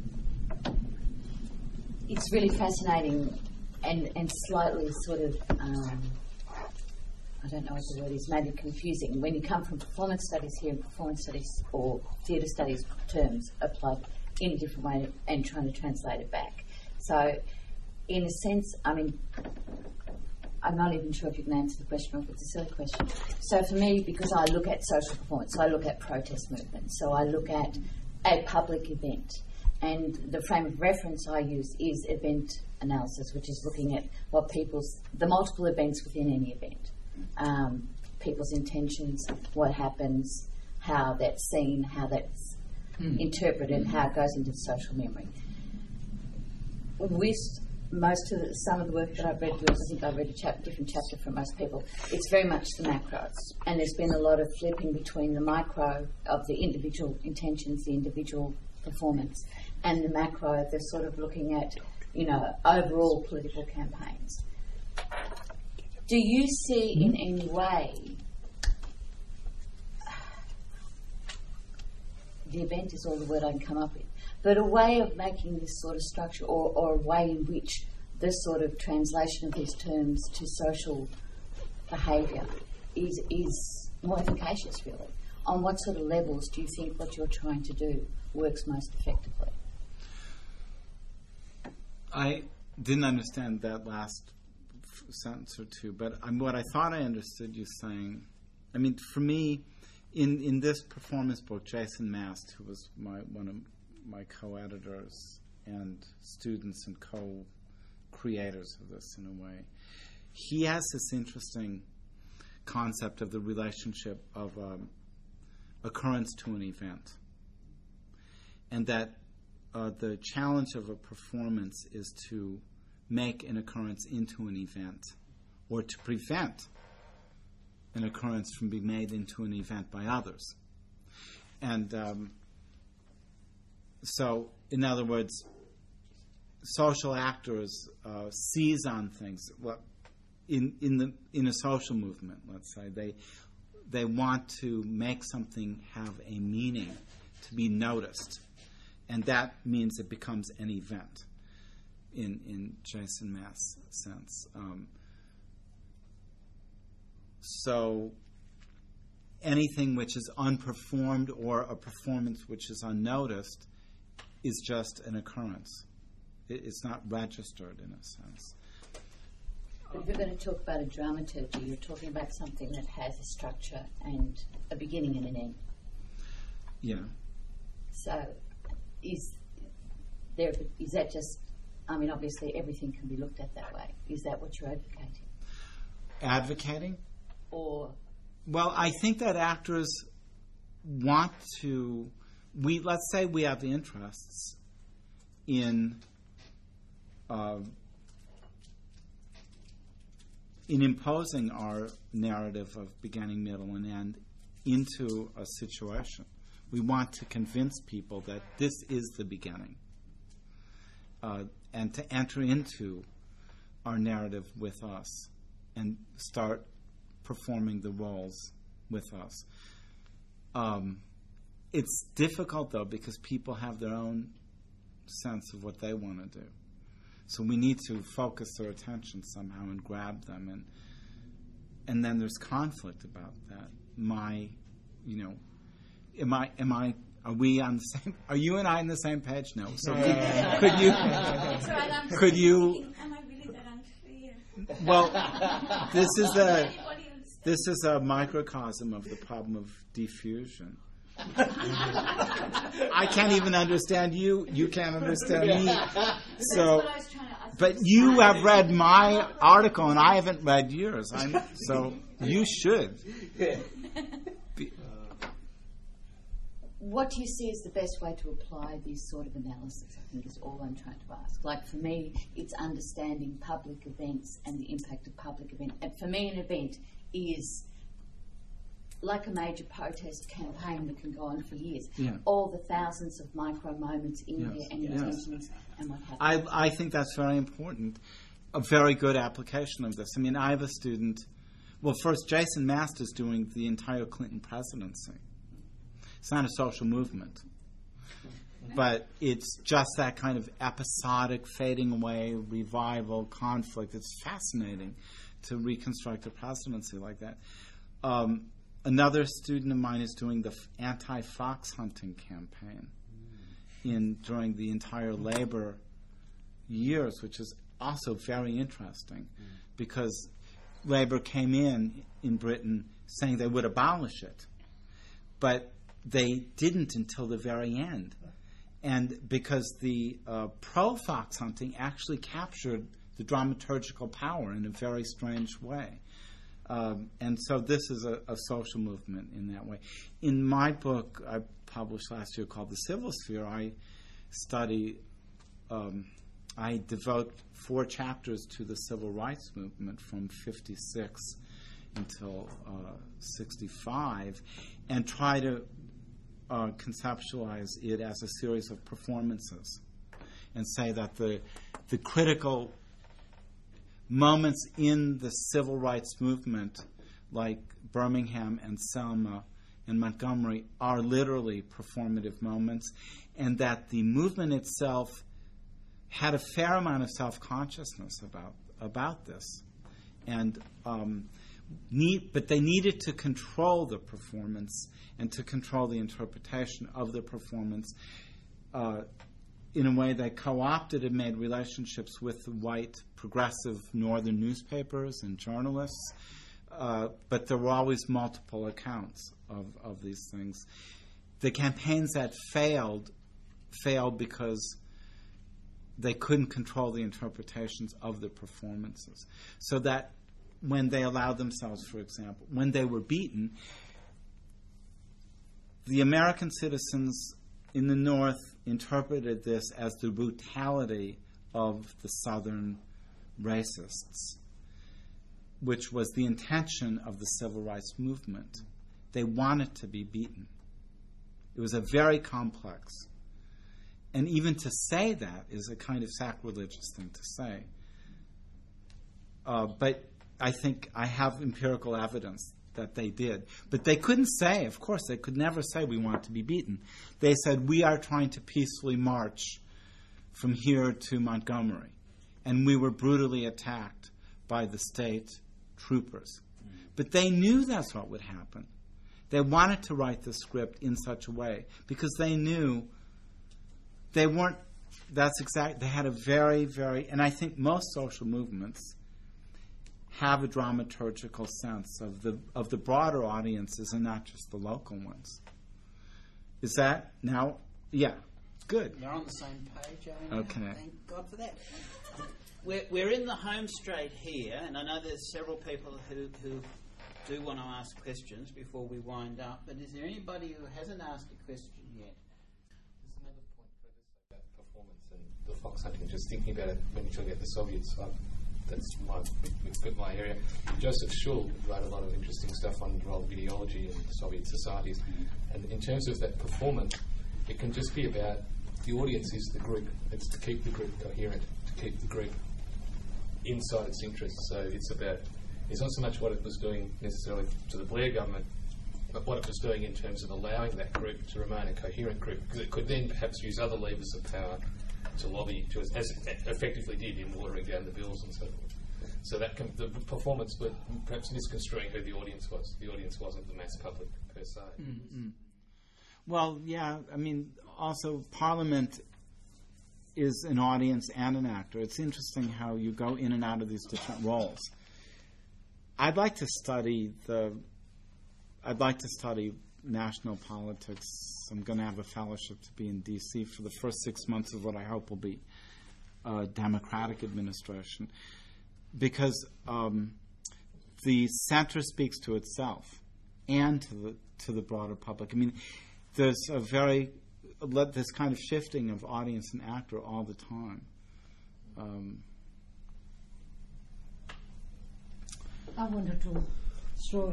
it's really fascinating and, and slightly sort of, um, I don't know what the word is, maybe confusing. When you come from performance studies here and performance studies or theatre studies terms applied in a different way and trying to translate it back. So, in a sense, I mean, I'm not even sure if you can answer the question or if it's a silly question. So for me, because I look at social performance, so I look at protest movements, so I look at a public event, and the frame of reference I use is event analysis, which is looking at what people's, the multiple events within any event, um, people's intentions, what happens, how that's seen, how that's mm. interpreted, how it goes into the social memory. With most of the, some of the work that I've read, yours, I think I've read a chap, different chapter from most people, it's very much the macros. And there's been a lot of flipping between the micro of the individual intentions, the individual performance, and the macro, they're sort of looking at, you know, overall political campaigns. Do you see in any way the event is all the word I can come up with, but a way of making this sort of structure, or, or a way in which this sort of translation of these terms to social behaviour is, is more efficacious, really? On what sort of levels do you think what you're trying to do works most effectively? I didn't understand that last f- sentence or two, but um, what I thought I understood you saying, I mean, for me, in, in this performance book, Jason Mast, who was my one of my co-editors and students and co-creators of this in a way, he has this interesting concept of the relationship of um, occurrence to an event, and that uh, the challenge of a performance is to make an occurrence into an event, or to prevent an occurrence from being made into an event by others. And um, so, in other words, social actors uh, seize on things. Well, in in the in a social movement, let's say, they they want to make something have a meaning, to be noticed, and that means it becomes an event. In in Jason Mast's sense, um, so anything which is unperformed or a performance which is unnoticed is just an occurrence. It, it's not registered in a sense. But if you're going to talk about a dramaturgy, you're talking about something that has a structure and a beginning and an end. Yeah. So, is there? Is that just? I mean, obviously, everything can be looked at that way. Is that what you're advocating? Advocating? Or? Well, I think that actors want to. We let's say we have interests in. Uh, in imposing our narrative of beginning, middle, and end into a situation. We want to convince people that this is the beginning, uh, and to enter into our narrative with us and start performing the roles with us. Um, it's difficult, though, because people have their own sense of what they want to do. So we need to focus their attention somehow and grab them, and and then there's conflict about that. My, you know, am I am I Are we on the same? Are you and I on the same page? No. So could, could you? That's right, I'm Could you? thinking, am I really that unclear? Well, this is a this is a microcosm of the problem of diffusion. I can't even understand you. You can't understand me. So, but you have read my article and I haven't read yours. I'm, so you should. Be, What do you see is the best way to apply this sort of analysis, I think, is all I'm trying to ask. Like, for me, it's understanding public events and the impact of public events. And for me, an event is like a major protest campaign that can go on for years. Yeah. All the thousands of micro moments in Yes. there and Yes. intentions and what happens. I, I think that's very important. A very good application of this. I mean, I have a student. Well, first, Jason Master's doing the entire Clinton presidency. It's not a social movement, but it's just that kind of episodic fading away, revival, conflict. It's fascinating to reconstruct a presidency like that. Um, another student of mine is doing the f- anti-fox hunting campaign in during the entire labor years, which is also very interesting because Labour came in in Britain saying they would abolish it, but they didn't until the very end. And because the uh, pro-fox hunting actually captured the dramaturgical power in a very strange way. Um, and so this is a, a social movement in that way. In my book I published last year called The Civil Sphere, I study, um, I devote four chapters to the civil rights movement from fifty-six until uh, sixty-five, and try to uh, conceptualize it as a series of performances, and say that the the critical moments in the civil rights movement, like Birmingham and Selma and Montgomery, are literally performative moments, and that the movement itself had a fair amount of self-consciousness about about this, and um, need, but they needed to control the performance and to control the interpretation of the performance uh, in a way that co-opted and made relationships with the white progressive northern newspapers and journalists, uh, but there were always multiple accounts of, of these things. The campaigns that failed failed because they couldn't control the interpretations of the performances. So that when they allowed themselves, for example, when they were beaten, the American citizens in the North interpreted this as the brutality of the Southern racists, which was the intention of the civil rights movement. They wanted to be beaten. It was a very complex. And even to say that is a kind of sacrilegious thing to say. Uh, but I think I have empirical evidence that they did. But they couldn't say, of course, they could never say we want to be beaten. They said, we are trying to peacefully march from here to Montgomery. And we were brutally attacked by the state troopers. Mm-hmm. But they knew that's what would happen. They wanted to write the script in such a way because they knew they weren't, that's exact, they had a very, very, and I think most social movements have a dramaturgical sense of the of the broader audiences and not just the local ones. Is that now? Yeah, good. You're on the same page, Aaron. Okay. Thank God for that. We're, we're in the home straight here, and I know there's several people who, who do want to ask questions before we wind up, but is there anybody who hasn't asked a question yet? There's another point about performance and the fox hunting, just thinking about it when you're talking about the Soviets. I've, that's my, my area. Joseph Schul wrote a lot of interesting stuff on the role of ideology in Soviet societies. And in terms of that performance, it can just be about the audience is the group. It's to keep the group coherent, to keep the group inside its interests. So it's about, it's not so much what it was doing necessarily to the Blair government, but what it was doing in terms of allowing that group to remain a coherent group, because it could then perhaps use other levers of power to lobby, to, as it effectively did in watering down the bills and so forth. So that can, the performance, but perhaps misconstruing who the audience was. The audience wasn't the mass public per se. Mm-hmm. Well, yeah, I mean, also Parliament is an audience and an actor. It's interesting how you go in and out of these different roles. I'd like to study the, I'd like to study national politics. I'm going to have a fellowship to be in D C for the first six months of what I hope will be a Democratic administration, because um, the center speaks to itself and to the to the broader public. I mean, there's a very this kind of shifting of audience and actor all the time. Um, I wanted to throw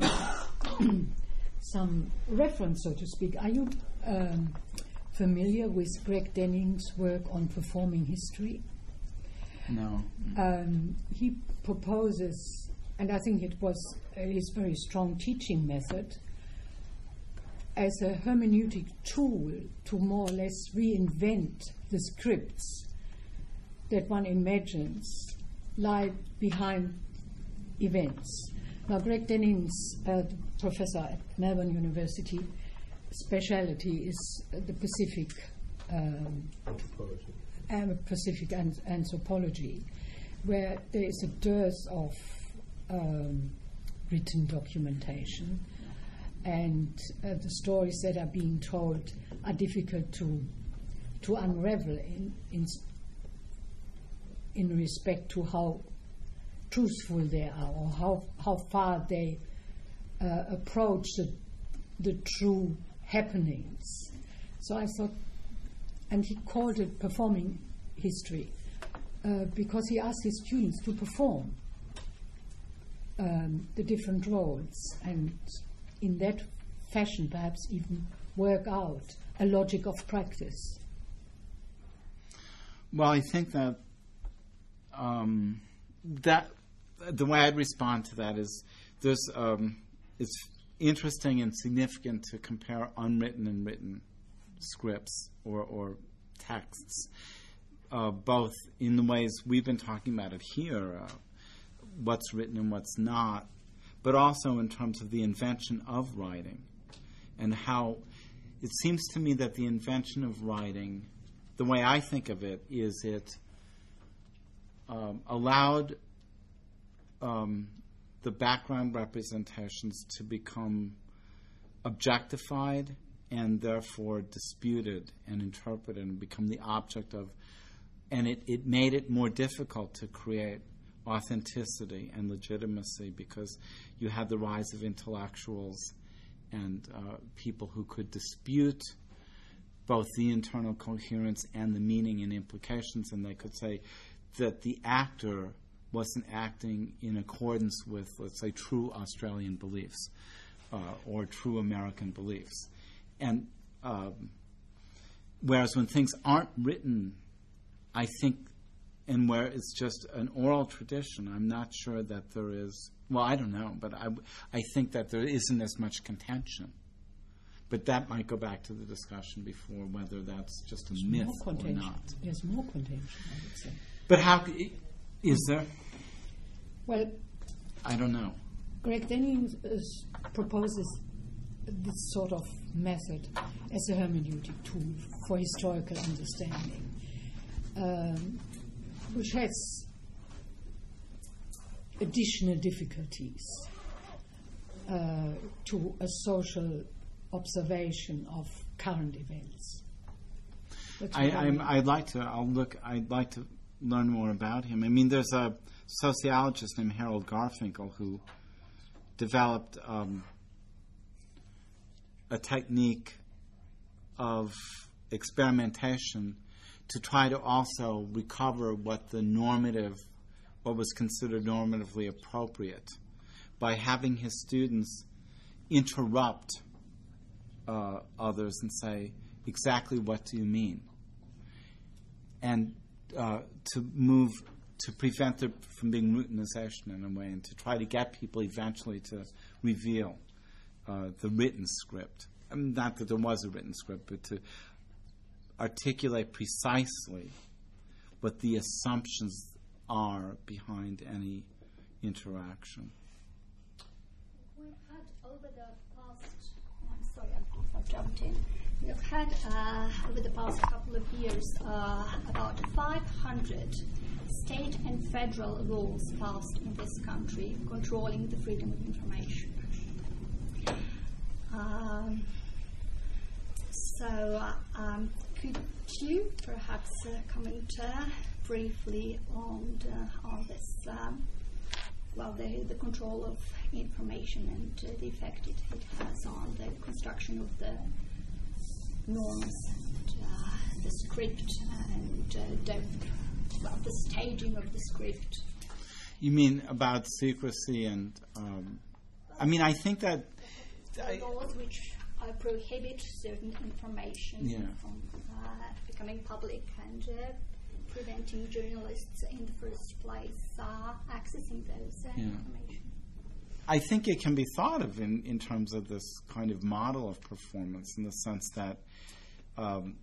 some reference, so to speak. Are you um, familiar with Greg Denning's work on performing history? No. Um, he proposes, and I think it was uh, his very strong teaching method, as a hermeneutic tool to more or less reinvent the scripts that one imagines lie behind events. Now, Greg Denning's uh, professor at Melbourne University speciality is uh, the Pacific um, Anthropology. Uh, Pacific an- anthropology, where there is a dearth of um, written documentation, and uh, the stories that are being told are difficult to to unravel in in, in respect to how truthful they are, or how how far they uh, approach the the true happenings. So I thought, and he called it performing history uh, because he asked his students to perform um, the different roles, and in that fashion perhaps even work out a logic of practice. Well, I think that um, that the way I'd respond to that is there's um, it's interesting and significant to compare unwritten and written scripts or, or texts, uh, both in the ways we've been talking about it here, uh, what's written and what's not, but also in terms of the invention of writing and how it seems to me that the invention of writing, the way I think of it, is it um, allowed um, the background representations to become objectified and therefore disputed and interpreted and become the object of, and it, it made it more difficult to create authenticity and legitimacy because you had the rise of intellectuals and uh, people who could dispute both the internal coherence and the meaning and implications, and they could say that the actor wasn't acting in accordance with, let's say, true Australian beliefs uh, or true American beliefs. And um, whereas when things aren't written, I think, and where it's just an oral tradition, I'm not sure that there is, well, I don't know, but I, I think that there isn't as much contention. But that might go back to the discussion before, whether that's just a There's myth more or contention. not. There's more contention, I would say. But how, is there? Well, I don't know. Greg Denning is, proposes this sort of method as a hermeneutic tool for historical understanding, um, which has additional difficulties uh, to a social observation of current events. I, I'm, I'd like to. I'll look. I'd like to learn more about him. I mean, there's a sociologist named Harold Garfinkel who developed um, a technique of experimentation to try to also recover what the normative, what was considered normatively appropriate, by having his students interrupt uh, others and say, exactly what do you mean? And uh, to move, to prevent there from being routinization in a way, and to try to get people eventually to reveal uh, the written script. I mean, not that there was a written script, but to articulate precisely what the assumptions are behind any interaction. We've had over the past, I'm sorry I've, I've jumped in, We have had, uh, over the past couple of years, uh, about five hundred state and federal laws passed in this country controlling the freedom of information. Um, so, uh, um, could you perhaps uh, comment uh, briefly on, the, on this, um, well, the, the control of information and uh, the effect it, it has on the construction of the norms, and, uh, the script, and uh, the, well, the staging of the script? You mean about secrecy and? Um, I mean, I think that the laws which uh, prohibit certain information yeah. from uh, becoming public and uh, preventing journalists in the first place uh, accessing those uh, yeah. information. I think it can be thought of in, in terms of this kind of model of performance, in the sense that um,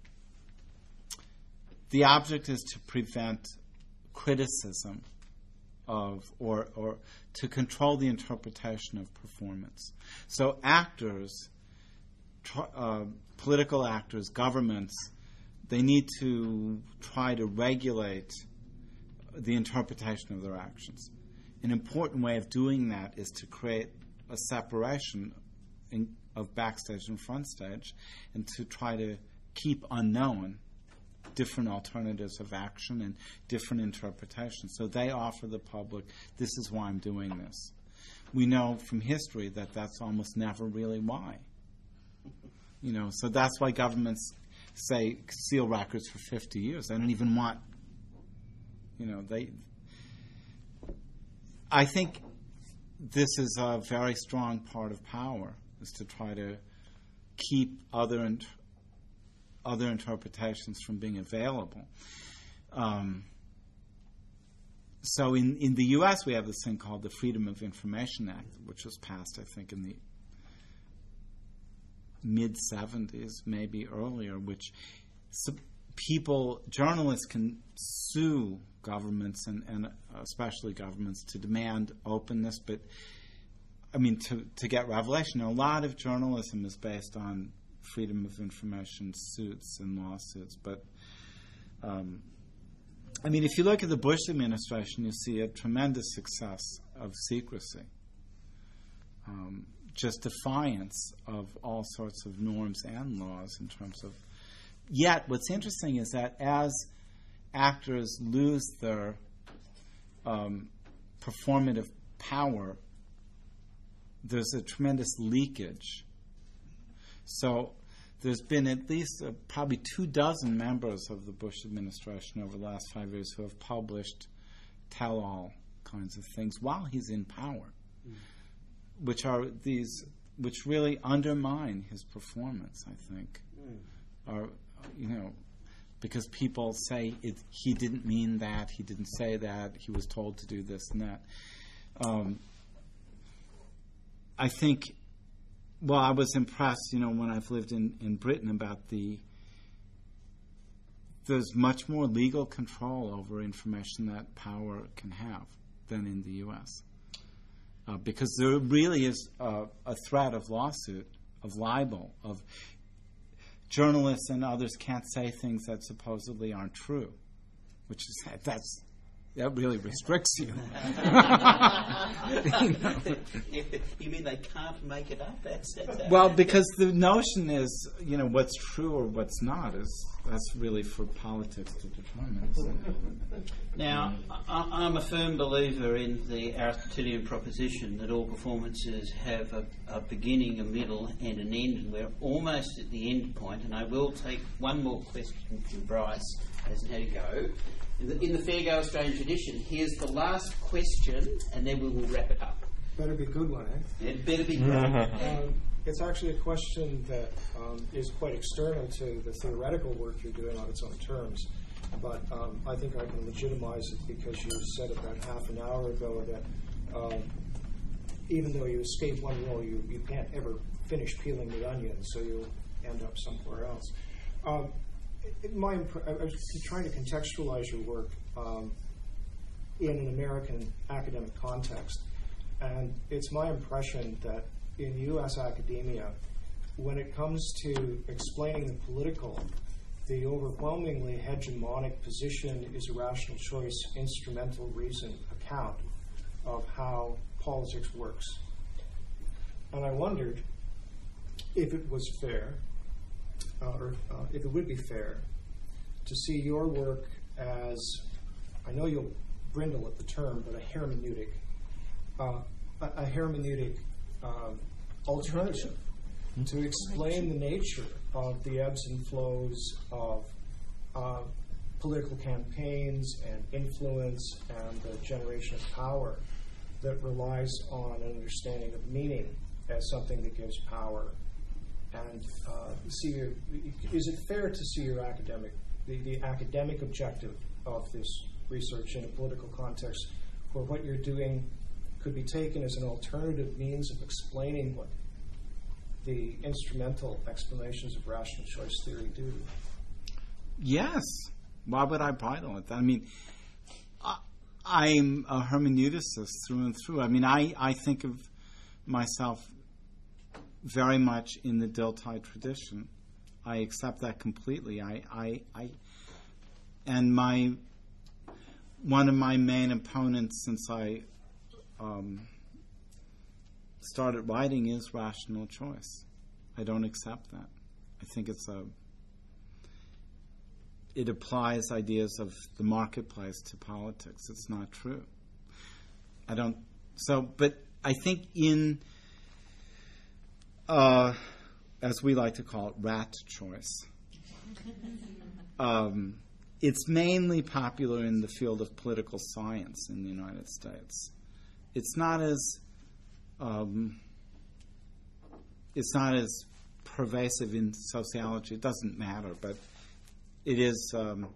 the object is to prevent criticism of, or, or to control the interpretation of performance. So actors, tr- uh, political actors, governments, they need to try to regulate the interpretation of their actions. An important way of doing that is to create a separation in, of backstage and front stage, and to try to keep unknown different alternatives of action and different interpretations. So they offer the public, this is why I'm doing this. We know from history that that's almost never really why. You know, so that's why governments say seal records for fifty years. They don't even want, you know, they... I think this is a very strong part of power, is to try to keep other int- other interpretations from being available. Um, so in, in the U S we have this thing called the Freedom of Information Act, which was passed, I think, in the mid-seventies, maybe earlier, which so people, journalists can sue governments and, and especially governments to demand openness, but I mean to, to get revelation. A lot of journalism is based on freedom of information suits and lawsuits, but um, I mean if you look at the Bush administration, you see a tremendous success of secrecy, um, just defiance of all sorts of norms and laws in terms of. Yet what's interesting is that as actors lose their um, performative power, there's a tremendous leakage. So there's been at least uh, probably two dozen members of the Bush administration over the last five years who have published tell-all kinds of things while he's in power, mm. which are these, which really undermine his performance, I think. Mm. Are, you know, because people say it, he didn't mean that, he didn't say that, he was told to do this and that. Um, I think, well, I was impressed, you know, when I've lived in, in Britain about the, there's much more legal control over information that power can have than in the U S. Uh, because there really is a, a threat of lawsuit, of libel, of journalists and others can't say things that supposedly aren't true, which is that's that really restricts you. you know? You mean they can't make it up? That's, that's well, because the notion is, you know, what's true or what's not is that's really for politics to determine. So. Now, I, I'm a firm believer in the Aristotelian proposition that all performances have a, a beginning, a middle, and an end, and we're almost at the end point. And I will take one more question from Bryce, hasn't had to go. In the, in the Fair Go Australian tradition, here's the last question, and then we will wrap it up. Better be a good one, eh? It better be great. um, it's actually a question that um, is quite external to the theoretical work you're doing on its own terms. But um, I think I can legitimize it because you said about half an hour ago that um, even though you escape one role, you, you can't ever finish peeling the onion, so you'll end up somewhere else. Um, it, my impre- I was trying to contextualize your work um, in an American academic context. And it's my impression that in U S academia, when it comes to explaining the political, the overwhelmingly hegemonic position is a rational choice, instrumental reason account of how politics works. And I wondered if it was fair, uh, or uh, if it would be fair, to see your work as, I know you'll brindle at the term, but a hermeneutic, uh, a, a hermeneutic um, alternative to explain the nature of the ebbs and flows of uh, political campaigns and influence and the generation of power that relies on an understanding of meaning as something that gives power. And uh, see, your, is it fair to see your academic, the, the academic objective of this research in a political context, where what you're doing could be taken as an alternative means of explaining what the instrumental explanations of rational choice theory do? Yes. Why would I bridle it? I mean, I, I'm a hermeneuticist through and through. I mean, I, I think of myself very much in the Dilthey tradition. I accept that completely. I, I, I, and my one of my main opponents since I um, started writing is rational choice. I don't accept that. I think it's a it applies ideas of the marketplace to politics. It's not true. I don't so but I think in uh, as we like to call it, rat choice. Um, it's mainly popular in the field of political science in the United States. It's not as um, it's not as pervasive in sociology. It doesn't matter, but it is. Um,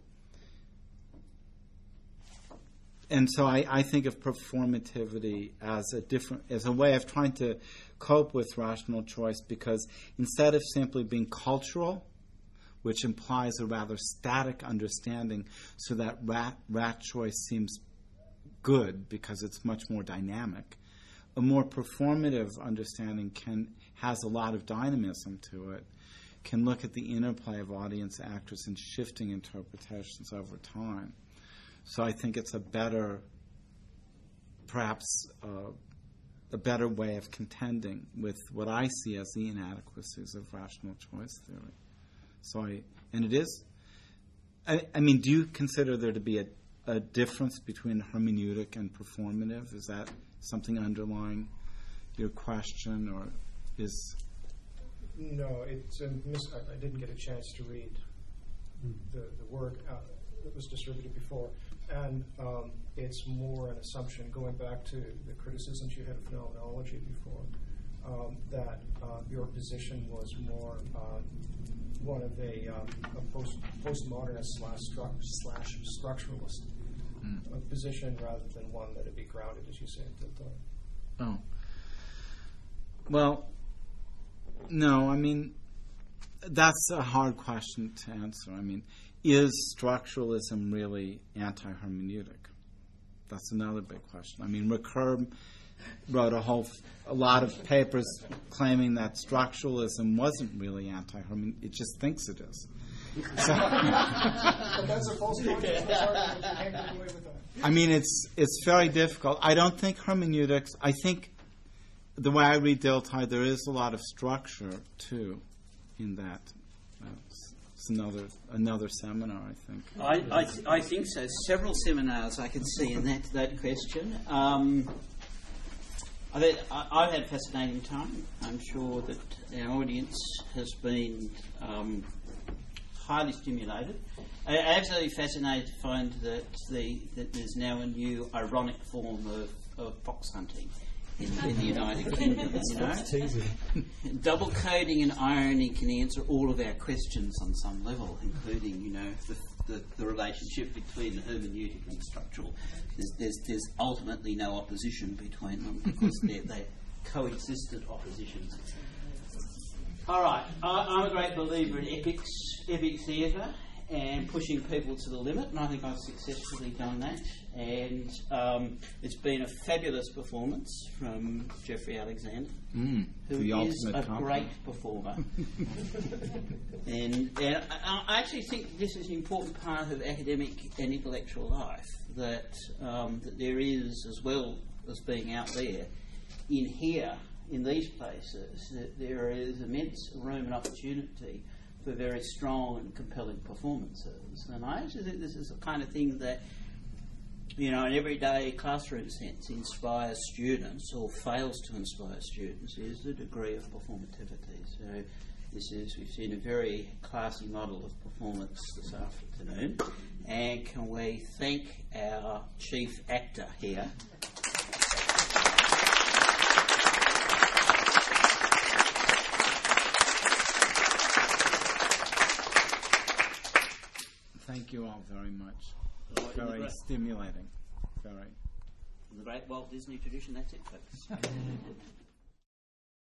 and so I, I think of performativity as a different, as a way of trying to cope with rational choice, because instead of simply being cultural, which implies a rather static understanding, so that rat, rat choice seems good because it's much more dynamic. A more performative understanding can has a lot of dynamism to it, can look at the interplay of audience, actors, and shifting interpretations over time. So I think it's a better, perhaps uh, a better way of contending with what I see as the inadequacies of rational choice theory. So I, and it is, I, I mean, do you consider there to be a, a difference between hermeneutic and performative? Is that something underlying your question, or is... No, it's a mis- I didn't get a chance to read the, the work uh, that was distributed before. And um, it's more an assumption, going back to the criticisms you had of phenomenology before, um, that uh, your position was more um, one of a, um, a post, postmodernist slash, stru- slash structuralist mm. uh, position, rather than one that would be grounded, as you said. That, uh, oh. Well, no, I mean, that's a hard question to answer. I mean, is structuralism really anti-hermeneutic? That's another big question. I mean, Ricoeur wrote a whole, f- a lot of papers claiming that structuralism wasn't really anti-hermeneutic. It just thinks it is. So, but that's a false point. I mean, it's it's very difficult. I don't think hermeneutics. I think the way I read Dilthey, there is a lot of structure too in that. Uh, It's another another seminar, I think. I I, th- I think so. Several seminars I can see in that that question. Um, I think I, I've had a fascinating time. I'm sure that our audience has been um, highly stimulated. I, absolutely fascinated to find that the that there's now a new ironic form of, of fox hunting in, in the United Kingdom. You know, double coding and irony can answer all of our questions on some level, including, you know, the, the, the relationship between the hermeneutic and structural. There's, there's, there's ultimately no opposition between them because they're, they're coexistent oppositions. All right, I, I'm a great believer in epics, epic theatre, and pushing people to the limit, and I think I've successfully done that. And um, it's been a fabulous performance from Jeffrey Alexander, Mm, who the is ultimate a compliment. great performer. and and I, I actually think this is an important part of academic and intellectual life, that, um, that there is, as well as being out there, in here, in these places, that there is immense room and opportunity for very strong and compelling performances. And I actually think this is the kind of thing that, you know, in everyday classroom sense, inspires students or fails to inspire students, is the degree of performativity. So this is, we've seen a very classy model of performance this afternoon. And can we thank our chief actor here? Thank you all very much. Well, in the Very great- stimulating. Very. In the great Walt Disney tradition, that's it, folks.